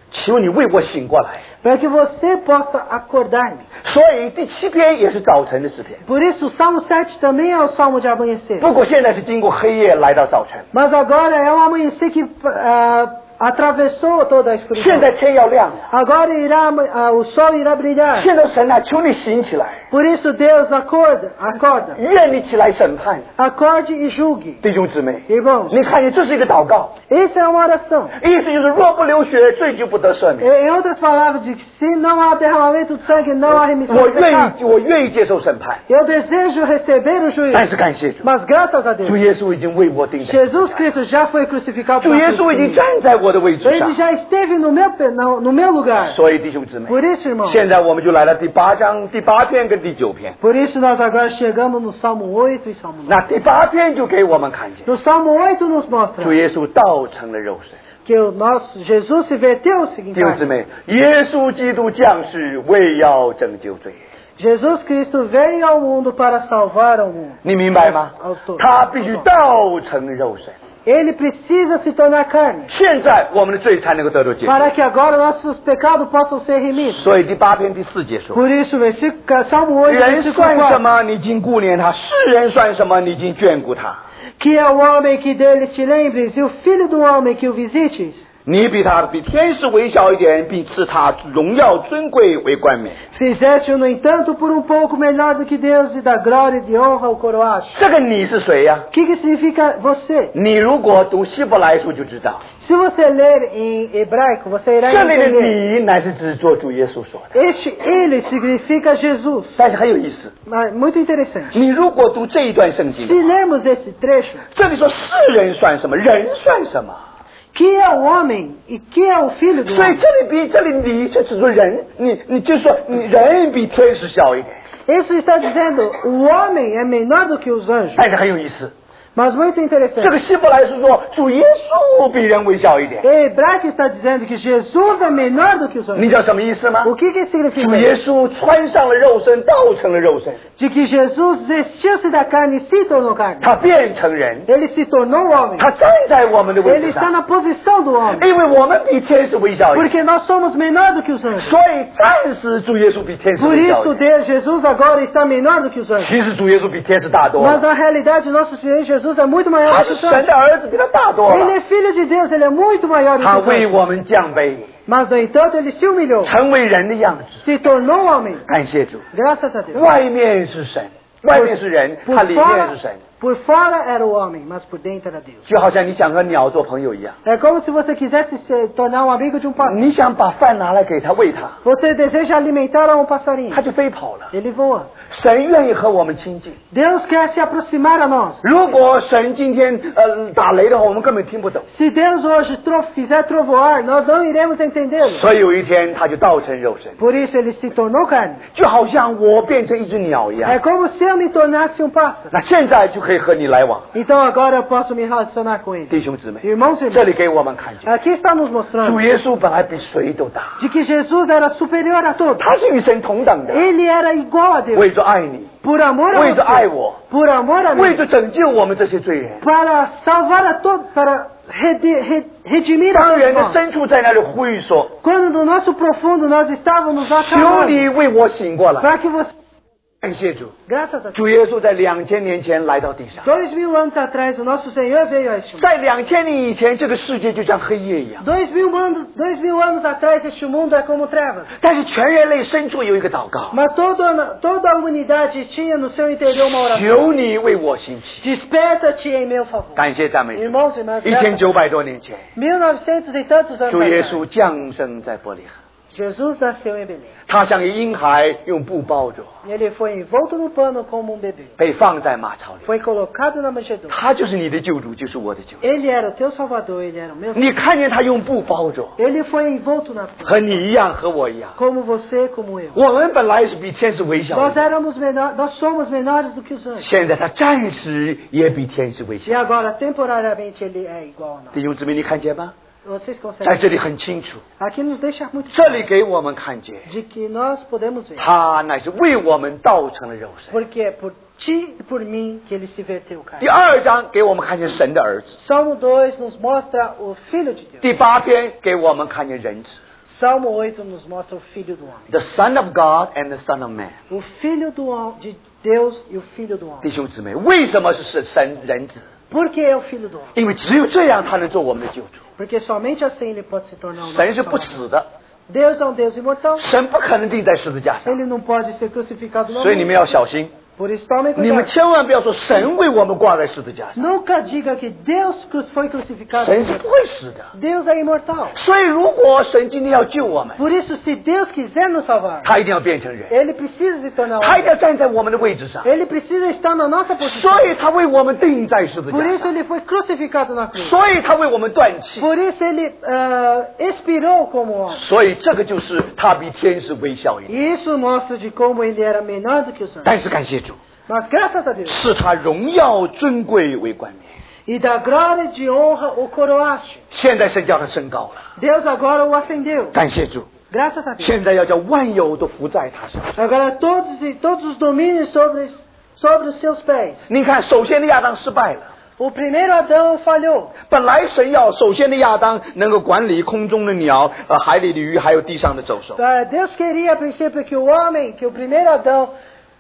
求你为我醒过来。 para que você possa acordar-me. 所以第七篇也是早晨的诗篇， Por isso, o Salmo sete também é o Salmo de amanhecer. 不过现在是经过黑夜来到早晨， Mas agora é um amanhecer que ah, atravessou toda a 现 escuridão. 在天要亮了。 Agora irá, ah, o sol irá brilhar. 现在神啊，求你醒起来， Por isso, Deus acorda, acorda. 愿你起来审判 Acorde e julgue. 弟兄姊妹。 Irmãos, 你看见这是一个祷告， essa é uma oração. 意思就是若不流血，罪就不得赦免。 Em outras palavras, de que se não há derramamento de sangue, não há remissão 我 de 愿 pecado. 意，我愿意接受审判， Eu desejo receber o juízo. 但是感谢主， Mas graças a 主 Deus, 耶稣已经为我定的， Jesus Cristo já foi crucificado 主 na 耶 cruz 稣 por 已经 mim. 站在我的位置 Ele 上。 já esteve no meu, pe- no, no meu lugar. 所以弟兄姊妹， Por isso, irmãos, 现在我们就来到第八章第八篇跟第九篇。 por isso nós agora chegamos no Salmo oito e Salmo nove. 那第八篇就给我们看见， No Salmo oito nos mostra 主耶稣道成了肉身。 que o nosso Jesus se verteu-se em 弟兄姊 carne. 妹，耶稣基督降世为要拯救罪人， Jesus Cristo veio ao mundo para salvar ao mundo. 你明白吗 Aos todos.？ 他必须道成肉身。 Ele precisa se tornar carne 现在我们的罪才能够得到解决。 para que agora nossos pecados possam ser remidos. 所以第八篇第四节说 Por isso, versículo, Salmo oito, 人 versículo 算什 quatro. 么？你已经顾念他；世人算什么？你已经眷顾他。 Que é o homem que dele te lembres e o filho do homem que o visites. 你比他比天使微小一点，并赐他荣耀尊贵为冠冕。 Fizeste-o, no entanto, por um pouco melhor do que Deus e da glória e de honra o coroaste. 这个你是谁呀、 O que, que significa você? 你如果读希伯来书就知道， Se você ler em hebraico, você irá 这里的 entender. 你乃是指做主耶稣说的。 Este ele significa Jesus. 但是很有意思， Mas muito interessante. 你如果读这一段圣经 Se，lermos esse trecho, 这里说世人算什么，人算什么？ que é o homem e que é o filho do 所以 homem? 这里比这里你这只说人，你你就说你人比天使小一点， Isso está dizendo o homem é menor do que os anjos. 但是很有意思。 Mas muito 这 interessante. 个希伯来书说主耶稣比人微小一点， Em hebraico está dizendo que Jesus é menor do que os 你 anjos. 知道什么意思吗？ O que, que 主 significa 耶 isso? 稣穿上了肉身，道成了肉身， De que Jesus vestiu-se da carne e se tornou carne. 他变成人， Ele se tornou homem. 他站在我们的位 Ele 置 está 上， na posição do homem. 因为我们比天使微小一点， Porque nós somos menor do que os anjos. 所以暂时主耶稣比天使 Por 微小 isso 一点。 Deus, Jesus agora está menor do que os anjos. 其实主耶稣比天使大多 Mas 了， na realidade nosso Senhor Jesus é muito maior 他 do que 是 os 神 anjos. 的儿子，比他大多 Ele 了。 é filho de Deus, ele é muito maior do 他 que os 为 anjos. 我们降卑， Mas no entanto ele se humilhou, 成为人的样子。 se tornou homem. 感谢主， Graças a Deus. 外面是神，外面是人， Por 他里面 fora, 是神， por fora era o homem, mas por dentro era Deus. 就好像你想和鸟做朋友一样， É como se você quisesse se tornar um amigo de um pássaro. 你想把饭拿来给他喂他， Você deseja alimentar um passarinho. 他就飞跑了。 Ele voa. 神愿意和我们亲近。 Deus quer se aproximar a nós. 如果神今天呃打雷的话，我们根本听不懂。 Se Deus hoje tro fizer trovoar, nós não iremos entendê-lo. 所以有一天他就道成肉身， Por isso ele se tornou carne. 就好像我变成一只鸟一样 É。como se eu me tornasse um pássaro. 那现在就可以和你来往， Então agora eu posso me relacionar com ele. 弟兄姊妹。 Irmãos e 这 irmãs, 里给我们看见， aqui está nos 主 mostrando 耶稣本来比谁都大， de que Jesus era superior a todos. 他是与神同等的， Ele era igual a Deus. 为着爱你， Por amor a 为着爱 você. 我， Por amor a 为 mim. 着拯救我们这些罪人。 Para salvar a todos, para redi- re- redimir a 当 todos 人的 nós. 深处在那里呼吁说 Quando no nosso profundo nós estávamos：“ 求 acabando. 你为我醒过来。 Para que você... ” 感谢主， Graças a Deus. 主耶稣在两千年前来到地上， Dois mil anos atrás, o nosso Senhor veio a este mundo. 在两千年以前，这个世界就像黑夜一样。 Dois mil anos, dois mil anos atrás, este mundo é como trevas. 但是全人类深处有一个祷告： Mas toda, toda a humanidade tinha no seu interior uma oração. 求你为我兴起。 Desperta-te em meu favor. 感谢赞美主。 Irmãos e irmãs, 一千九百多年前， mil e novecentos e tantos anos 主耶 atrás, 稣降生在伯利恒， Jesus nasceu em Belém. 他像一婴孩用布包着， Ele foi envolto no pano como um bebê. 被放在马槽里。 Foi colocado na manjedoura. 他就是你的救主，就是我的救主。 Ele era o teu salvador, ele era o meu 你看见他用布包着， Ele foi envolto na cruz. 和你一样，和我一样。 Como você, como eu. 我们本来是比天使微小 Nós 的， éramos menor, nós somos menores do que os anjos. 现在他暂时也比天使微 E 小。 agora, temporariamente, ele é igual a nós. 弟兄姊妹，你看见吗？ Vocês 在 conseguem? 这里很清楚， Aqui nos deixa muito 这里 claro 给我们看见， de que nós podemos ver. 他乃是为我们道成了肉身。 Porque é por ti e por mim que ele se verteu 第 carne. 二章给我们看见神的儿子， Salmo dois nos mostra o Filho de Deus. 第八篇给我们看见人子。 Salmo oito nos mostra o Filho do Homem. The Son of God and the Son of Man. O Filho do hom- de Deus e o Filho do 弟 Homem. 兄姊妹，为什么是神人子？ Por que é o Filho do Homem? 因为只有这样，他能做我们的救主。 Porque somente assim ele pode se tornar um 神是 nosso 不 Salvador. 死的， Deus é um Deus imortal. 神不可能钉在十字架上， Ele não pode ser crucificado no 所以你们 mundo. 要小心。 Por isso tomem 你们 cuidado. 千万不要说神为我们挂在十字架上， Nunca diga que Deus cru- foi crucificado. 神是不会死的。 Deus é imortal. 所以如果神今天要救我们， Por isso, se Deus quiser nos salvar, 他一定要变成人， Ele precisa se tornar 他一 homem. 定要站在我们的位置上， Ele precisa estar na nossa posição. 所以他为我们钉在十字 Por 架 isso 上， ele foi crucificado na cruz. 所以他为我们断气， Por isso ele ah, expirou como homem. 所以这个就是他比天使微小一点。 E isso mostra de como ele era menor do que os anjos. 但是感谢主， Mas graças a Deus. 是他荣耀尊贵为冠冕。 E da glória e de honra o coroaste. 现在神叫他升高了， Deus agora o acendeu. 感谢主。 Graças a Deus. 现在要叫万有都伏在他身上。 Agora todos, e- todos os domínios sobre, sobre os seus pés. 你看，首先的亚当失败了。 O primeiro Adão falhou. 本来神要首先的亚当能够管理空中的鸟、呃海里的鱼，还有地上的走兽。 Ah, Deus queria a princípio que o homem, que o primeiro Adão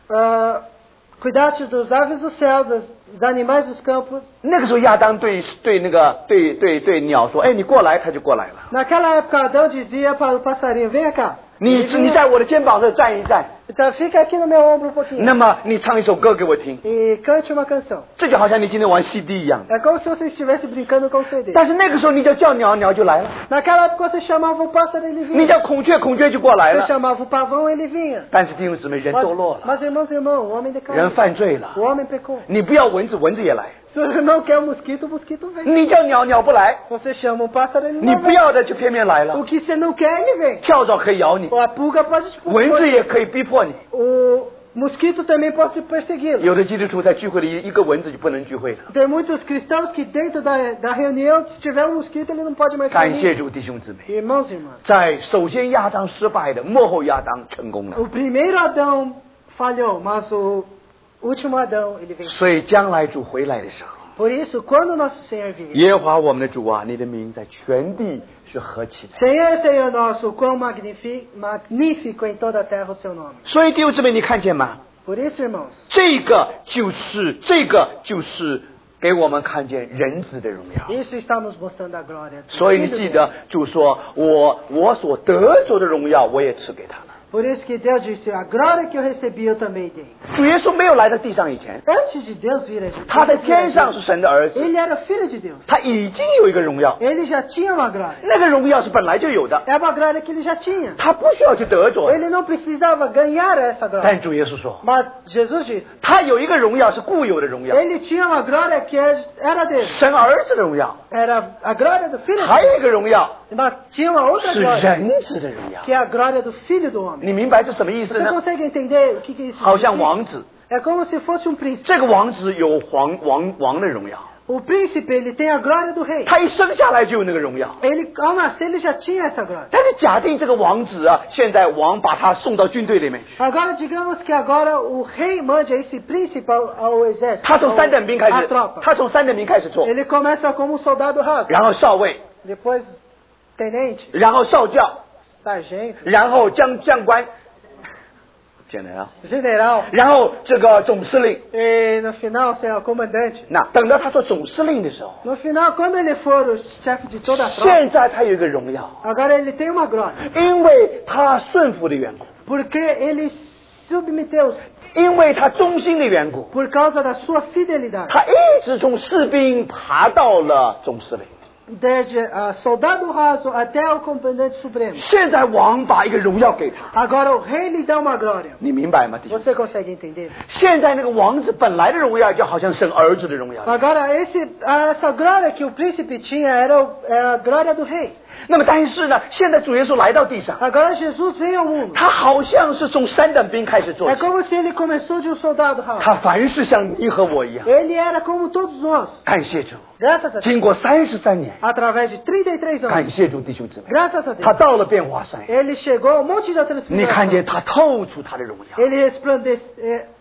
ah, cuidasse dos aves do céu, dos, dos animais dos campos. 那个时候亚当对对那个对对对鸟说：“哎，你过来，他就过来了。 Naquela época Adão dizia para o passarinho, venha cá. 你 Ele 你 vinha, 在我的肩膀上站一站， então fica aqui no meu ombro um pouquinho. 那么你唱一首歌给我听。 E cante uma canção. 这就好像你今天玩 C D 一样。 É como se você estivesse brincando com o C D. 但是那个时候你就叫鸟，鸟就来了； Naquela época você chamava o pássaro, ele 你 vinha. 叫孔雀，孔雀就过来 Você 了。 chamava o pavão, ele vinha. 但是弟兄姊妹，人 Mas, 堕落了， mas irmãos e irmãos, o homem decaiu. 人犯罪了 O。homem pecou. 你不要蚊子，蚊子也来； Se você não quer o mosquito, o mosquito vem. 你叫鸟，鸟不来； Você chama o pássaro, ele 你 não 不 vem. 要的就偏偏来 O 了。 que você não quer, ele vem. 跳蚤可以咬你， A pulga pode te 蚊子也可以逼迫你。 O mosquito também pode te perseguir. 有的基督徒在聚会里一个蚊子就不能聚会了。 Tem muitos cristãos que dentro da, da reunião, se tiver um mosquito, ele não pode mais 感 sair. 谢主，弟兄姊妹， Irmãos e irmãs, 在首先亚当失败的，幕后亚当成功了。 o primeiro Adão falhou, mas o último Adão, ele venceu. 所以将来主回来的时候， Por isso, quando nosso Senhor vir, 耶和华我们的主啊，你的名在全地是何其的。 Senhor, Senhor nosso, quão magnifi- magnífico em toda a terra o seu nome. 所以弟兄姊妹，你看见吗？ Por isso, irmãos, 这个就是这个就是给我们看见人子的荣耀。 isso está nos mostrando a glória. do 所以你 Filho 记 do 得主说：“我我所得着的荣耀，我也赐给他们。” Por isso que Deus disse, a glória que eu recebi eu também dei. 主耶稣没有来到地上以前， Antes de Deus vir a gente, 他在天上是神的儿子， ele era filho de Deus. 他已经有一个荣耀， Ele já tinha uma glória. 那个荣耀是本来就有的， É uma glória que ele já tinha. 他不需要去得着。 Ele não precisava ganhar essa glória. 但主耶稣说， Mas Jesus disse, 他有一个荣耀是固有的荣耀， ele tinha uma glória que era dele. 神儿子的荣耀， Era a glória do filho 还 de 有一个荣耀 Deus. Mas tinha uma outra 是 glória, 人子的荣耀。 que é a glória do filho do homem. 你明白这什么意思 Você 呢？ consegue entender o que, que isso 好像 significa? 王子， É como se fosse um príncipe. 这个王子有皇王王的荣耀， O príncipe, ele tem a glória do rei. 他一生下来就有那个荣耀。 Ele, ao nascer, ele já tinha essa glória. 但是假定这个王子啊，现在王把他送到军队里面去， Agora, digamos que agora o rei mande esse príncipe ao, ao exército, 他从 ao- 三等兵开 à 始 tropa. ， 他从三等兵开始做， Ele começa como um soldado raso, 然后少尉， depois tenente, 然后少将， sargento, 然后将将官，简单啊， general, 然后这个总司令。 e no final, sei lá, comandante. 那等到他做总司令的时候， No final, quando ele for o chefe de toda a tropa, 现在他有一个荣耀， agora ele tem uma glória, 因为他顺服的缘故， porque ele submeteu-se 因为他忠心的缘故， por causa da sua fidelidade. 他一直从士兵爬到了总司令。 Desde uh, soldado raso até o comandante supremo. 现在王把一个荣耀给他， Agora o rei lhe dá uma glória. 你明白吗，弟兄？ Você consegue entender? 现在那个王子本来的荣耀，就好像神儿子的荣耀。 Agora, esse, essa glória que o príncipe tinha era, o, era a glória do rei. 那么但是呢，现在主耶稣来到地上， Agora Jesus veio ao mundo. 他好像是从三等兵开始做 É 起， como se ele começou de um soldado raso. 他凡事像你和我一样。 Ele era como todos nós. 感谢主， Graças a Deus. 经过三十三年， Através de trinta e três 感 anos. 谢主弟兄姊妹， Graças a 他 Deus. 到了变化山， Ele chegou ao monte da 你看见 transfiguração. 他透出他的荣耀。 Ele resplandece, eh,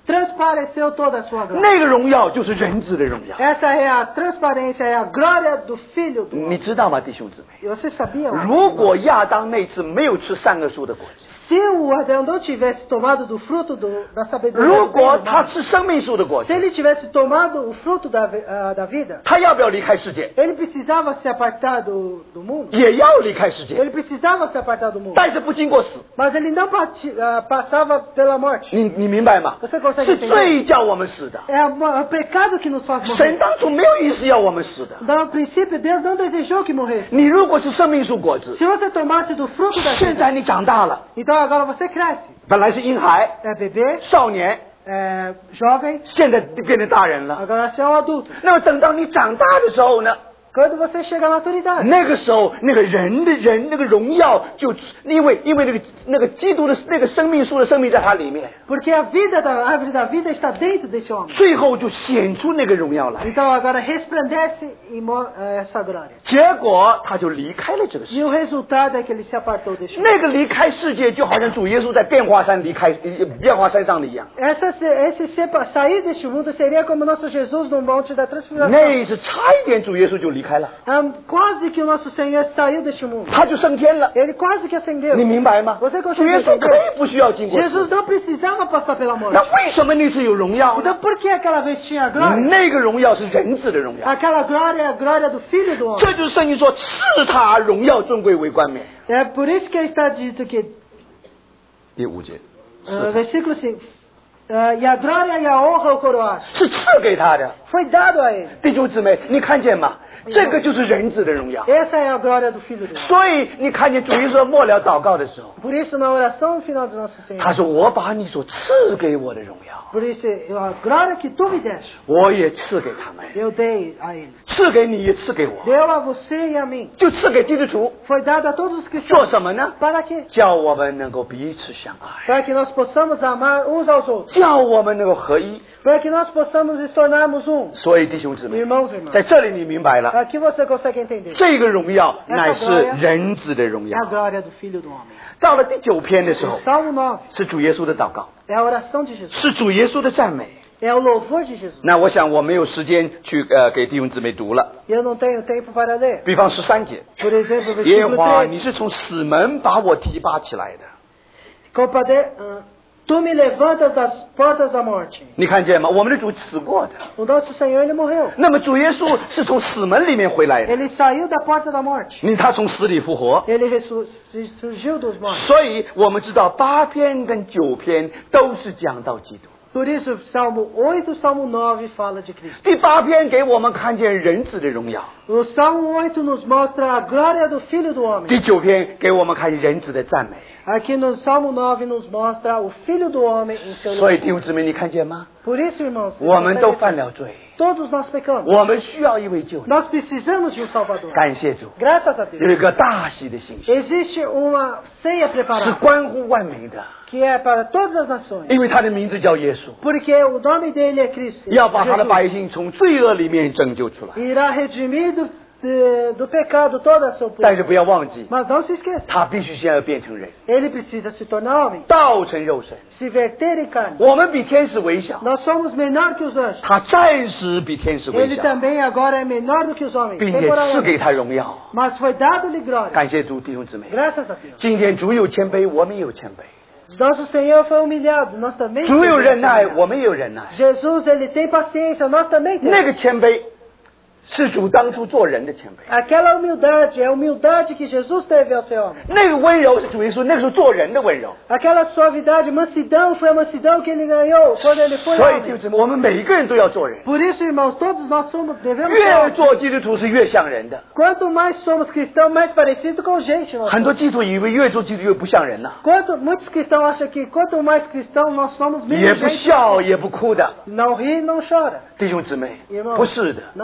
transpareceu toda a sua glória. 那个荣耀就是人子的荣耀。 Essa é a transparência, é a glória do Filho do 你 homem. 知道吗，弟兄姊妹？ E vocês sabiam? 如果亚当那次没有吃善恶树的果子， Se o Adão não tivesse tomado do fruto do, da sabedoria 如 do bem 果 e do 他 mal, 吃生命树的果 se 子， ele tivesse tomado o fruto da, vi- ah, da vida, 他要不要离开世界？ ele precisava se apartar do, do mundo. 也要离开世界， Ele precisava se apartar do mundo. 但是不经过死。 Mas ele não parti- ah, passava pela morte. 你你明白吗？ Você consegue 是 entender? 罪叫我们死的。 É a- o pecado que nos faz 神 morrer. 当初没有意思要我们死的。 No princípio, Deus não desejou que morresse. 你如果是生命树果子， Se você tomasse do fruto da 现 vida, 在你长大了， então agora você cresce. 本来是婴孩、 É bebê, 少年， é jovem, 现在变成大人了。 agora você é um adulto. 那么等到你长大的时候呢？ Quando você chega à maturidade, 那个时候，那个人的人那个荣耀就因为因为那个那个基督的那个生命树的生命在他里面， porque a vida da a árvore da vida está dentro desse homem. 最后就显出那个荣耀来。 Então agora resplandece e mo- eh, essa glória. 结果他就离开了这个世 E 界。 o resultado é que ele se apartou deste mundo. 那个离开世界，就好像主耶稣在变化山离开呃变化山上的一样， Essa, esse sepa- sair deste mundo seria como nosso Jesus no monte da transfiguração. 那是差一点主耶稣就离开了， Ah, quase que o nosso Senhor saiu deste mundo. 他就升天了。 Ele quase que ascendeu. 你明白吗？ Você 主 consegue 耶稣可 entender? 以不需要经过死。 Jesus não precisava passar pela morte. 那为什么那次有荣耀呢？ Então por que aquela vez tinha glória? 那个荣耀是人子的荣耀， Aquela glória é a glória do Filho do homem. 这就是圣经说赐他荣耀尊贵为冠冕。 É por isso que está dito que, 第五节， uh, versículo cinco, uh, e a glória e a honra o coroaste. 是赐给他的。 Foi dado a ele. 弟兄姊妹，你看见吗？这个就是人子的荣耀。 Essa é a glória do Filho do homem. 所以你看见主耶稣末了祷告的时候， Por isso, na oração final do nosso 他 Senhor, 说：“我把你所赐给我的荣耀， por isso, a glória que tu me deste, 我也赐给他们， eu dei a ele. 赐给你也赐给我， Deu a você e a mim. 就赐给基督徒， Foi dado a todos os 做 cristãos. 什么呢？ Para quê? 叫我们能够彼此相爱， Para que nós possamos amar uns aos outros. 叫我们能够合一。 Para que nós possamos nos tornarmos um. 所以弟兄姊妹， Irmãos e irmãs. 在这里你明白了， Aqui você consegue entender. 这个荣耀 Essa 乃是 glória 人子的荣 É 耀 a。glória do Filho do homem. 到了第九篇的时候 O，Salmo nove 是主耶稣的祷告， é a oração de Jesus. 是主耶稣的赞美。 É o louvor de Jesus. 那我想我没有时间去呃给弟兄姊妹读了。 Eu não tenho tempo para ler. 比方十三节， Por exemplo, 耶和 versículo 华， três. 你是从死门把我提拔起来的。 Compade- ah, Tu me levantas das portas da morte. 你看见吗？我们的主死过的。 O nosso Senhor, ele morreu. 那么主耶稣是从死门里面回来的， Ele saiu da porta da morte. 你他从死里复活。 Ele ressu- se- surgiu dos mortos. 所以我们知道八篇跟九篇都是讲到基督。 Por isso, Salmo oito e Salmo nove fala de Cristo. 第八篇给我们看见人子的荣耀， O Salmo oito nos mostra a glória do Filho do homem. 第九篇给我们看见人子的赞美。 Aqui no Salmo nove nos mostra o Filho do homem em seu 所以 louvor. 弟兄姊妹，你看见吗？ Por isso, irmãos, 我们都 vocês 犯了罪， todos nós pecamos. 我们需要一位救主。 Nós precisamos de um Salvador. 感谢主， Graças a 有一 Deus. 个大喜的信息， Existe uma ceia 是 preparada 关乎万民的， que é para todas as nações. 因为他的名字叫耶稣， Porque o nome dele é Cristo. 要把他的 Jesus. 百姓从罪恶里面拯救出来。 Irá redimir do, de- do pecado toda a sua 但是 povo. 不要忘记， Mas não se esqueça, 他必须先要变成人， ele precisa se tornar homem, 道成肉身。 se verter em carne. 我们比天使微小， Nós somos menor que os anjos. 他暂时比天使微 Ele 小， também agora é menor do que os homens, 并且赐给 temporariamente. 他荣耀。 Mas foi dado-lhe glória. 感谢主弟兄姊妹， Graças a Deus. 今天主有谦卑，我们也有谦卑； Nosso Senhor foi humilhado, nós também 主有 somos 忍耐， humilhados. 我们也有忍耐。 Jesus, ele tem paciência, nós também 那 temos. 个谦卑是主当初做人的谦卑， Aquela humildade é a humildade que Jesus teve ao ser homem. 那个温柔是主耶稣那个时候做人的温柔。 Aquela suavidade, mansidão, foi a mansidão que ele ganhou quando ele foi 所以弟兄 homem. 姊妹，我们每一个人都要做人， Por isso, irmãos, todos nós somos, devemos ser 越 homens. 做基督徒是越像人的。 Quanto mais somos cristãos, mais parecido com gente nós 很 somos. 多基督徒以为越做基督徒越不像人呐、 Quanto, muitos cristãos acham que quanto mais cristãos nós somos, 也 menos 不 gente. 笑也不哭的。 Não ri, não chora. 弟兄姊妹， Irmão, 不是的， não é assim. 你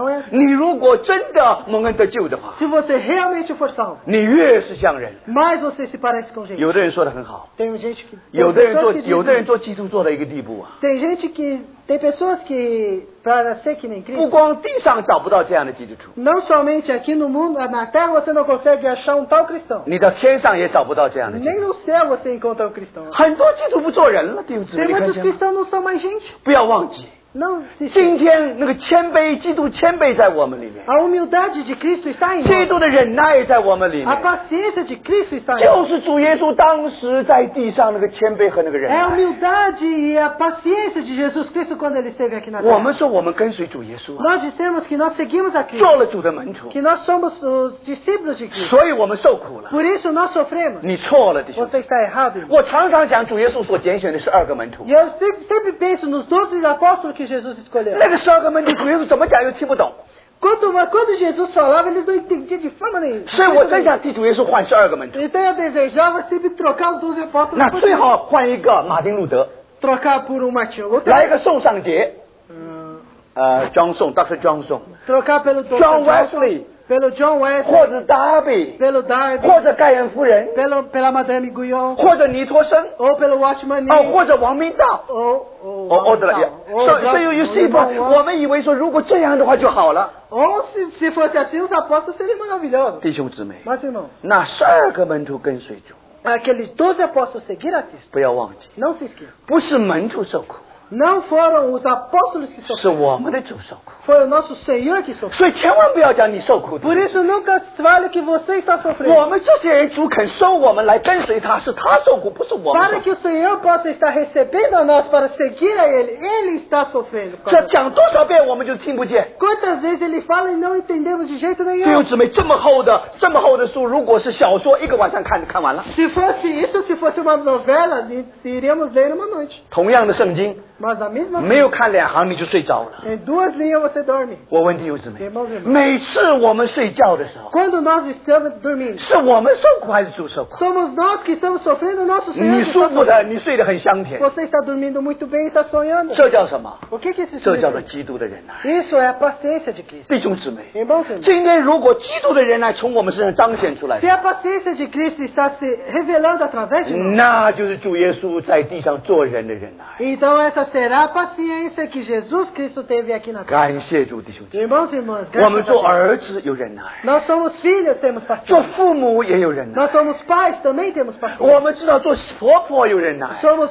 你如果真的蒙恩得救的话， Se você realmente for salvo, 你越是像人。 mais você se parece com gente. 有的人说的很好， Tem gente que 有 tem 的人做 pessoas que 有的人 dizem, 做基督做到一个地步啊， tem gente que tem pessoas que para ser que nem 不 Cristo, 光地上找不到这样的基督徒， não somente aqui no mundo, na terra você não consegue achar um tal cristão. 你到天上也找不到这样的基督 Nem no céu você encontra um cristão. 徒。很多基督徒不做人了，弟兄姊妹， Tem 你看 muitos 见吗？ cristãos não são mais gente. 不要忘记， Não se 今天那个谦卑，基督谦卑在我们里面， A humildade de Cristo está em 基 nós. 督的忍耐在我们里 A 面， paciência de Cristo está em 就 nós. 是主耶稣当时在地上那个谦卑和那个忍 É a 耐。 humildade e a paciência de Jesus Cristo quando ele esteve aqui na 我们 terra. 说我们跟随主耶稣啊， Nós dissemos que nós seguimos a 做 Cristo, 了主的门徒， que nós somos os discípulos de Cristo. 所以我们受苦了。 Por isso nós sofremos. 你错了，弟兄。 Você está errado, irmão. 我常常想，主耶稣所拣选的十二个门徒 E，eu sempre, sempre penso nos doze apóstolos que Jesus escolheu. 那个十二个门徒，主耶稣怎么讲又听不懂， Quando, quando Jesus falava, eles não entendiam de forma nenhuma. 所以我真想替主耶稣换十二个门徒。 Então eu desejava sempre trocar os doze apóstolos 那 por 最好换一个马丁路德， trocar por um Martinho Lutero. 来一个宋尚杰， Hum, 呃，庄宋，Doctor 庄宋， trocar pelo doutor John Johnson, Wesley. pelo John Wesley, 或者达比， pelo Darby, 或者盖恩夫人， pelo, pela Madame Guyon, 或者尼托生， ou pelo Watchman 哦， Nee, 或者王明道。 ou, ou, 哦哦，对了， ou, 所以所以 ou, 有 ou, 些 ou, 我们以为说，如果这样的话就好了。 ou se, se fosse assim, os apóstolos seriam maravilhosos. 弟兄姊妹， Mas, irmãos, 那十二个门徒跟随主， aqueles doze apóstolos seguiram a Cristo. 不要忘记， Não se esqueça. 不是门徒受苦， Não foram os apóstolos que 是 sofreram. 我们的主受苦。 Foi o nosso Senhor que sofreu. 所以千万不要讲你受苦的 Por。isso nunca fale que você está 我 sofrendo. 们这些人主肯收我们来跟随他，是他受苦，不是我们受 Para 苦。 que o Senhor possa estar recebendo a nós para seguir a Ele, Ele está sofrendo. por 这 causa disso. 讲多少遍我们就听不见。 Quantas vezes Ele fala e não entendemos de jeito 弟兄 nenhum. 姊妹，这么厚的这么厚的书，如果是小说，一个晚上看看完了。 Se fosse isso, se fosse uma novela, iríamos ler numa noite. 同样的圣经， Mas a mesma 没有看两行你就睡着了。 em duas linhas você dorme. 我问弟兄姊妹， Irmãos e irmãs, 每次我们睡觉的时候， quando nós estamos dormindo, 是我们受苦还是主受苦？ somos nós que estamos sofrendo, o nosso Senhor 你 que 舒 está 服的， sofrendo. 你睡得很香甜， Você está dormindo muito bem e está sonhando. 这叫什么？ O que, que isso 这叫做 significa? 基督的忍耐。 Isso é a paciência de Cristo. 弟兄姊妹， Irmãos e irmãs, 今天如果基督的忍耐从我们身上彰显出来 se，a paciência de Cristo está se revelando através de nós, 那就是主耶稣在地上做人的忍耐。 então essa será a paciência que Jesus Cristo teve aqui na terra. 感谢主，弟兄姊妹， Irmãos e irmãs, 我们 graças 做 a Deus. 儿子有忍耐， Nós somos filhos, temos 做 paciência. 父母也有忍耐， Nós somos pais, também temos 我 paciência. 们知道做婆婆有忍耐， Somos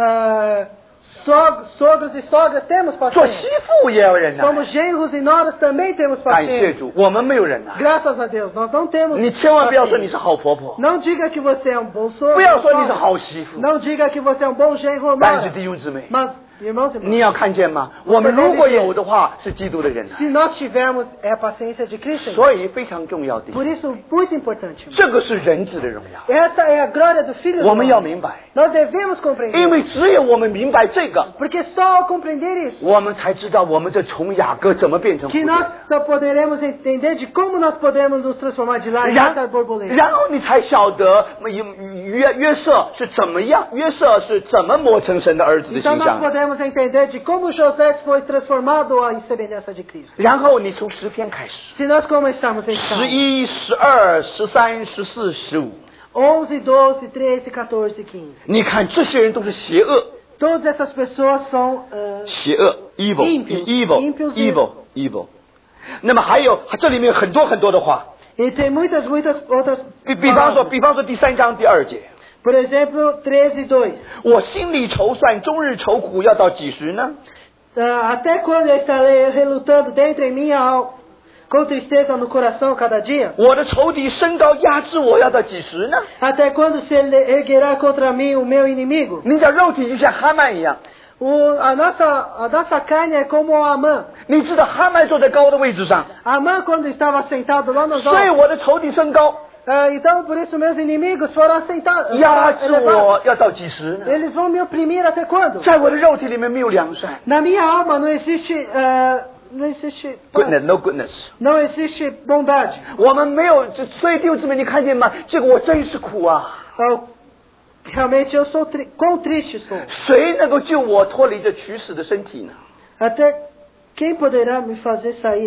ah, sog- sogros e sogras, temos 做媳 paciência. 妇也要忍耐。 Somos genros e noras, também temos 感谢 paciência. 主，我们没有忍耐。 Graças a Deus, nós não temos 你千万不要说你是 paciência. 好婆婆， Não diga que você é um bom sogro. 不要说 ou 你是 sogra. 好媳妇。 Não diga que você é um bom genro ou 但是 nora. 弟兄姊妹， Mas, irmãos e 你 irmãs, 要看见吗？我们如果有的话，是基督的忍耐， se nós tivermos é a paciência de Cristo. 所以非常重要的。 Por isso, muito importante. 这个是人子的荣耀， Essa é a glória do Filho do 我们要 Homem. 明白， Nós devemos 因 compreender. 为只有我们明白这个， Porque só ao compreender isso, 我们才知道我们这从雅各怎么变成蝴 que 蝶 nós só poderemos entender de como nós podemos nos transformar de lá em 然 essa borboleta. 然后你才晓得约约瑟是怎么样，约瑟是怎么磨成神的儿子的 Então 形 nós 象。 podemos entender de como José foi transformado à semelhança de Cristo. 然后你从诗篇开始， Se nós começarmos em 十 Salmo 一、十二、十三、十四、十五， onze, doze, treze, quatorze, quinze. 你看这些人都是邪恶， Todas essas pessoas são uh, 邪恶 evil Ímpios, evil ímpios e- evil evil。那么还有这里面很多很多的话， e tem muitas, muitas outras 比比方说， palavras. 比方说第三章第二节， Por exemplo, treze, dois. 我心里筹算，终日愁苦，要到几时呢？ Uh, até quando eu estarei relutando dentro em mim ao- com tristeza no coração cada dia? 我的仇敌升高压制我，要到几时呢？ Até quando se ele erguerá contra mim o meu inimigo? 你讲肉体就像哈曼一样， O, a, nossa, a nossa carne é como Amã. 你知道哈曼坐在高的位置上， Amã, quando estava sentado lá nos 所以 altos, 我的仇敌升高， uh, então por isso meus inimigos foram assentados, 压制 elevados. 我，要到几时呢？ Eles vão me oprimir até quando? 在我的肉体里面没有良善 Na minha alma não existe, uh, não existe, paz, ，goodness no goodness， não existe bondade. 我们没有，这所以弟兄姊妹，你看见吗？这个我真是苦啊！ Uh, realmente eu sou tri quão triste sou. 谁能够救我脱离这取死的身体呢？ Até quem poderá me fazer sair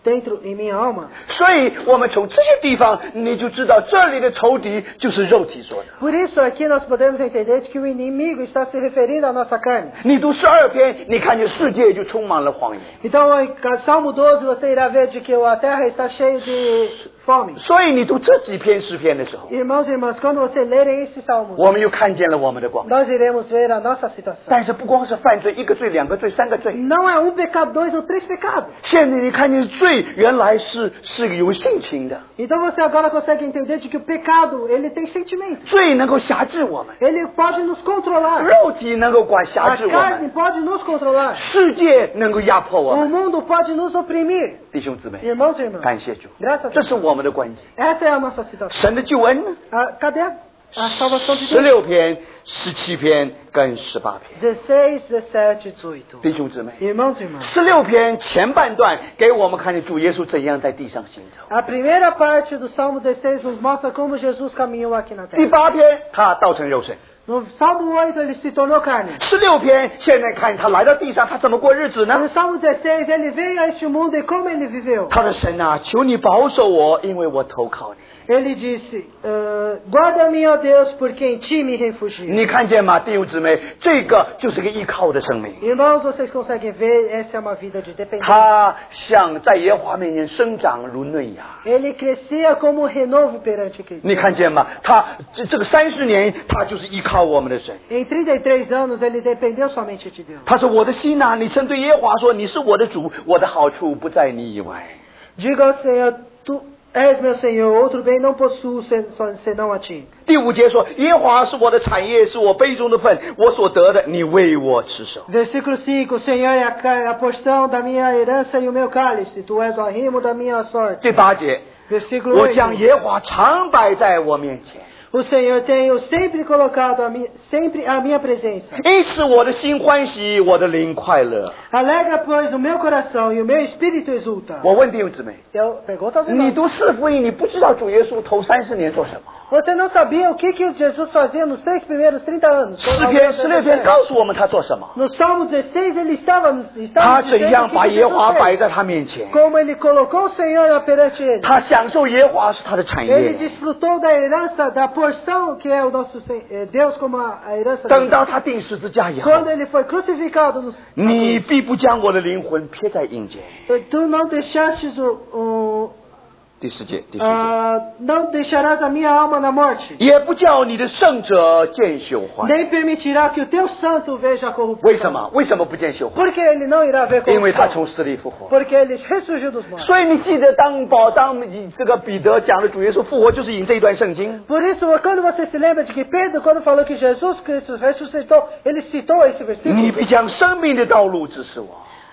dentro em minha alma. 所以我们从这些地方你就知道这里的仇敌就是肉体说的。 Por isso aqui nós podemos entender que o inimigo está se referindo à nossa carne. 你读十二篇，你看见世界就充满了谎言。 Então, em Salmo doze, você irá ver de que a terra está cheia de fome. 所以你读这几篇诗篇的时候， Irmãos e irmãs, quando você ler esse salmo, 我们又看见了我们的光。 nós iremos ver a nossa situação. 但是不光是犯罪，一个罪、两个罪、三个罪。 Não é um pecado, dois ou três pecados. 现在你看见罪原来是是有性情的， Então você agora consegue entender de que o pecado, ele tem sentimento. 罪能够辖制我们， Ele pode nos controlar. 肉体能够管辖 A 制我 carne 们， pode nos controlar. 世界能够压迫我 O 们。 mundo pode nos oprimir. 弟兄姊妹， Irmãos e irmãs, 感谢主， graças a 这 Deus. 是我们的关键。 Essa é a nossa situação. 神的救恩呢？ Ah, cadê a, a salvação de 十 Deus? 六篇、十七篇跟十八篇， dezesseis, dezessete, dezoito. 弟兄姊妹， Irmãos e irmãs, 十六篇前半段给我们看见主耶稣怎样在地上行走。 a primeira parte do Salmo dezesseis nos mostra como Jesus caminhou aqui na 第 terra. 八篇他道成肉身， No Salmo oito, ele se tornou carne. 十六篇现在看他来到地上，他怎么过日子 No 呢？ Salmo dezesseis, ele veio a este mundo e como ele viveu. 他说：“神啊，求你保守我，因为我投靠你。” Ele disse, ah, guarda-me, ó Deus, porque em ti me refugio. 你看见吗，弟兄姊妹？这个就是个依靠的生命。 Irmãos, vocês conseguem ver, essa é uma vida de dependência. 他像在耶和华面前生长如嫩芽。 Ele crescia como um renovo perante Cristo. 你看见吗？他这这个三十年，他就是依靠我们的神。 Em trinta e três anos, ele dependeu somente de Deus. 他说：“我的心呐、你曾对耶和华说，你是我的主，我的好处不在你以外。” Diga ao Senhor, tu és meu Senhor, outro bem não possuo sen- só- senão a ti. 第五节说：“耶和华是我的产业，是我杯中的份，我所得的，你为我持守。” Versículo cinco, o Senhor é a, ca- a porção da minha herança e o meu cálice, tu és o arrimo da minha sorte. 第八节， Versículo 我 oito, 将耶和华常摆在我面前， o Senhor tem eu sempre colocado a mi, sempre a minha presença. 因此我的心欢喜，我的灵快乐。 Alegra, pois, o meu coração e o meu espírito exulta. 我问弟兄姊妹， Eu pergunto aos 你 irmãos, 读四福音，你不知道主耶稣头三十年做什么？ você não sabia o que, que Jesus fazia nos seis primeiros trinta anos? 诗篇十六篇告诉我们他做什么， No Salmo dezesseis, ele estava, 他 estava 怎 dizendo 样 o que 把 que 耶和华 Jesus 摆 fez. 在他面前， Como ele colocou o Senhor perante ele. 他享受耶和华是他的产 Ele 业。 desfrutou da herança, da porção que é o nosso Sen- eh, Deus como a, a herança 等 dele. 到他定十字架以后， Quando ele foi crucificado, no, 你必不将我的灵魂撇在阴间。 tu não deixastes o, o 第十节，第十节， ah, não deixarás a minha alma na morte, 也不叫你的圣者见朽坏。 nem permitirá que o teu santo veja a corrupção. 为什么？为什么不见朽坏？ Porque ele não irá ver 因为他 corrupção. 从死里复活。 Porque ele ressurgiu dos mortos. 所以你记得当保当这个彼得讲的主耶稣复活，就是引这一段圣经。 Por isso, quando você se lembra de que Pedro, quando falou que Jesus Cristo ressuscitou, ele citou esse 你 versículo. 必将生命的道路指示我。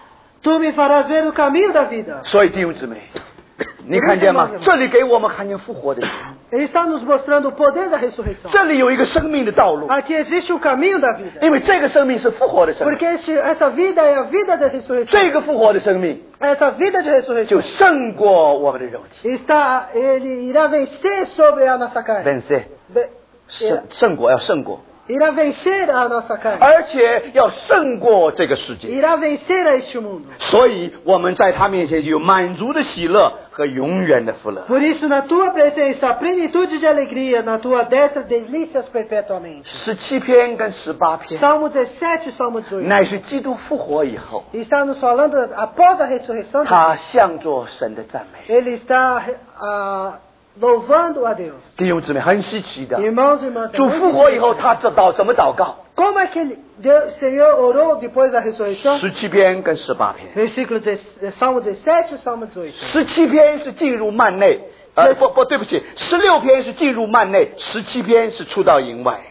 Tu me farás ver o caminho da vida. 所以弟兄姊妹，你看见吗？这里给我们看见复活的人， Ele está nos mostrando o poder da ressurreição. 这里有一个生命的道路， Aqui existe um caminho da vida. 因为这个生命是复活的生命， Porque este, essa vida é a vida da ressurreição. 这个复活的生命 Essa vida de 就 ressurreição 胜过我们的肉体， está, ele irá vencer sobre a nossa carne. 本色 Ve- 胜胜过要胜过， Irá vencer a nossa carne. 而且要胜过这个世界。 Irá vencer a este mundo. 所以我们在他面前就有满足的喜乐和永远的福乐。 Por isso, na tua presença, a plenitude de alegria, na tua destra, delícias perpetuamente. 十七篇跟十八篇， Salmo dezessete e Salmo dezoito. 乃是基督复活以后， Está nos falando após a ressurreição. 他向着神的赞美。 Ele está ah, louvando a Deus. 弟兄姊妹，很稀奇的， Irmãos e irmãs, 主复活以后，他知道怎么祷告。 como é que ele, Deus, Senhor orou depois da ressurreição? 十七篇跟十八篇， Versículo de, Salmo dezessete e Salmo dezoito. 十七篇是进入幔内，呃，不不，对不起，十六篇是进入幔内，十七篇是出到营外。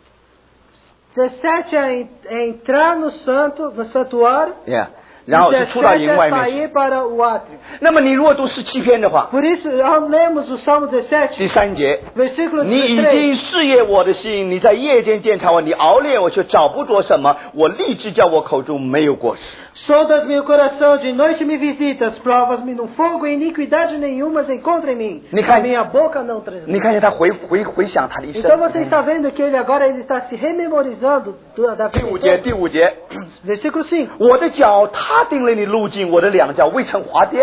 dezessete é, en- é entrar no santo, no santuário. Yeah. 然后是出到 dezessete 营 é 外面去。 sair para o átrio. 那么你如果读十七篇的话， Por isso, ao lermos o Salmo dezessete, 第三节， versículo 你已 três. 经试验我的心，你在夜间检查我，你熬炼我，却找不着什么。我立志叫我口中没有过失。 Sondas meu coração, de noite me visitas, provas-me no fogo, e iniquidade nenhuma encontra em mim. Ni看- A minha boca não 你 transmite. 看见他回回回想他的一生。 Então você está vendo que ele agora ele está se rememorizando do- da 第 vida 五节， inteira. 第五节， Versículo cinco. 我的脚踏定了你路径，我的两脚未曾滑跌。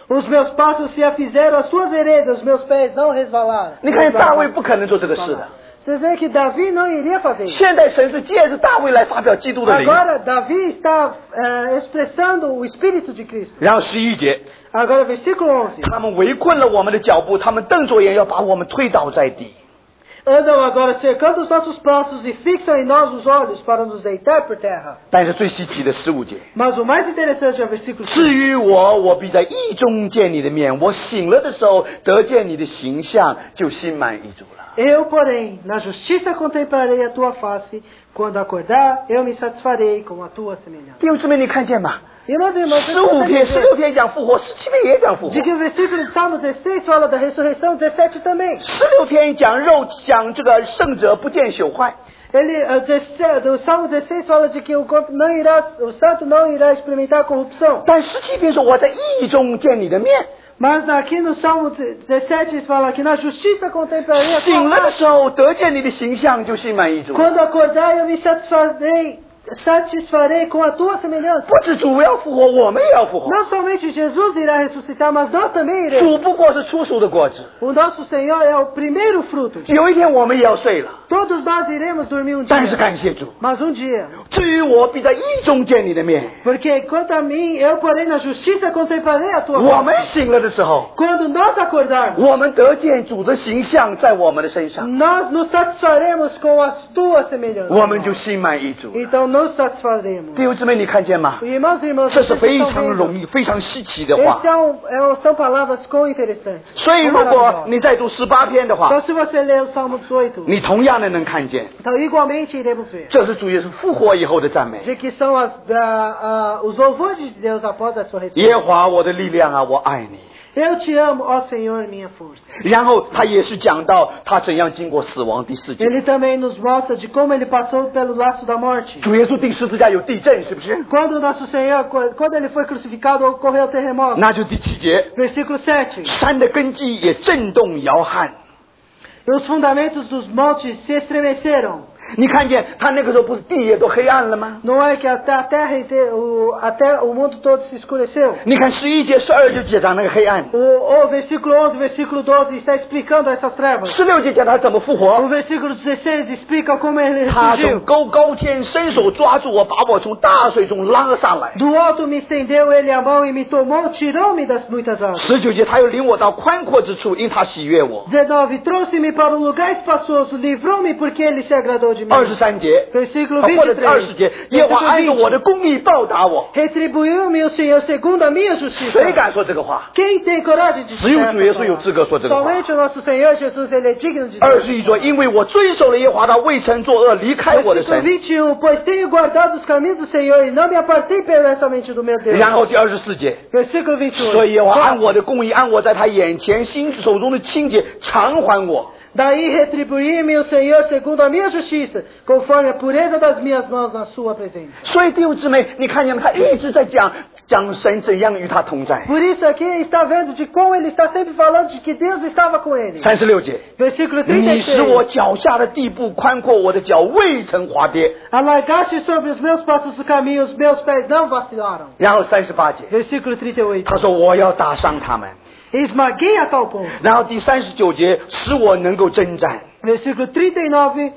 Os meus passos se afizeram às suas veredas, os meus pés não resvalaram. 你看大卫不可能做这个事的。 Vocês veem que Davi não iria fazer isso. 现在神是借着大卫来发表基督的灵。 Agora Davi está eh, expressando o Espírito de Cristo. 然后十一节， Agora versículo onze. 他们围困了我们的脚步，他们瞪着眼要把我们推倒在地。 Andam agora cercando os nossos passos e fixam em nós os olhos para nos deitar por terra. 但是最稀奇的十五节， Mas o mais interessante é o versículo 至 cinco. 于我，我必在意中见你的面。我醒了的时候，得见你的形象，就心满意足了。 Eu, porém, na justiça contemplarei a tua face. Quando acordar, eu me satisfarei com a tua semelhança. 弟兄姊妹，你看见吗？ Irmãos e irmãs, 十五篇、十六篇讲复活，十七篇也讲复活。 de que o versículo de Salmo dezesseis fala da ressurreição, dezessete também. 十六篇讲肉，讲这个圣者不见朽坏。 Ele, uh, dezesseis, o Salmo dezesseis fala de que o corpo não irá, o santo não irá experimentar corrupção. 但十七篇说我在意中见你的面。 Mas aqui no Salmo dezessete fala que na justiça contemplarei a 醒 tua 了的 face. 时候，得见你的形象，就心满意足。 Quando acordar, eu me satisfarei, satisfarei com a tua semelhança. 不止主要复活，我们也要复活。 Não somente Jesus irá ressuscitar, mas nós também iremos. 主不过是初熟的果子， O nosso Senhor é o primeiro fruto. 有一天我们也要睡了。 Todos nós iremos dormir um 但是 dia. 感谢主， Mas um dia. 至于我，必在意中见你的面。 Porque quanto a mim, eu porém na justiça contemplarei a tua 我们 face. 醒了的时候， Quando nós acordarmos, 我们得见主的形象在我们的身上， nós nos satisfaremos com as tuas semelhanças. 我们就心满意足。 Então nos satisfaremos. 弟兄姊妹，你看见吗？ Irmãos e irmãs, 这是 vocês 非 estão 常 vendo? 容易、非常稀奇的话 Esse。é um, é um, são palavras com interessantes. 所以，如果你再读十八篇的话， Então se você ler o Salmo dezoito, 你同样的能看见， então igualmente iremos ver. 这是主耶稣复活以后的赞美。 De que são as, ah, ah, os louvores de Deus após a sua 耶 ressurreição. 和华我的力量啊，我爱你。 Eu te amo, ó Senhor, minha força. 然后他也是讲到他怎样经过死亡。第四节， Ele também nos mostra de como ele passou pelo laço da morte. 主耶稣钉十字架有地震，是不是？ Quando o nosso Senhor, quando ele foi crucificado, ocorreu terremoto. 那就第七节， Versículo sete. 山的根基也震动摇撼。 Os fundamentos dos montes se estremeceram. 你看见他那个时候不是地也都黑暗了吗？ Não é que até a terra inteira, o, até o mundo todo se escureceu. 你看十一节、十二节讲那个黑暗， O, o versículo onze, versículo doze está explicando essas trevas. 十六节讲他怎么复 O 活。 versículo dezesseis explica como ele 他从 ressurgiu. 高高天伸手抓住我，把我从大水中拉上来。 Do alto me estendeu ele a mão e me tomou, tirou-me das muitas águas. 十九节他又领我到宽阔之处，因他喜悦我。 dezenove, trouxe-me para um lugar espaçoso, livrou-me porque ele se agradou de mim. 二十三节， Versículo 或者二十 vinte e três. 节，耶和华按照我的公义报答我。 Retribuiu-me o Senhor segundo a minha justiça. 谁敢说这个话？ Quem tem coragem de 只有 dizer 主耶 essa 稣有 palavra? 资格说这个话。 Somente o nosso Senhor Jesus, ele é digno de 二 dizer. 十一说，因为我遵守了耶和华，他未曾作恶，离开我的 Versículo 神。 vinte e um, pois tenho guardado os caminhos do Senhor e não me apartei perversamente do meu Deus. 然后第二十四节， Versículo vinte e um. 所以耶和华按我的公义，按我在他眼前心手中的清洁偿还我。 Daí retribuí-me o Senhor segundo a minha justiça, conforme a pureza das minhas mãos na sua presença. 所以弟兄姊妹，你看见吗？他一直在讲讲神怎样与他同在。 Por isso aqui está vendo de como ele está sempre falando de que Deus estava com ele. 三十六节， Versículo 你 trinta e 使我 seis. 脚下的地步宽阔，我的脚未曾滑跌。 Alargaste sobre os meus passos o caminho, os meus pés não vacilaram. 然后三十八节， Versículo trinta e oito. 他说我要打伤他们。 Esmaguei a tal ponto. 然后第三十九节，使我能够征战。 Versículo trinta e nove.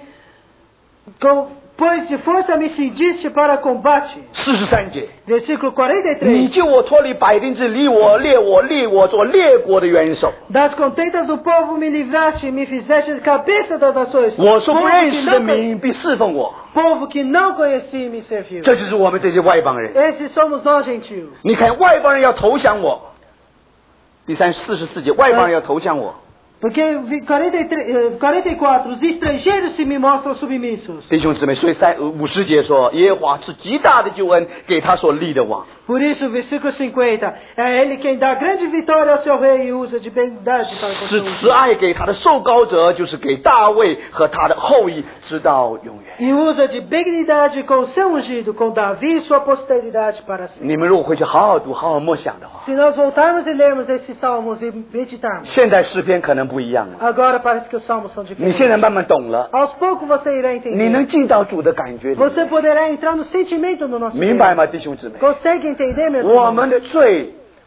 Com, pois de força me cindiste para combate. 四十三节， Versículo quarenta e 你 três. 救我脱离百定之离我列我立我做列国的元首。 Das contentas do povo me livraste e me fizeste cabeça das nações. 我所不 Povo 认 que 识的 não, conhe- 民必侍奉我。 povo que não conheci me serviu. 这就是我们这些外邦人。 Esses somos nós gentios. 你看，外邦人要投降我。第三四十四节，外邦人要投降我。 Porque quarenta e três, eh, quarenta e quatro, os estrangeiros se me mostram submissos. 弟兄姊妹，所以三五十节说，耶和华是极大的救恩给他所立的王。 Por isso, versículo cinquenta, é ele quem dá grande vitória ao seu rei e usa de bondade para 是 construir. 慈爱给他的受膏者，就是给大卫和他的后裔，直到永远。 E usa de benignidade com o seu ungido, com Davi e sua posteridade para sempre. 你们如果回去好好读、好好默想的话， Se nós voltarmos e lermos esses salmos e meditarmos, 现在诗篇可能不一样了。 agora parece que os salmos são 你 diferentes. 现在慢慢懂了， Aos poucos você irá 你 entender. 能进到主的感觉里， Você poderá entrar no sentimento do nosso 明白 Deus. 吗，弟兄姊妹？ Consegue entender, meus 我 irmãos? 们的罪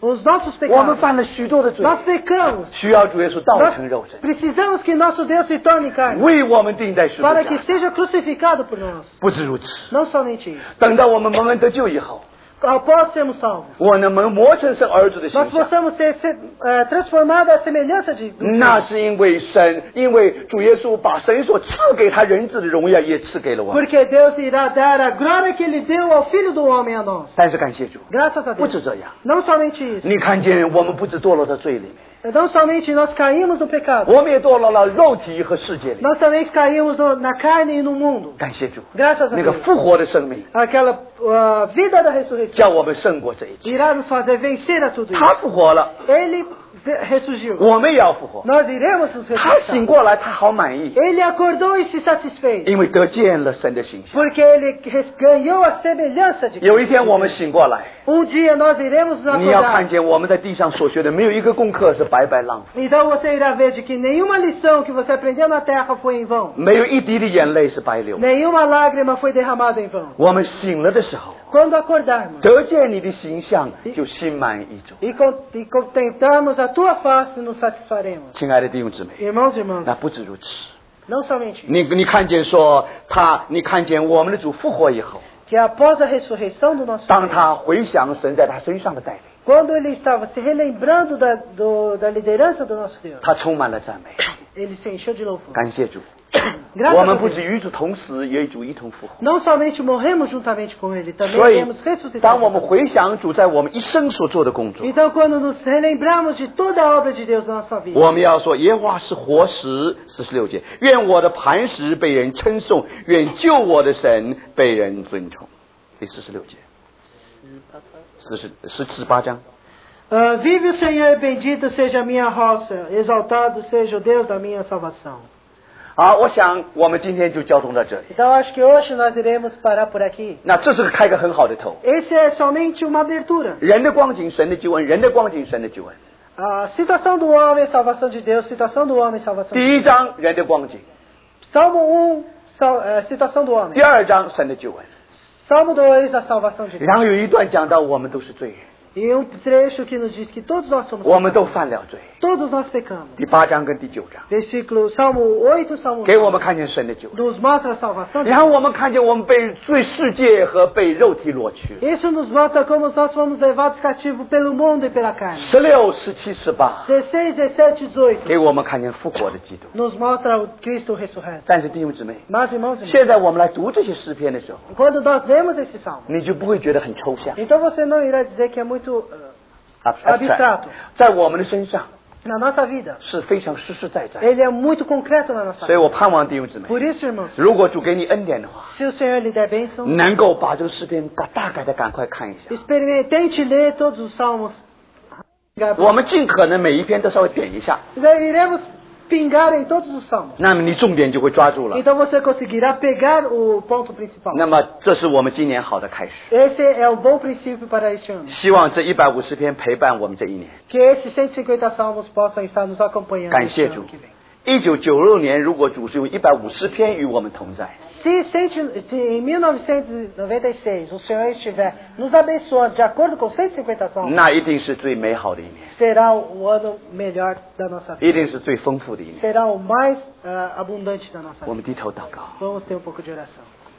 os nossos 我们 pecados. 犯了许多的罪， Nós pecamos. 需要主耶稣道 Nós 成肉身， precisamos que nosso Deus se torne carne 为我们钉在十字 para 架 que。seja crucificado por nós. 不止如此， Não somente isso. 等到我们蒙恩得救以后， Após sermos salvos, 我能能磨成神儿子的形 nós 象， possamos ser, ser eh, transformados à semelhança de do 那 Deus. 是因为神，因为主耶稣把神所赐给他人子的荣耀也赐给了我们。 Porque Deus irá dar a glória que Ele deu ao Filho do Homem a nós. 但是感谢主， Graças a 不 Deus. 止这样， Não somente isso. 你看见我们不止堕落在罪里面， Não somente nós caímos no pecado. 我们也堕落了肉体和世界里。 Nós também caímos no, na carne e no mundo. 感谢主， Graças a 那个 Deus. 复活的生命 Aquela uh, vida da ressurreição 叫我们胜过这一切。 irá nos fazer vencer a tudo 他 isso. 复活了， Ele ve- ressurgiu. 我们也要复活。 Nós iremos nos 他醒 ressuscitar. 过来，他好满意， Ele acordou e se satisfez. 因为得见了神的形象。 Porque ele res- ganhou a semelhança de 有一天我 Cristo. 们醒过来， Um dia nós iremos nos 你要看 acordar. 见我们在地上所学的没有一个功课是白白浪费， Então você irá ver de que nenhuma lição que você aprendeu na terra foi em vão. 没有一滴的眼泪是白流。 Nenhuma lágrima foi derramada em vão. 我们醒了的时候， Quando acordarmos 得见你的形象，就心满意足。 e, con- e contemplarmos a tua face, nos satisfaremos. 亲爱的弟兄姊妹， Irmãos e irmãs, 那不止如此。 não somente isso, 你你看见说他，你看见我们的主复活以后， que após a ressurreição do nosso 当 Deus, 他回想神在他身上的带领， quando ele estava se relembrando da, do, da liderança do nosso Deus, 他充满了赞美。 ele se encheu de louvor. 感谢主， Graças 我 a 们不 Deus. 止与主同死，也与主一同复活。 Não somente morremos juntamente com ele, também 所以 iremos，ressuscitar. 当我们回想主在我们一生所做的工作， Então, quando nos relembramos de toda a obra de Deus na nossa vida, 我们要说耶和华是活石，四十六节，愿我的磐石被人称颂，愿救我的神被人尊崇。第四十六节，四十十十八章。 Ah, vive o Senhor, bendito seja a minha roça, exaltado seja o Deus da minha salvação. 好，我想我们今天就交通到这里。 Então, acho que hoje nós iremos parar por aqui. 那这是开个很好的头， Esse é somente uma abertura. 人的光景，神的救恩；人的光景，神的救恩。 A situação do homem, salvação de Deus, situação do homem, salvação de 第一 Deus. 章人的光景， Salmo um, sal, eh, situação do homem. 第二章神的救恩， Salmo dois, a salvação de Deus. 然后有一段讲到我们都是罪人， E um trecho que nos diz que todos nós somos 我们都 pecadores. 犯了罪。 Todos nós pecamos. 第八章跟第九章 Versículo, Salmo oito, Salmo 给我 nove, 们看见神的救恩， nos mostra a salvação de 然后 Deus. 我们看见我们被罪世界和被肉体裸去。 Isso nos mostra como nós fomos levados cativos pelo mundo e pela carne. 十六、十七、十八 dezesseis, dezessete, dezoito 给我们看见复活的基督。 nos mostra o Cristo ressurreto. 但是弟兄姊妹， Mas, irmãos e irmãs, 现在我们来读这些诗篇的时候， quando nós lemos esse salmo, 你就不会觉得很抽象 então você não irá dizer que é muito uh, abstract，在我们的身上 na nossa vida. 是非常实实在在。 Ele é muito concreto na nossa 所以 vida. 我盼望弟兄姊妹， Por isso, irmãos, 如果主给你恩典的话， se o Senhor lhe der bênção, 能够把这个诗篇大大概的赶快看一下。 experimente, tente ler todos os salmos. 我们尽可能每一篇都稍微点一下， Iremos pingar em todos os salmos. 那么你重点就会抓住了。 Então você conseguirá pegar o ponto principal. 那么这是我们今年好的开始。 Esse é o bom princípio para este ano. 希望这一百五十篇陪伴我们这一年。 Que esses cento e cinquenta salmos possam estar nos acompanhando 感 este 谢 ano 主 que vem.。 一九九六年，如果主是用一百五十篇与我们同在， Se, cento, se em mil novecentos e noventa e seis o Senhor estiver nos abençoando de acordo com cento e cinquenta salmos, 那一定是最美好的一年， será o ano melhor da nossa 一 vida. 定是最丰富的一年。 Será o mais uh, abundante da nossa 我 vida. 们低头祷告， Vamos ter um pouco de oração.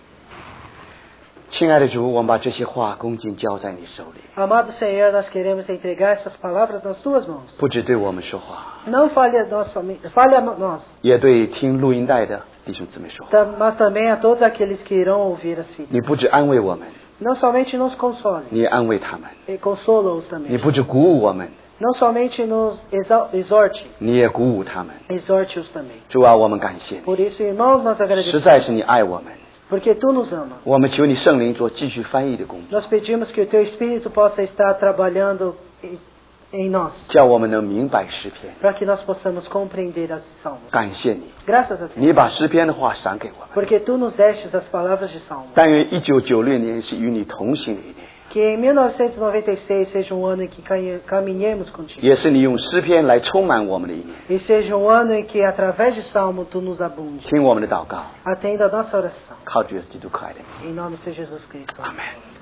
亲爱的主，我们把这些话恭敬交在你手里， Amado Senhor, nós queremos entregar essas palavras nas tuas mãos. 不只对我们说话， Não fale a nós, somente- fale a nós, 也对听录音带的弟兄姊妹说话。 tam- mas também a todos aqueles que irão ouvir as fitas. 你不只安慰我们， Não somente nos console, 你也安慰他们； e consola-os 你 também. 不只鼓舞我们， Não somente nos exal- exorte, 你也鼓舞他们。 exorte-os também. 主啊，我们感谢 Por isso, irmãos, nós 你，实 agradecemos, 在是你爱我们。 porque tu nos ama. 我们求你圣灵做继续翻译的工作， Nós pedimos que o teu Espírito possa estar trabalhando em, em nós, 叫我们能明白诗篇。 para que nós possamos compreender as salmos. 感谢你， Graças a Deus, 你把诗篇的话赏给我们。 porque tu nos destes as palavras de salmo. 但愿一九九六年是与你同行的一年， Que em mil novecentos e noventa e seis seja um ano em que caminhe- caminhemos contigo. 也是你用诗篇来充满我们的一年。 E seja um ano em que, através de salmo, tu nos abunde. 听我们的祷告， Atenda a nossa oração. 靠主耶稣基督可爱的名， Em nome de Jesus Cristo. 阿门。